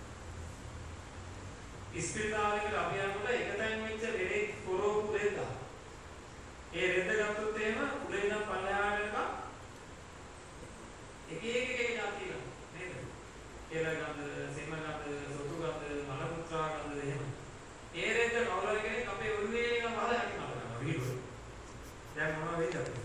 ඉස්පිරිතාලයකට අපි යනකොට එකතෙන් වෙච්ච ලෙඩේ කොරෝපු දෙන්න. ඒ රෙද්ද ගත්තොත් එහෙම උඩින් නම් පල්ලෙහාට යනකම් එක එක එක જાති ගන්න නේද? කියලා ගන්න, සෙම ගන්න, සොටු ගන්න, මල පුත්‍රා ගන්න එහෙම. ඒ රෙද්ද කවුරුහරි කෙනෙක් අපේ ඔළුවේ එක වහලා යටි මල ගන්නවා විහිළුව. දැන් මොනවද වෙන්නේ?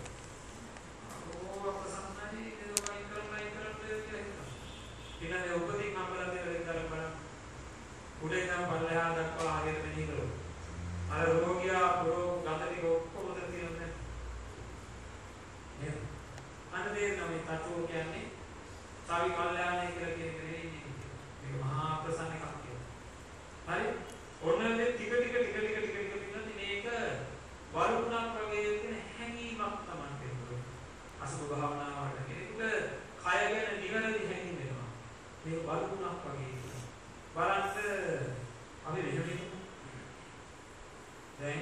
අපසන්නයි ඒක වයින් කරලා ඉන් කරලා කියලා හිතනවා. ඊළඟ උපදින් හම්බලා තියෙන දෙයක් බලන්න. උඩින් නම් පල්ලෙහා දක්වා හරියට මෙහි කරොත්. අර රෝගියා පොරෝ ගඳ ටික ඔක්කොම උතර තියෙන්නේ. නේද? අන්න තේරෙනවා මේ තතුව කියන්නේ සවි කල්යාණය කියලා කියන එක නෙවෙයි. මේක මහා ප්‍රසන්න එකක් කියලා. හරි? ඔන්න මේ ටික ටික ටික ටික ටික ටික ටික මේක වරුණක් වගේ තියෙන හැඟීමක් තමයි තියෙන්නේ. අසුභ භාවනාවට කෙනෙකුට කය ගැන නිවැරදි හැඟීම වෙනවා. මේක වරුණක් වගේ. බලන්න අපි මෙහෙම දැන්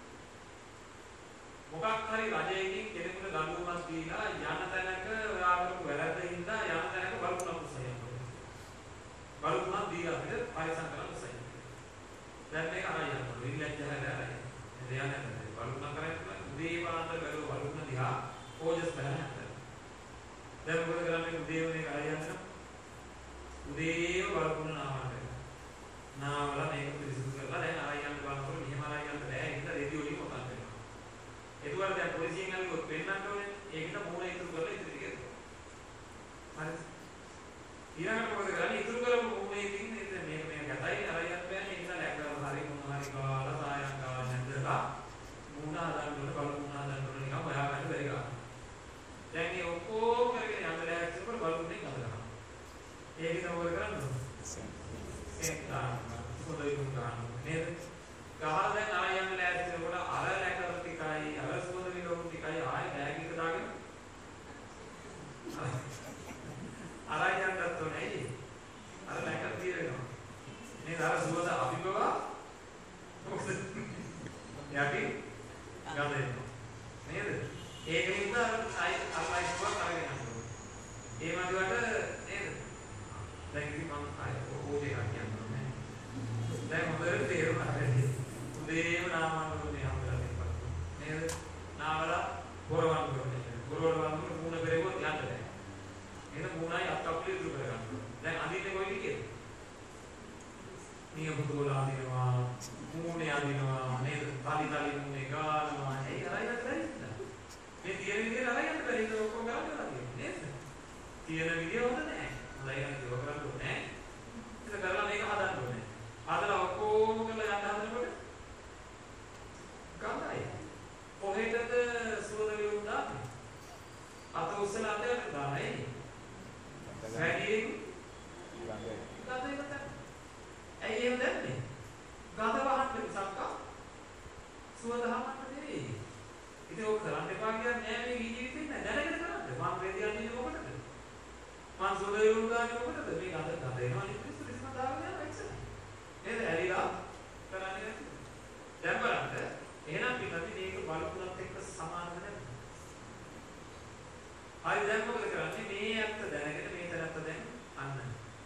මොකක් හරි රජයකින් කෙනෙකුට දඬුවමක් දීලා යන තැනක ඔයාලට වැරද්දින් දා යන තැනක බලුණක් උසයනවා. බලුණක් දීලා අපිට පරිසම් කරන්න උසයනවා. දැන් මේක අරයි යනවා. විලැජ්ජහල අරයි. එදියා නැහැ. බලුණක් කරන්නේ උදේ පාන්දර බැලුව බලුණ දිහා ඕජස් බලන්න. දැන් මොකද කරන්නේ උදේ වනේ අරයි යනවා. උදේව බලුණ නාමකට. නාවල මේක පිළිසිදු කරලා දැන් අරයි යන්න බලනකොට මෙහෙම අරයි යන්න බෑ. වෙලා මූණ හදන්න ඕන බලු මූණ හදන්න ඕන නිකන් හොයාගන්න බැරි ගන්න. දැන් මේ ඔක්කොම කරගෙන යන්න ලෑස්තිනකොට බලුන්නේ ගන්නවා. ඒක තමයි ඔය කරන්නේ. ඒක තමයි පොඩි දුක් ගන්න. නේද? ගහලා දැන් ආය යන්න ලෑස්තිනකොට අර ලැකර ටිකයි අර සුවඳ විලවුන් ටිකයි ආය බෑග් එක දාගෙන අරයි යන්නත් ඕනේ. අර ලැකර తీරෙනවා. නේද? අර සුවඳ අභිභව මොකද? යටි ගඳෙනවා. නේද? ඒකෙන්ද අයි අල්ලයි සුවඳ කරගෙන යනවා. ඒ වගේවට නේද? දැන් ඉතින් මම ආය ඕකේ හරියන්නේ නැහැ. දැන් හොඳට තේරුණා නේද? උදේම නාමවලුනේ හම්බලා තියෙනවා. නේද? නාවලා පොරවන් කරන්නේ. පොරවන් වල මුණ පෙරෙවොත් යන්න බෑ. එහෙනම් මුණයි අත්කප්පලේ ඉතුරු කරගන්න. දැන් අඳින්නේ කොයි විදියද? නිය පුතෝල අඳිනවා, මුණේ අඳිනවා, නේද? තලි තලි මුණේ ගානවා. ඒ අරයිවත් බැරිද? මේ තියෙන විදියට අරයිවත් බැරිද ඔක්කොම කරලා නේද? තියෙන විදිය හොඳ නෑ. හොඳයි නම් ඒක කරන්න ඕනේ. ඒක කරලා මේක හදන්න ඕනේ. හදලා ඔක්කොම කරලා යන්න හදනකොට ගඳයි. කොහෙටද සුවඳ විලුම් දාන්නේ? අත උස්සලා අතට දාන්නේ. වැඩියෙන් ගඳයි. ගඳයි ගඳයි. ඇයි එහෙම දැම්මේ? ගඳ වහන්න මිසක් සුවඳ හමන්න නෙවෙයි. ඉතින් ඔක් කරන්න එපා කියන්නේ නෑ මේ ජීවිතේ නෑ දැනගෙන කරන්න. මම ප්‍රේතියන්නේ මොකටද? මම සුවඳ විලුම් දාන්නේ මොකටද? මේ ගඳ ගඳ එනවා නේ පිස්සු පිස්සු දාගෙන යනවා එච්චරයි. නේද? ඇලිලා කරන්නේ නැති. දැන් බලන්න එහෙනම් පිටදී මේක බලපුලත් එක්ක සමානද නැද්ද? හරි දැන් මොකද කරන්නේ? මේ ඇත්ත දැනගෙන මේ තරත්ත දැන් අන්න.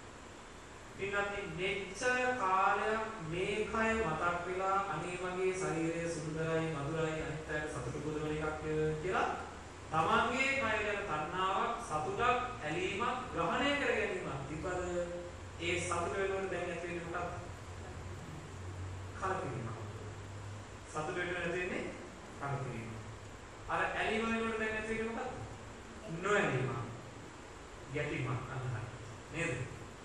පිටදී මෙච්චර කාලයක් මේ කය මතක් වෙලා අනේ මගේ ශරීරය සුන්දරයි මధుරයි අනිත්‍යයට සතුට පුදවන එකක් කියලා තමන්ගේ කය ගැන තණ්හාවක් සතුටක් ඇලීමක් ග්‍රහණය කර ගැනීමක් තිබද ඒ සතුට වෙනකොට දැන් ඇති වෙන්නේ මොකක්ද? කලකිරීම. සතුට වෙන්න නැති වෙන්නේ කලකිරීම. අර ඇලීම වෙනකොට දැන් ඇති වෙන්නේ මොකක්ද? නොඇලීම. ගැටීමක් අන්නහරි. නේද?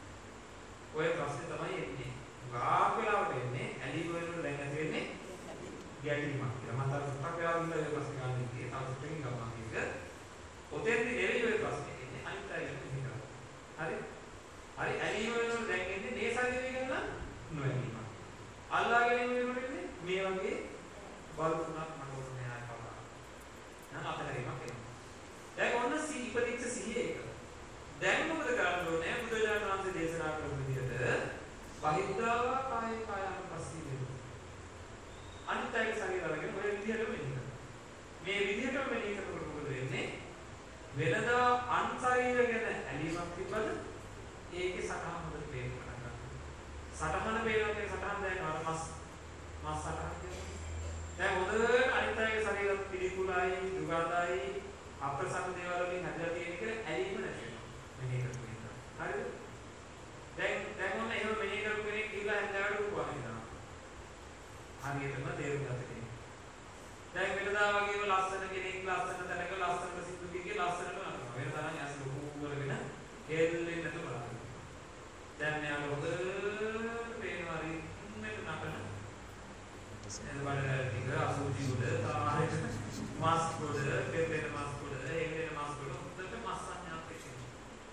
ඔය ප්‍රශ්නේ තමයි එන්නේ. ගාක් වෙලාවට එන්නේ ඇලීම වෙනකොට දැන් ඇති වෙන්නේ ගැටීමක් කියලා. මම තව ටිකක් වෙලා ඉන්න ඔය ප්‍රශ්නේ ගන්න ඉන්නේ. තව ටිකකින් ගමන් එක. ඔතෙන්දි නෙවෙයි ඔය ප්‍රශ්නේ එන්නේ. අනිත් අය එන්නේ. හරි? හරි ඇලීම වෙනකොට දැන් එන්නේ මේ ශරීරය ගැන නොඇලීම. අල්ලා ගැනීම වෙනකොට එන්නේ මේ වගේ බල තුනක් මට ඕනේ ආය කවදා. නම් අතහැරීමක් එනවා. දැන් ඔන්න සී ඉපදිච්ච සිහිය එක. දැන් මොකද කරන්න ඕනේ? බුදුරජාණන් වහන්සේ දේශනා කරපු විදිහට බහිද්ධාව කාය කායන පස්සී වෙනවා. අනිත්‍යයේ ශරීරය අරගෙන ඔය විදිහටම මෙන්න. මේ විදිහටම මෙන්න කරනකොට මොකද වෙන්නේ? වෙනදා අන් ශරීරය ගැන ඇලීමක් තිබ්බද? ඒකේ සටහන හොඳට පේන්න පටන් ගන්නවා. සටහන පේනකොට සටහන දැන් අර මස් මස් සටහන කියන්නේ. දැන් හොඳට අනිත්‍යයේ ශරීරය පිළිකුලයි, දුගඳයි, අප්‍රසන්න දේවල් වලින් හැදලා තියෙන එක ඇලීම නැති වෙනවා. මෙනේ කරපු එක. හරිද? දැන් දැන් ඔන්න එහෙම මෙනේ කරපු කෙනෙක් කියලා හැන්දාවට උපවහිනවා. හරියටම තේරුම් ගන්න කෙනෙක්. දැන් වෙනදා වගේම ලස්සන කෙනෙක් ලස්සන තැනක ලස්සන ප්‍රසිද්ධ කෙනෙක් ලස්සනට නටනවා. වෙන තරම් ඇස් ලොකු කරගෙන හෙල්ලෙන්නේ නැතුව බලන්න. දැන් මෙයාට හොඳට පේනවා හරි මෙන්න නටන. එතන බලලා ටික අසුචි උඩ තාරේ මාස් උඩ පෙරේන මාස් උඩ එන්නේ මාස් උඩ හොඳට මාස් සංඥා පෙන්නනවා.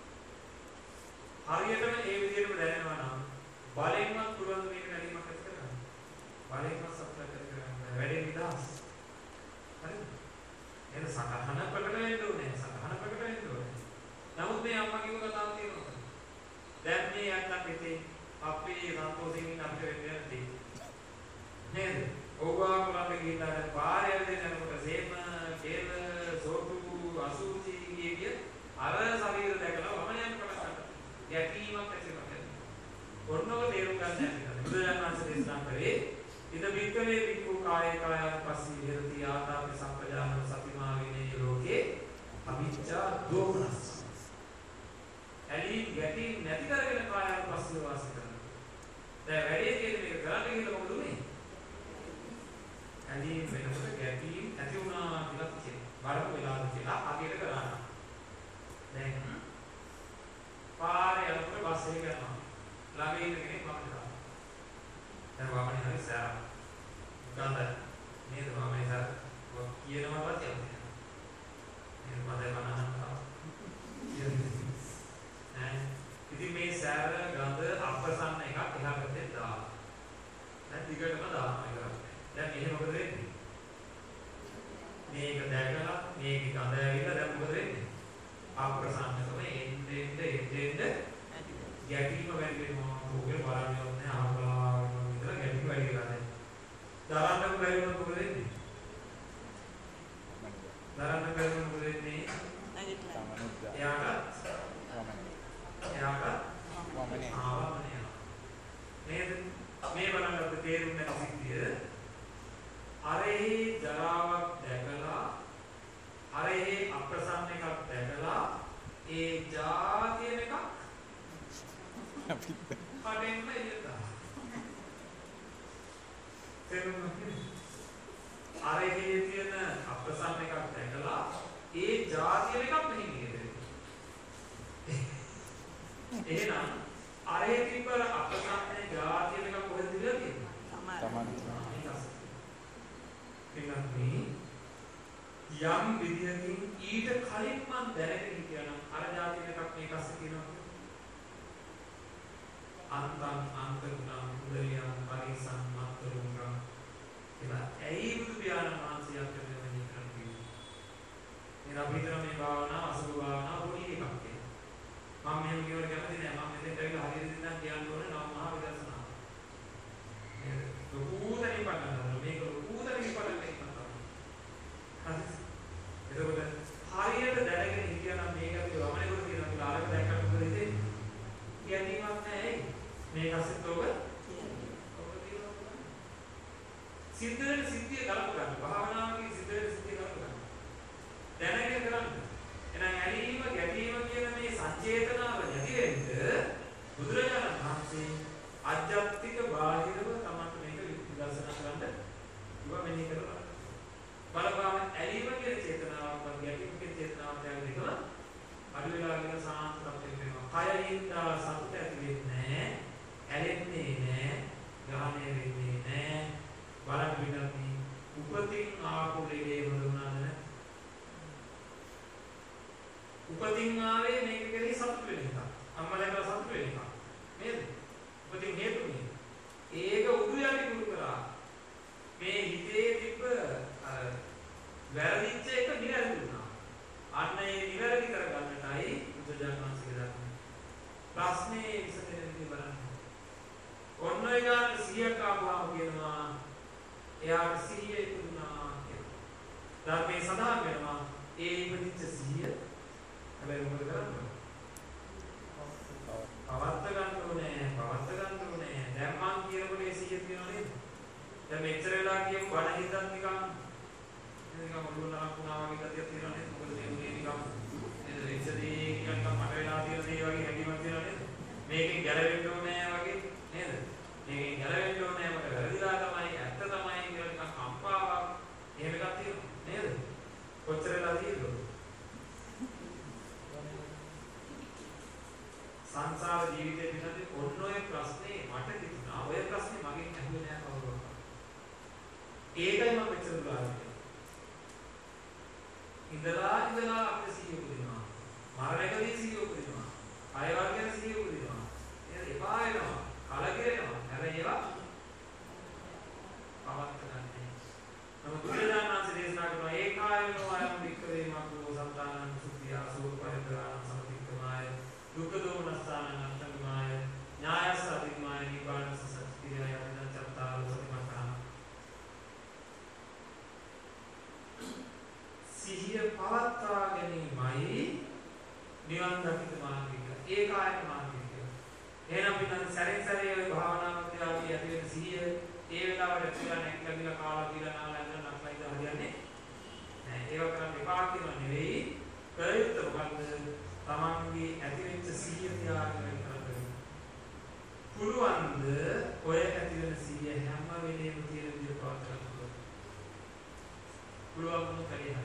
හරියටම ඒ විදිහටම දැනෙනවා නම් බලෙන්වත් පුළුවන් මේක නැතිවම ඇති කරගන්න. බලෙන්වත් සත්‍ය ඇති කරගන්න. වැඩේ නිදහස්. හරිද? එන සතහන ප්‍රකට වෙන්න ඕනේ. සතහන ප්‍රකට වෙන්න ඕනේ. නමුත් මේ අම්මා කිව්ව කතාව තියෙනවා. දැන් මේ අත්තක් ඉතින් අපේ සන්තෝෂයෙන් අපිට වෙන්නේ නැති. නේද? ඕවා කරන්නේ ගිහිල්ලා දැන් පාරේ යද්දී යනකොට සේම කේල සෝටු අසුචි කිය අර ශරීර දැකලා වම යන කොට ගැටීමක් ඇති වෙනවා. ඔන්නෝක තේරුම් ගන්න ඇති. බුදුරජාණන් වහන්සේ දේශනා කරේ ඉද වික්කවේ වික්ඛු කායේ කායන පස්සී විහෙරති ආතාපි සම්පජාන සතිමා විනේ ලෝකේ අවිච්ඡා දෝමනස්. ඇලී ගැටි නැති කරගෙන කායන පස්සී වාසය කරනවා. දැන් වැඩි කියන මේක කරන්නේ කියලා මොකද උනේ? ඇලී වෙනකොට ගැටි නැති වුණා කියලා කියනවා. බලමු වෙලාද කියලා අගේට කරනවා. දැන් පාරේ යනකොට බස් එක යනවා. ළඟ ඉන්න කෙනෙක් වමනේ දානවා. දැන් වමනේ හරි සෑම. ගඳ. දැන් මෙහෙ මොකද වෙන්නේ? මේක දැකලා මේක ගඳ ඇවිල්ලා දැන් මොකද වෙන්නේ? අප්‍රසන්නකම එන්නේ එන්නේ එන්නේ ගැටීම වැඩි වෙනවා. ඕකේ බලන්නේ නැහැ අහබලාගෙන විතර ගැටීම වැඩි වෙලා නැහැ. දරන්නම බැරි වුණොත් මොකද වෙන්නේ? දරන්න බැරි වුණොත් මොකද වෙන්නේ? එයාට එයාට වමනේ ආවමනේ නේද? මේ බලන්න අපිට තේරුම් නැති සිද්ධිය. අරෙහි ජරාවක් දැකලා අරෙහි අප්‍රසන්න එකක් දැකලා ඒ જાතියන එකක් අපිට කඩෙන්න ඉල්ලනවා. තේරුණාද? අරෙහි තියෙන අප්‍රසන්න එකක් දැකලා ඒ જાතියන එකක් මෙහි නේද? එහෙනම් අරේ තිබ්බර අපසම්මේ જાතියන එක කොහෙද දිලා තියෙන්නේ? තමයි. තමයි. යම් විදියකින් ඊට කලින් මම දැනගෙන හිටියා නම් අර જાතියන එකක් මේක අස්සේ තියෙනවා. අන්තං අන්තගුණං උදරියං පරිසං මත්තරුංගං කියලා ඇයි බුදු පියාණන් වහන්සේ යන්නේ මෙන්න කරන්නේ? මේ අපිටම මේ භාවනාව අසුභ භාවනාව පොඩි එකක් කියලා. මම මෙහෙම කියවල කැමති නෑ. මම මෙතෙන්ට ඇවිල්ලා හරියට දෙන්නම් කියන්න ඕනේ නව මහා විදර්ශනා. නේද? ලොකුතරින් පටන් මේක ලොකුතරින් පටන් ගන්නවා. හරි. එතකොට හරියට දැනගෙන හිටියා නම් මේක අපි වමනේ කොට කියනවා කියලා ආරක දැක්කට මොකද ඉතින්? කියන්නේවත් නෑ. මේක අසෙත් ඔබ සිද්ධ වෙන සිද්ධිය ගලප ගන්න. භාවනාවේ සිද්ධ වෙන සිද්ධිය ගලප ගන්න. දැනගෙන කරන්න. එහෙනම් ඇලීම ගැටීම කියන මේ සංචේතනාව නැති වෙන්න බුදුරජාණන් වහන්සේ අධ්‍යාත්මික බාහිරව තමයි මේක විදර්ශනා කරන්න ඉව මෙන්න කරලා. බලපෑම ඇලීම කියන චේතනාවක් ගැටීම කියන චේතනාවක් දැනෙන්න අඩු වෙලා කියන සාන්ත තත්ත්වයක් වෙනවා. කයින්දා සතුට ඇති වෙන්නේ නැහැ. ඇලෙන්නේ නැහැ. ග්‍රහණය වෙන්නේ නැහැ. බලන්න විතරයි උපතින් ආපු ලෙඩේ වුණාද නැහැ. උපතින් ආවේ මේක කෙරෙහි සතුට වෙන එක. අම්මා දැකලා සතුට වෙන එක. නේද? උපතින් හේතුනේ. ඒක උදු යටි කුරු කරා. මේ හිතේ තිබ්බ අර වැරදිච්ච එක නිරැරදි වුණා. අන්න ඒ නිරැරදි කරගන්නටයි බුදුජානනාංශික දාන්නේ. ප්‍රශ්නේ විසඳෙන විදිහ බලන්න. ඔන්න ඔය ගන්න සිහියක් ආපුවාම කියනවා එයාට සිහිය ඉතුරුනා කියලා. ධර්මයේ සඳහන් වෙනවා ඒ ඉපදිච්ච සිහිය හැබැයි මොකද කරන්නේ? පවත්ත ගන්න ඕනේ, පවත්ත ගන්න ඕනේ. දැන් මං කියනකොට ඒ සිහිය තියෙනව නේද? දැන් මෙච්චර වෙලා කියමු බණ හිතත් නිකන් නිකන් ඔළුව නරකුණා වගේ ගතියක් තියෙනව නේද? මොකද මේ උනේ නිකන් නේද? ඉස්සදී නිකන් මට වෙලා තියෙන දේ වගේ හැඟීමක් තියෙනව නේද? මේකෙන් ගැලවෙන්න ඕනේ වගේ නේද? මේකෙන් ගැලවෙන්න ඕනේ මට වැරදිලා තමයි ඇත්ත තමයි කියලා නිකන් කම්පාවක් එහෙම එකක් තියෙනවා නේද? කොච්චර වෙලා තියෙනවද? සංසාර ජීවිතේ පිටදී ඔන්න ඔය ප්‍රශ්නේ මට තිබුණා. ඔය ප්‍රශ්නේ මගෙන් ඇහුවේ නෑ කවුරුවත්. ඒකයි මම මෙච්චර දුරාන්නේ. ඉඳලා ඉඳලා අපේ සිහිය උපදිනවා. මරණයකදී සිහිය උපදිනවා. ආය වර්ගයේ සිහිය උපදිනවා. ඒක එපා වෙනවා. කලකිරෙනවා. හැබැයි ඒවා පවත් ගන්නෑ. නමුත් බුදුරජාණන් වහන්සේ දේශනා කරනවා ඒකායනෝ අයම් වික්‍රේ මග්ගෝ සම්තානං සුද්ධිය අසෝ පරිත්‍රාණ සමතික්කමාය දුක්ඛ දෝමනස්සානං අන්තමාය ඥායස්ස අධිමාය නිබ්බානස්ස සත්‍තිය යදින චත්තාරෝ සතිපට්ඨාන. සිහිය පවත්වා ගැනීමයි නිවන් දකිත මාර්ගය. ඒකායන මාර්ගය. එහෙනම් පිටන් සැරෙන් සැරේ ඔය භාවනාවත් ආදී ඇති වෙන සිහිය ඒ වෙලාවට කියලා නැක්කලා කාලා කියලා නාලා යන නක්ලයිද හරියන්නේ නෑ. ඒව කරන්න එපා කියනවා නෙවෙයි. කලියුත් මොකද්ද? තමන්ගේ ඇතිවෙච්ච සිහිය තියාගෙන කරගන්න. පුළුවන්ද ඔය ඇතිවෙන සිහිය හැම වෙලේම තියෙන විදිහට පවත් ගන්න? පුළුවන් මොකද කියලා.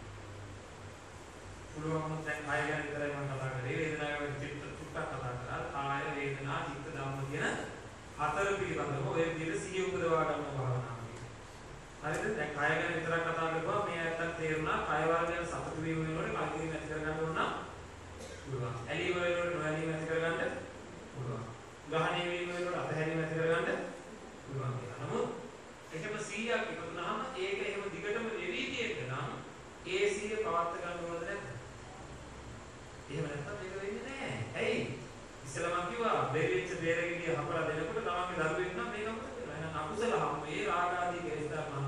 පුළුවන් මොකද දැන් ආය ගැන විතරයි මම කතා කරේ. වේදනාව ගැන චිත්ත චුට්ටක් කතා කරා. කාය වේදනා චිත්ත ධම්ම කියන හතර පිළිබඳව ඔය විදිහට සිහිය උපදවා ගන්න භාවනාව. හරිද? දැන් කාය ගැන විතරක් කතා කරපුවා මේ ඇත්තට තේරුණා. කාය වර්ගයන් සතුට වීම වෙනකොට කල්පිරීම ඇති කරගන්න ඕන නම් පුළුවන්. ඇලීම වෙනකොට නොඇලීම ඇති කරගන්න පුළුවන්. ගහණය වීම වෙනකොට අතහැරීම ඇති කරගන්න පුළුවන් කියලා. නමුත් එකම සිහියක්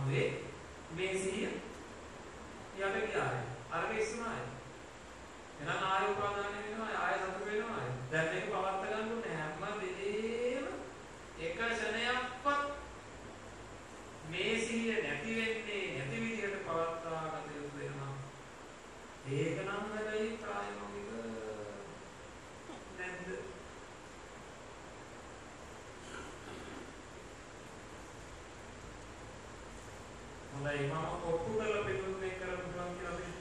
හම්බුනේ මේ සිහිය යට ගියාය. අරක ඉස්සුනාය. එහෙනම් ආය උපාදානය වෙනවා ආය සතුට වෙනවා. දැන් මේක පවත් ගන්න ඕනේ හැම දෙයක්ම එක ක්ෂණයක්වත් මේ සිහිය නැති වෙන්නේ නැති විදිහට පවත්වා ගත යුතු වෙනවා. ඒක නම් හැබැයි ප්‍රායෝගික නැද්ද? හොඳයි මම ඔප්පු කරලා පෙන්නුම් මේක කරන්න පුළුවන් කියලා අපි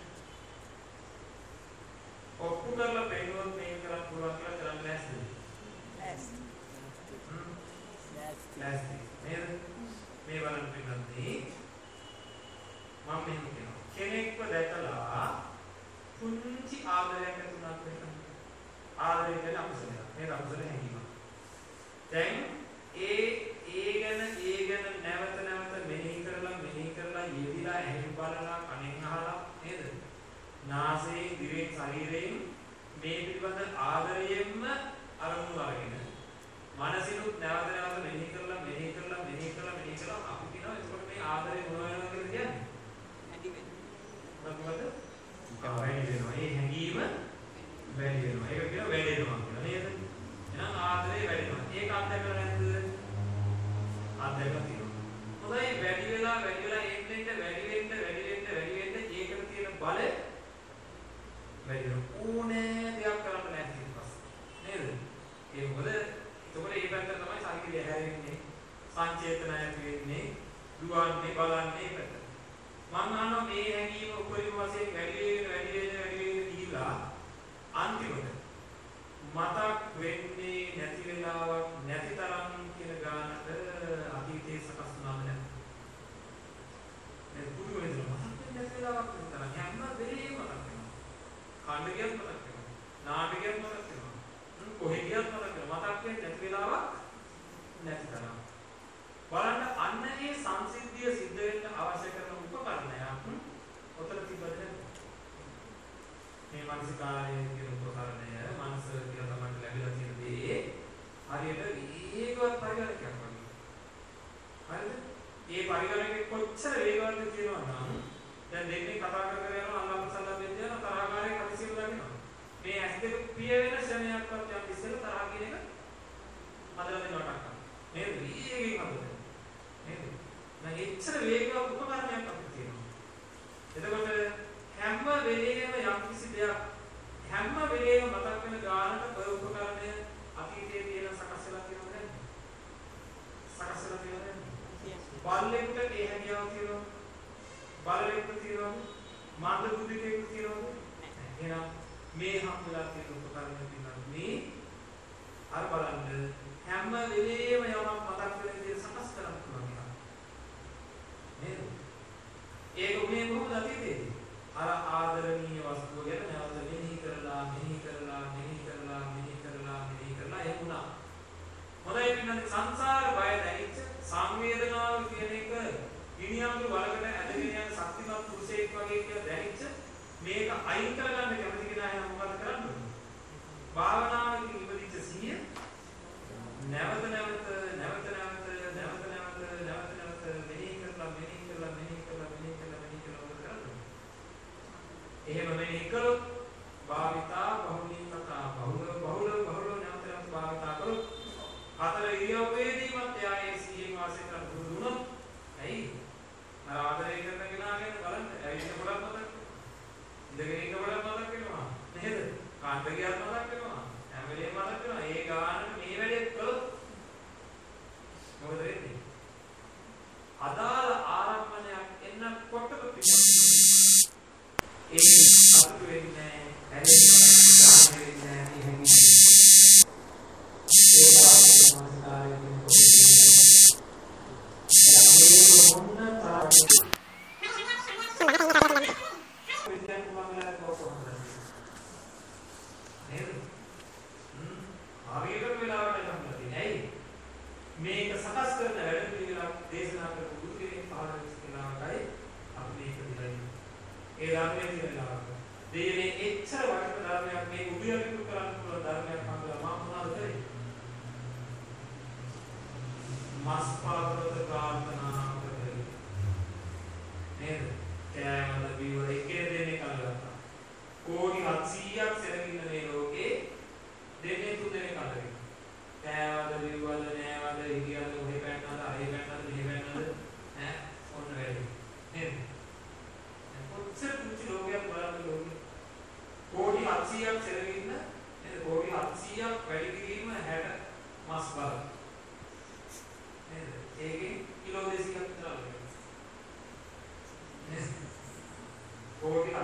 ඔප්පු කරලා පෙන්නුම් මේක කරන්න පුළුවන් කියලා කරන්න ලෑස්තිද? ලෑස්ති. හ්ම්. ලෑස්ති. නේද? මේ බලන්න පිටන්නේ මම මෙහෙම කියනවා. කෙනෙක්ව දැකලා පුංචි ආදරයක් ඇති වුණා කියලා. ආදරය කියන්නේ අකුසලයක්. මේ අකුසල හැඟීම. දැන් ඒ ඒ ගැන ඒ ගැන නැවත නැවත මෙනෙහි කරලා මෙනෙහි කරලා යෙදිලා ඇහෙන් බලලා කනෙන් අහලා නේද? නාසයෙන් දිවෙන් ශරීරයෙන් මේ පිළිබඳ ආදරයෙන්ම අරමුණු අරගෙන මනසිනුත් නැවත නැවත මෙනෙහි කරලා මෙනෙහි කරලා මෙනෙහි කරලා මෙනෙහි කරලා අපි කියනවා එතකොට මේ ආදරය මොන වෙනවද කියලා කියන්නේ? ඇති වෙනවා. මොකද? වැඩි වෙනවා. ඒ හැඟීම වැඩි වෙනවා. ඒක කියනවා වැඩෙනවා කියලා නේද? එහෙනම් ආදරේ වැඩෙනවා. ඒක අත්දැකලා නැද්ද? අත්දැකලා තියෙනවා. හොඳයි වැඩි වෙලා වැඩි වෙලා එන්න වැඩි වෙන්න වැඩි වෙන්න වැඩි වෙන්න ඒකට තියෙන බලය වැඩි වෙනවා. ඕනේ දෙයක් කරන්න නැති ඊපස්සේ නේද? ඒ මොකද එතකොට මේ පැත්ත තමයි ශරීරය හැරෙන්නේ. සංචේතනය ඇති වෙන්නේ. දුවන්නේ බලන්නේ පැත්ත. මම අහනවා මේ හැඟීම උපරිම වශයෙන් වැඩි වෙන වැඩි වෙන වැඩි වෙන ගිහිලා අන්තිමට මතක් වෙන්නේ නැති වෙලාවක් නැති තරම් කියන ගානට අතීතයේ සකස් වුණාම නැහැ. මේ පුදුම වෙනවා. මතක් වෙන්නේ නැති වෙලාවක් නැති තරම් හැම වෙලේම මතක් වෙනවා. කාණ්ඩ ගියත් මතක් වෙනවා. නාටකයක් මතක් වෙනවා. කොහෙ ගියත් මතක් වෙනවා. මතක් වෙන්නේ නැති වෙලාවක් නැති තරම්. බලන්න අන්න ඒ සංසිද්ධිය සිද්ධ වෙන්න අවශ්‍ය කරන උපකරණයක් ඔතන තිබ්බද නැද්ද? මේ මානසිකාරයේ කියන උපකරණය මනස කියලා තමයි ලැබිලා තියෙන දේ හරියට ඒකවත් පරිගණකයක් වගේ. හරිද? ඒ පරිගණකෙ කොච්චර වේගවත්ද කියනවා නම් දැන් දෙන්නේ කතා කර කර යනවා අල්ලාහ් සල්ලම් දෙන්න තරහකාරයෙක් අතිසිරු දකිනවා. මේ ඇස් දෙක පිය වෙන ක්ෂණයක්වත් යම් ඉස්සෙල්ලා තරහ කියන එක හදලා දෙන්න වටක් කරනවා. නේද? ඊයේකින් හදලා නේද? දැන් එච්චර වේගවත් උපකරණයක් අපිට තියෙනවා. එතකොට හැම වෙලේම යම් කිසි දෙයක් හැම වෙලේම මතක් වෙන ගානට ඔය උපකරණය අතීතයේ තියෙන සකස් වෙලා තියෙනවද නැද්ද? සකස් වෙලා තියෙනවද නැද්ද? බල්ලෙක්ට ඒ හැකියාව තියෙනවද? බල්ලෙක්ට තියෙනවද? මාන්ද බුද්ධිකෙක්ට තියෙනවද? එහෙනම් මේ හම්බුලා තියෙන උපකරණය පිළිබඳ මේ අර බලන්න හැම වෙලේම යමක් මතක් වෙන විදිහට සකස් කරන්න පුළුවන් එක. නේද? ඒක උනේ කොහොමද අතීතයේදී? අර ආදරණීය වස්තුව ගැන නැවත මෙනෙහි කරලා මෙනෙහි කරලා මෙනෙහි කරලා මෙනෙහි කරලා මෙනෙහි කරලා ඒක උනා. හොඳයි පින්නත් සංසාර බය දැනෙච්ච සංවේදනාව කියන එක ගිනියම්තු වලකට ඇදගෙන යන ශක්තිමත් පුරුෂයෙක් වගේ කියලා දැනෙච්ච මේක අයින් කරගන්න කැමති කෙනා එහෙනම් මොකද කරන්නේ? භාවනාවකින් ඉපදිච්ච සිහිය නැවත නැවත නැවත නැවත නැවත නැවත නැවත නැවත මෙනෙහි කරලා මෙනෙහි කරලා මෙනෙහි කරලා මෙනෙහි කරලා මෙනෙහි කරලා මොකද කරන්නේ? එහෙම මෙනෙහි කළොත් භාවිතා බහුලීකතා බහුල බහුල බහුල නැවත නැවත භාවිතා කළොත් හතර ඉරියව්වේදීමත් එයා ඒ සිහියෙන් වාසය කරන්න පුරුදු වුණොත් ඇයි? අර ආදරය කරන කෙනාගෙන බලන්න ඇවිත් ගොඩක් මතක් වෙනවා. ඉඳගෙන ඉන්න ගොඩක් මතක් වෙනවා. නේද? කාණ්ඩ ගියත් මතක් වෙනවා. හැම වෙලේම මතක් වෙනවා. ඒ ගානට මේ වැඩේ කළොත් මොකද වෙන්නේ? අදාළ ආරම්භණයක් එන්නකොටම පිටත් ඒ අතුරු වෙන්නේ ඇලෙන්නේ ගාන වෙන්නේ නැහැ. ඒ ආකාරයෙන් සංස්කාරයෙන් මේක සකස් කරන වැඩ පිළිවෙලක් දේශනා කරපු බුදු කෙනෙක් පහළ වෙච්ච කෙනාටයි අපි මේක දිලන්නේ. ඒ ධර්මයේ තියෙනවා. දෙයනේ එච්චර වටින ධර්මයක් මේ උදයලිකු කරන්න පුළුවන් ධර්මයක් හම්බුලා මම මොනවද කරේ? මස් පාදවල ප්‍රාර්ථනා කරේ.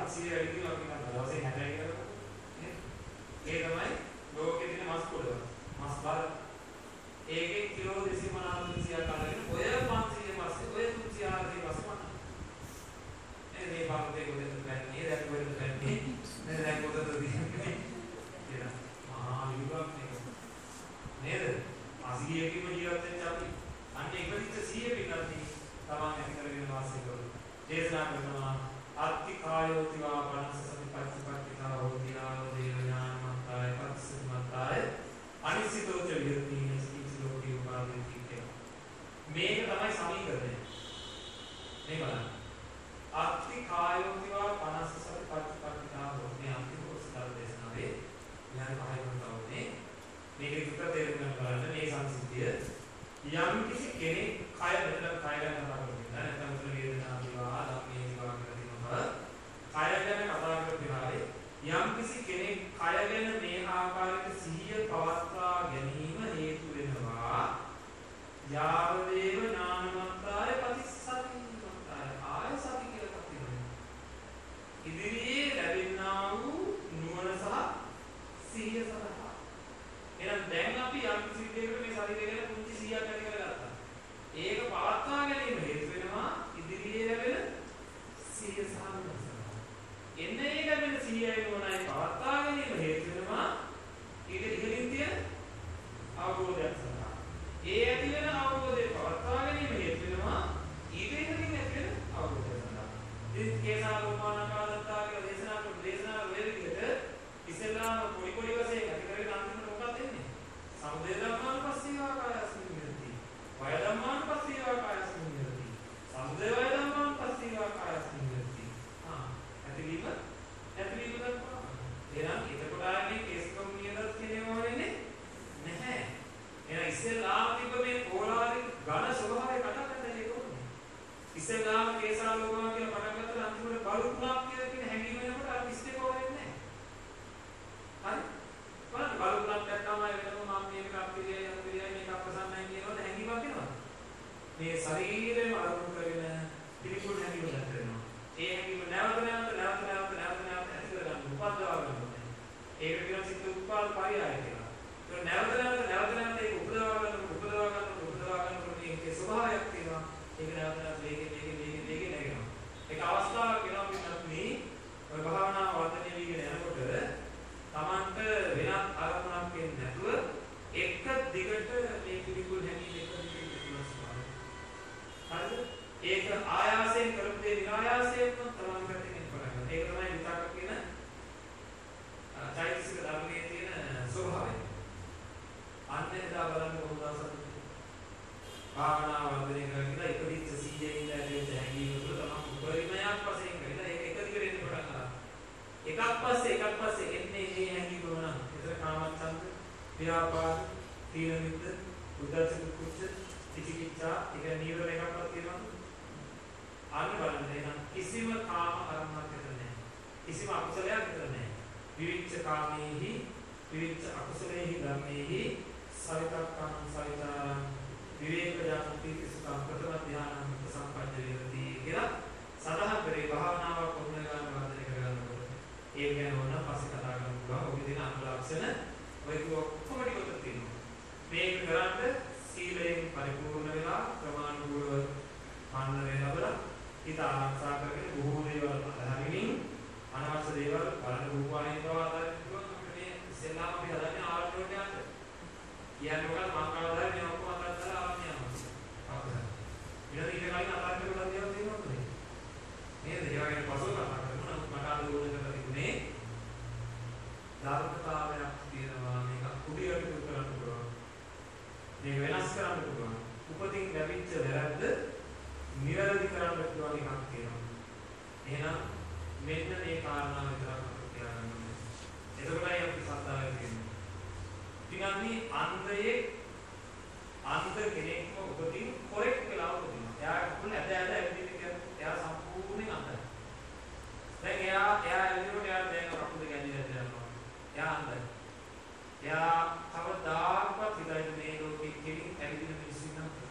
පන්සිය වැඩි කියලා අපි හිතනවා දවසේ හැටයි කියලා. ඒ තමයි ලෝකයේ තියෙන මස් පොළව. මස් බල. ඒකේ කිලෝ දෙසිය පනස් තුන්සියක් අරගෙන ඔය පන්සිය පස්සේ ඔය තුන්සිය ආරදී පස්සේ මත. ඒ මේ පාරේ කොහෙද බැන්නේ? දැන් කොහෙද බැන්නේ? නේද දැන් කොහෙද තියෙන්නේ? කියලා. මහා විගක් නේ. නේද? අසියේකම ජීවත් වෙච්ච අපි අන්න එකවිච්ච සිය පිටදී තමන් ඇති කරගෙන වාසය කරු. දේශනා කරනවා අත්ති කායෝතිවා පනස සතිපට්ඨිපට්ඨිතා හෝති නාම දේව ඥානමත්තාය පස්සමත්තාය අනිසිතෝච විරති නිසිත ලෝකේ උපාදිතී කියලා. මේක තමයි සමීකරණය. මේ බලන්න. අත්ති කායෝතිවා පනස සතිපට්ඨිපට්ඨිතා හෝති අන්තිම කොටස දේශනාවේ ඥාන පහයි වුණානේ. මේක විතර තේරුම් ගන්න බලන්න මේ සංසිද්ධිය යම් කිසි කෙනෙක් කය මෙතන කය ගැන කතා කරනවා නැත්නම් උතන වේදනා විවා ධම්මේ විවා කියලා තියෙනවා කය ගැන කතා කරන වෙලාවේ යම් කිසි කෙනෙක් කය ගැන මේ ආකාරයට සිහිය පවත්වා ගැනීම හේතු වෙනවා යාව දේව ඥානමත්තාය පටිච්චසමුප්පාදාය ආය සති කියලා කියනවා ඉදිරියේ ලැබෙනා වූ නුවණ සහ සිහිය සඳහා එහෙනම් දැන් අපි යම් කිසි දෙයකට මේ ශරීරය ගැන පුංචි සිහියක් ඇති කරගත්තා. ඒක පවත්වා ගැනීම හේතු වෙනවා ඉදිරියේ ලැබෙන සිහිය සහ නුවණ. එන්නේ ඒ ලැබෙන සිහියයි නුවණයි පවත්වා ගැනීම හේතු වෙනවා ඊට ඉහළින් තියෙන අවබෝධයක් සඳහා. ඒ ඇති වෙන අවබෝධය පවත්වා ගැනීම හේතු වෙනවා ඊට ඉහළින් ඇති වෙන අවබෝධය සඳහා. ඉතින් කේසා ලෝමානකාදත්තා කියලා දේශනා කරන දේශනා වල විදිහට ඉස්සෙල්ලාම පොඩි පොඩි වශයෙන් ඇති කරගෙන අන්තිමට මොකක්ද එන්නේ? සමුදය ධම්මානුපස්සීවා කායස්මින් විරති. වය ධම්මානුපස්සීවා කායස්මින් විරති. සමුදය වය ධම්මානුපස්සීවා කායස්මින් විරති. ආ ඇතිවීම ඇතිවීම දක්වා. එහෙනම් එතකොට ආන්නේ කේස්කම් නියදත් කියනවා වෙන්නේ නැහැ. එහෙනම් ඉස්සෙල්ලාම තිබ්බ මේ පොලාරික ඝන ස්වභාවය කතා කරන්න ඒක ඕනේ. ඉස්සෙල්ලාම කේසා ලෝමා කියලා පටන් ගත්තා අන්තිමට බලුකුණක් කියලා කියන හැඟීම එනකොට අර ඉස්තේ කොහෙන්නේ නැහැ. හරි? බලන්න බලුණක් දැක්කම වෙනම මම මේක අපිරියයි අපිරියයි මේක අපසන්නයි කියනවද හැංගීමක් එනවා. මේ ශරීරෙම අරමුණු කරගෙන පිළිකුල් හැංගීම දැක්වෙනවා. ඒ හැංගීම නැවත නැවත නැවත නැවත නැවත නැවත ඇති කරගන්න උපදවා ගන්න ඕනේ. ඒක කියන සිත් උත්පාද පරියය කියලා. ඒක නැවත නැවත නැවත නැවත ඒක උපදවා ගන්න උපදවා ගන්න උපදවා ගන්න මේකේ ස්වභාවයක් තියෙනවා. ඒක නැවත නැවත මේකේ මේකේ මේකේ මේකේ නැගෙනවා. ඒක අවස්ථාවක් වෙනවා පිටත් මේ ඔය භාවනා වර්ධනය වීගෙන යනකොට තමන්ට වෙනත් අරමුණක් වෙන්නේ නැතුව එක දිගට මේ පිළිකුල් හැමීම එක දිගට ඉස්සුවස්වා. හරිද? ඒක ආයාසයෙන් කරපු දේ විනායාසයෙන්ම තමන් කරගෙන පටන් ගන්න. ඒක තමයි විතක්ක කියන චෛතසික ධර්මයේ තියෙන ස්වභාවය. අන්නේදා බලන්න කොහොමද භාවනා වර්ධනය කරගෙන ඉපදිච්ච සීයේ ඉඳලා ඇවිත් හැංගීම තුළ තමන් උපරිමයක් වශයෙන් කරගෙන ඒක එක දිගට එන්න පටන් ගන්නවා. එකක් පස්සේ එකක් පස්සේ එන්නේ මේ හැංගීම වුණා. ඒතර කාමච්ඡන්ද, ව්‍යාපාද, තීන මිද්ද, උද්ධච්ච කුච්ච, විචිකිච්ඡා, ඒක නීවරණ එකක්වත් තියෙනවා. ආන්න බලන්න එහෙනම් කිසිම කාම අරමුණක් විතර නැහැ. කිසිම අකුසලයක් විතර නැහැ. විවිච්ඡ කාමේහි, විවිච්ඡ අකුසලේහි ධම්මේහි සවිතක්කං සවිතාරං විවේකජාන පීති සුඛං ප්‍රථම ධානං සම්පජ්ජ විරති කියලා සඳහන් කරේ භාවනාවක් කොහොමද ගන්න වර්ධනය කරගන්නකොට. ඒ ගැන ඕන පස්සේ කතා කරමු. ඔබේ දින අංග ලක්ෂණ ඔය ඔක්කොම ටික තියෙනවා. මේක කරන්නේ සීලයෙන් පරිපූර්ණ වෙලා ප්‍රමාණිකව මන්න වේලවල හිත ආරක්ෂා කරගෙන බොහෝ දේවල් අතහරින්න අනවශ්‍ය දේවල් බලන රූපවාහිනිය පවා අතහරින්න අපිට මේ ඉස්සෙල්ලාම අපි හදන්නේ ආර්ථිකයට යන්න. කියන්නේ මොකද මං කවදාද මේ ඔක්කොම අතහැරලා ආන්නේ යනවා. අපහර. ඊට ඊට කලින් අතහැරලා දේවල් තියෙනවද නේද? නේද? ඒ වගේ පසුව කතා කරනවා. නමුත් මට අද ඕන කරලා තිබුණේ ධර්මතාවයක් තියෙනවා මේක කුඩියට දුරු කරන්න පුළුවන්. මේක වෙනස් කරන්න පුළුවන්. උපතින් ලැබිච්ච වැරද්ද නිවැරදි කරන්න පුළුවන් එකක් තියෙනවා. එහෙනම් මෙන්න මේ කාරණා විතරක් අපිට තියාගන්න ඕනේ. එතකොටයි අපි සත්‍යය කියන්නේ. ටිකන්නේ අන්තයේ අන්ත කෙනෙක්ම උපතින් කොරෙක් වෙලා උපදිනවා. එයා කුල ඇද ඇද ඇවිදින්න කියන්නේ එයා සම්පූර්ණයෙන් අන්තයි. දැන් එයා එයා ඇවිදිනකොට එයා දැන් කකුල් දෙක ඇදිලා යනවා. එයා අන්තයි. එයා කවදාකවත් හිතන්නේ මේ ලෝකෙ කෙලින් ඇවිදින මිනිස්සු ඉන්නවා.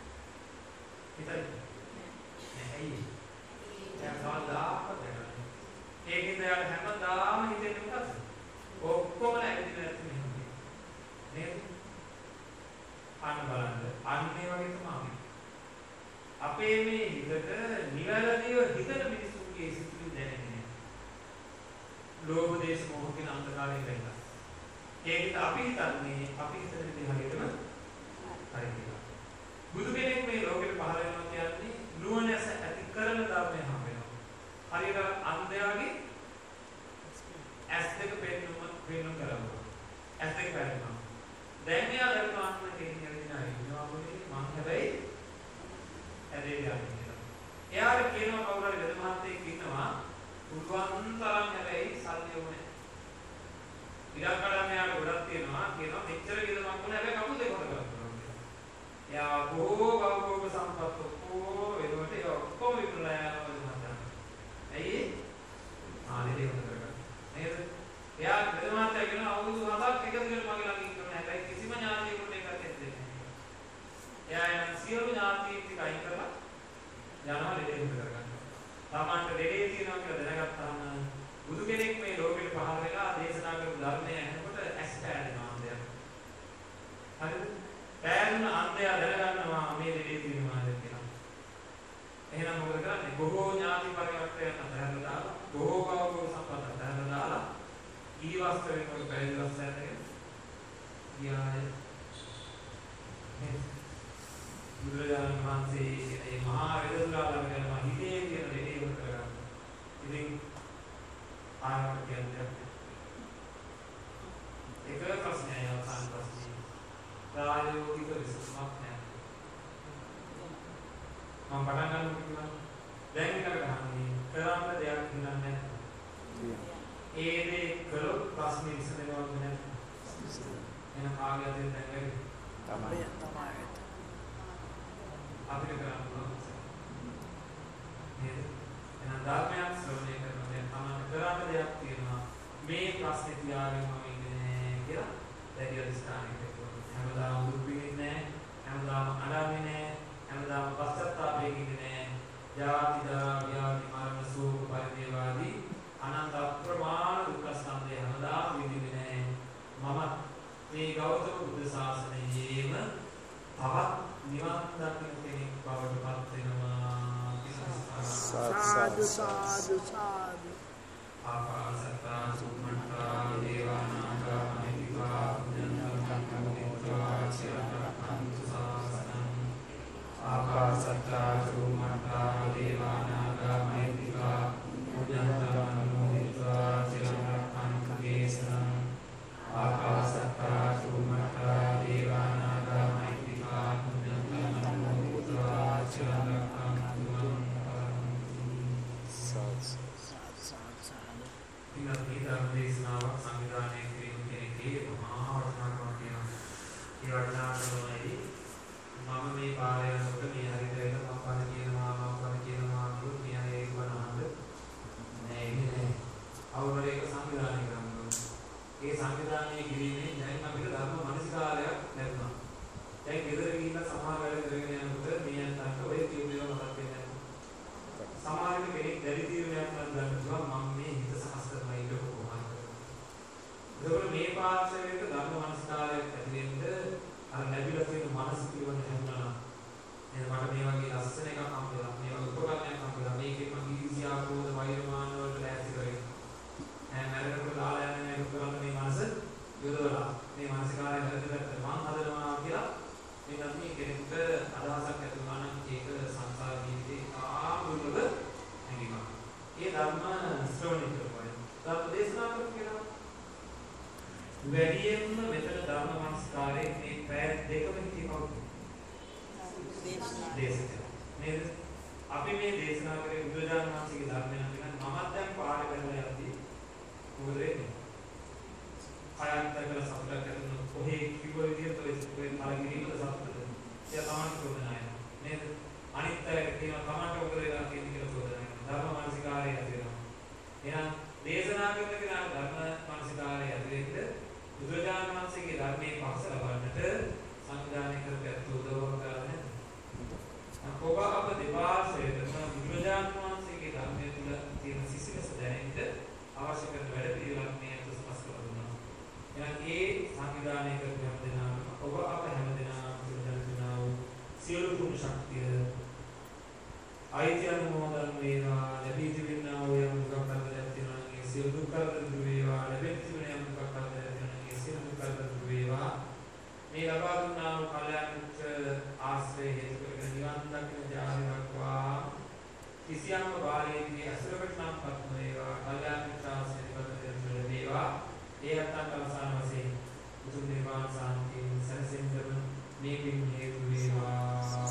හිතයි. නැහැ. එයා කවදාකවත් නැහැ. මේ හිතට නිවැරදිව හිතන මිනිසුන්ගේ සිතුවිලි දැනෙන්නේ නැහැ. ලෝභ දේශ මොහ කියන අන්ධකාරයෙන් වෙනවා. ඒකට අපි හිතන්නේ අපි හිතන විදිහ හරියටම හරි කියලා. බුදු කෙනෙක් මේ ලෝකෙට පහළ වෙනවා කියන්නේ නුවණැස ඇති කරන ධර්මය හම් වෙනවා. හරියට අන්ධයාගේ ඇස් දෙක පෙන්නුම පෙන්නුම් කරනවා. ඇස් දෙක පෙන්නුම. දැන් මෙයා දන්නවා අන්න කියන්නේ නෑ ඉන්නවා මොනේ මං හැබැයි ඇදේ යන්නේ. එයාට කියනවා කවුරු හරි වෙද මහත්තයෙක් ඉන්නවා උරුවන් තරම් හැබැයි සල්ලි ඕනේ. ඉඩම් කඩම් එයාට ගොඩක් තියෙනවා කියනවා මෙච්චර වියදමක් ඕනේ හැබැයි කකුල් දෙක හොද කරනවා. එයා බොහෝ භෞතික සම්පත් ඔක්කොම වෙනකොට ඒක ඔක්කොම විකුණලා යනවා වෙද මහත්තයා. ඇයි? ආනේ දෙක හොද කරගන්න. නේද? එයා වෙද මහත්තයා කියනවා අවුරුදු හතක් එක දිගට මගේ ළඟ ඉන්නවා හැබැයි කිසිම ඥාතියෙකුට එකක් දෙන්නේ නැහැ. එයා යන සියලු ඥාතියින් ටික අයින් කරලා යනවා දෙක හොද කරගන්න. තමන්ට දෙලේ තියෙනවා කියලා දැනගත්තාම බුදු කෙනෙක් මේ ලෝකෙට පහළ වෙලා දේශනා කරපු ධර්මය අහනකොට ඇස් පෑදෙනවා අන්ධයා. හරිද? පෑදුන අන්ධයා දැනගන්නවා මේ දෙලේ තියෙනවා කියලා. එහෙනම් මොකද කරන්නේ? බොහෝ ඥාති පරිවර්තයන් අතහැරලා දාලා බොහෝ භෞතික සම්පත් අතහැරලා දාලා ඊවස්තරේ මොකද පරිවර්තනය කරන්නේ? යාය බුදුරජාණන් වහන්සේ මේ මහා වෙදසුලාලා කියනවා හිතේ තියෙන දෙලේ උත්තර කරගන්න. ඉතින් ආරම්භ කියන්නේ එක ප්‍රශ්නයක් අවසන් ප්‍රශ්නේ ප්‍රායෝගික විසඳුමක් නැහැ. මම පටන් ගන්න කිව්වා දැන් එකට ගහන්නේ කරන්න දෙයක් නෑ. ඒ දේ කරොත් ප්‍රශ්නේ විසඳෙනවද නැහැ. එහෙනම් ආගිය දෙන්න දැන් තමයි තමයි අපිට කරන්න පුළුවන් නේද? එහෙනම් ධර්මයක් ශ්‍රවණය කරනවා දැන් තමයි කරන්න දෙයක් තියෙනවා මේ ප්‍රශ්නේ තියාගෙන මම ඉන්නේ කියලා දැඩි අධිෂ්ඨානයක කරනවා. හැමදාම දුක් විඳින්නේ නැහැ, හැමදාම අඬන්නේ නැහැ, හැමදාම පශ්චාත්තාපයෙන් ඉන්නේ නැහැ. ජාති ජරා ව්‍යාධි මරණ ශෝක පරිදේවාදී අනන්ත අප්‍රමාණ දුක් ස්කන්ධය හැමදාම විඳින්නේ නැහැ. මම මේ ගෞතම බුද්ධ ශාසනයේම තවත් නිවන් දකින්න කෙනෙක් බවට පත් වෙනවා. साधु साधु साधु आकाशत्ता सुमंत्रा देवानागा महित्वा पुण्यंतं मुदित्वा चिरंतु शासनं आकाशत्ता सुमंत्रा देवानागा महित्वा पुण्यंतं मुदित्वा चिरंतु केशनं आकाशत्ता सुमंत्रा देवानागा महित्वा पुण्यंतं मुदित्वा चिरंतु ඉතින් මේ ධර්ම දේශනාවක් සංවිධානය කිරීම කෙනෙක්ගේ මහා වටිනාකමක් තියෙනවා. ඒ වටිනාකමයි මම මේ පාරේ යනකොට මේ හරියට වෙන මම පණ කියනවා මම පණ කියනවා කියොත් මේ අය ඒක වනාද නෑ ඉන්නේ අවුරුදු එක සංවිධානය කරනවා. ඒ සංවිධානය කිරීමේ දැන් අපිට ධර්ම මනසිකාරයක් ලැබුණා. දැන් ගෙදර ගිහින් සමාජ වැඩ කරගෙන යනකොට මේ අන්තට ඔය කියු දේවල් මතක් වෙන්නේ නැහැ. සමාජෙ කෙනෙක් දැඩි තීරණයක් ගන්නවා මම මේ හිත සකස් කරනවා ඒක කොහොමද? ඒකවල මේ පාර්ශවයට ධර්ම මනස්කාරයක් ඇති වෙන්න අර ලැබිලා තියෙන මනස පිළිවෙල හැමෝම එහෙනම් මට මේ වගේ ලස්සන එකක් හම්බෙලා මේ වගේ උපකරණයක් හම්බෙලා මේකේ මම ඊර්ෂ්‍යා ක්‍රෝධ වෛරමාන වලට ලෑස්ති කරගෙන ඈ මරකට දාලා යන මේ උපකරණ මේ මනස යොදවලා මේ මානසිකාරය වැරදිලට මං හදනවා කියලා මෙන්න මේ කෙනෙක්ට අදහසක් ඇති වුණා නම් ඒක සංසාර ජීවිතේ ආමුලව හැඟීමක්. ඒ ධර්ම ශ්‍රවණය කරපුවා. ධර්ම දේශනා කරපුවා. වැඩියෙන්ම මෙතන ධර්ම මනස්කාරයේ මේ පැය දෙකම කියනවා. දේශනා. නේද? අපි මේ දේශනා කරේ බුදුරජාණන් වහන්සේගේ ධර්මය නම් මමත් දැන් පාඩ කරලා යද්දී මොකද වෙන්නේ? ආයතන සම්පූර්ණ කරන කොහේ කිව්ව විදිහට ඔය ඔය මාර්ගිකව සම්පූර්ණ කරනවා. ඒ තමයි ප්‍රෝධනය. නේද? අනිත් අයට කියනවා තමන්ට මොකද වෙලා කියන්නේ කියලා ප්‍රෝධනය. ධර්ම මානසිකාරය ඇති වෙනවා. එහෙනම් දේශනා කරන කෙනා ධර්ම මානසිකාරය ඇති වෙන්න බුදුරජාණන් වහන්සේගේ ධර්මයේ පක්ෂ ලබන්නට සංවිධානය කරපු උදව්ව කරන්නේ. අපෝව අප දෙපාර්ශ්වයට බුදුරජාණන් වහන්සේගේ ධර්මයේ තුල තියෙන සිසිලස දැනෙන්න අවශ්‍ය කරන වැඩ පිළිවෙලක් මේ අත සකස් කරලා දුන්නා. එහෙනම් ඒ සංවිධානය කරපු හැම දෙනාම ඔබ අප හැම දෙනාම පිළිගන්නා වූ සියලු තුන් ශක්තිය අයිති අනුමෝදන් වේවා ලැබී තිබෙනා වූ යම් දුක් කරදරයක් තියෙනවා නම් ඒ සියලු දුක් කරදර දුරු වේවා ලැබෙති තිබෙන යම් දුක් කරදරයක් තියෙනවා නම් ඒ සියලු දුක් කරදර දුරු වේවා මේ ලබා දුන්නා වූ කල්යාණ මිත්‍ර ආශ්‍රය හේතු කරගෙන නිවන් දකින ජාති දක්වා කිසියම් බාලයේදී අසුරකට නම් පත් වේවා කල්යාණ මිත්‍ර ආශ්‍රය කරගෙන ලැබේවා ඒ අත්තන් අවසාන වශයෙන් උතුම් නිර්වාණ සාන්තිය සැනසෙන්නම මේ පින් හේතු වේවා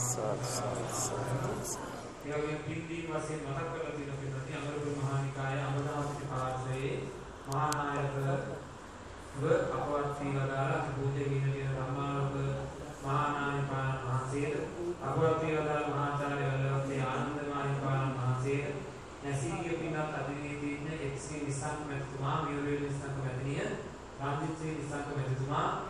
යෝගයෙන් පින්දී වශයෙන් මතක් කරලා තියෙන පින්වත්නි අමරපුර මහා නිකායේ අමදාසික පාර්ශ්වයේ මහා නායක ව අපවත් වීවදාලා පූජ්‍ය කියන ධර්මාලෝක මහා නායකයන් වහන්සේට අපවත් වීවදාලා මහාචාර්ය වල්ලවත්තේ ආනන්ද මාහිමිපාණන් වහන්සේට නැසීගේ පින්වත් අධිනීතිඥ එක්ස්.වී. නිසංක මැතිතුමා මියුරේල් නිසංක මැතිණිය රාජිත්‍රි නිසංක මැතිතුමා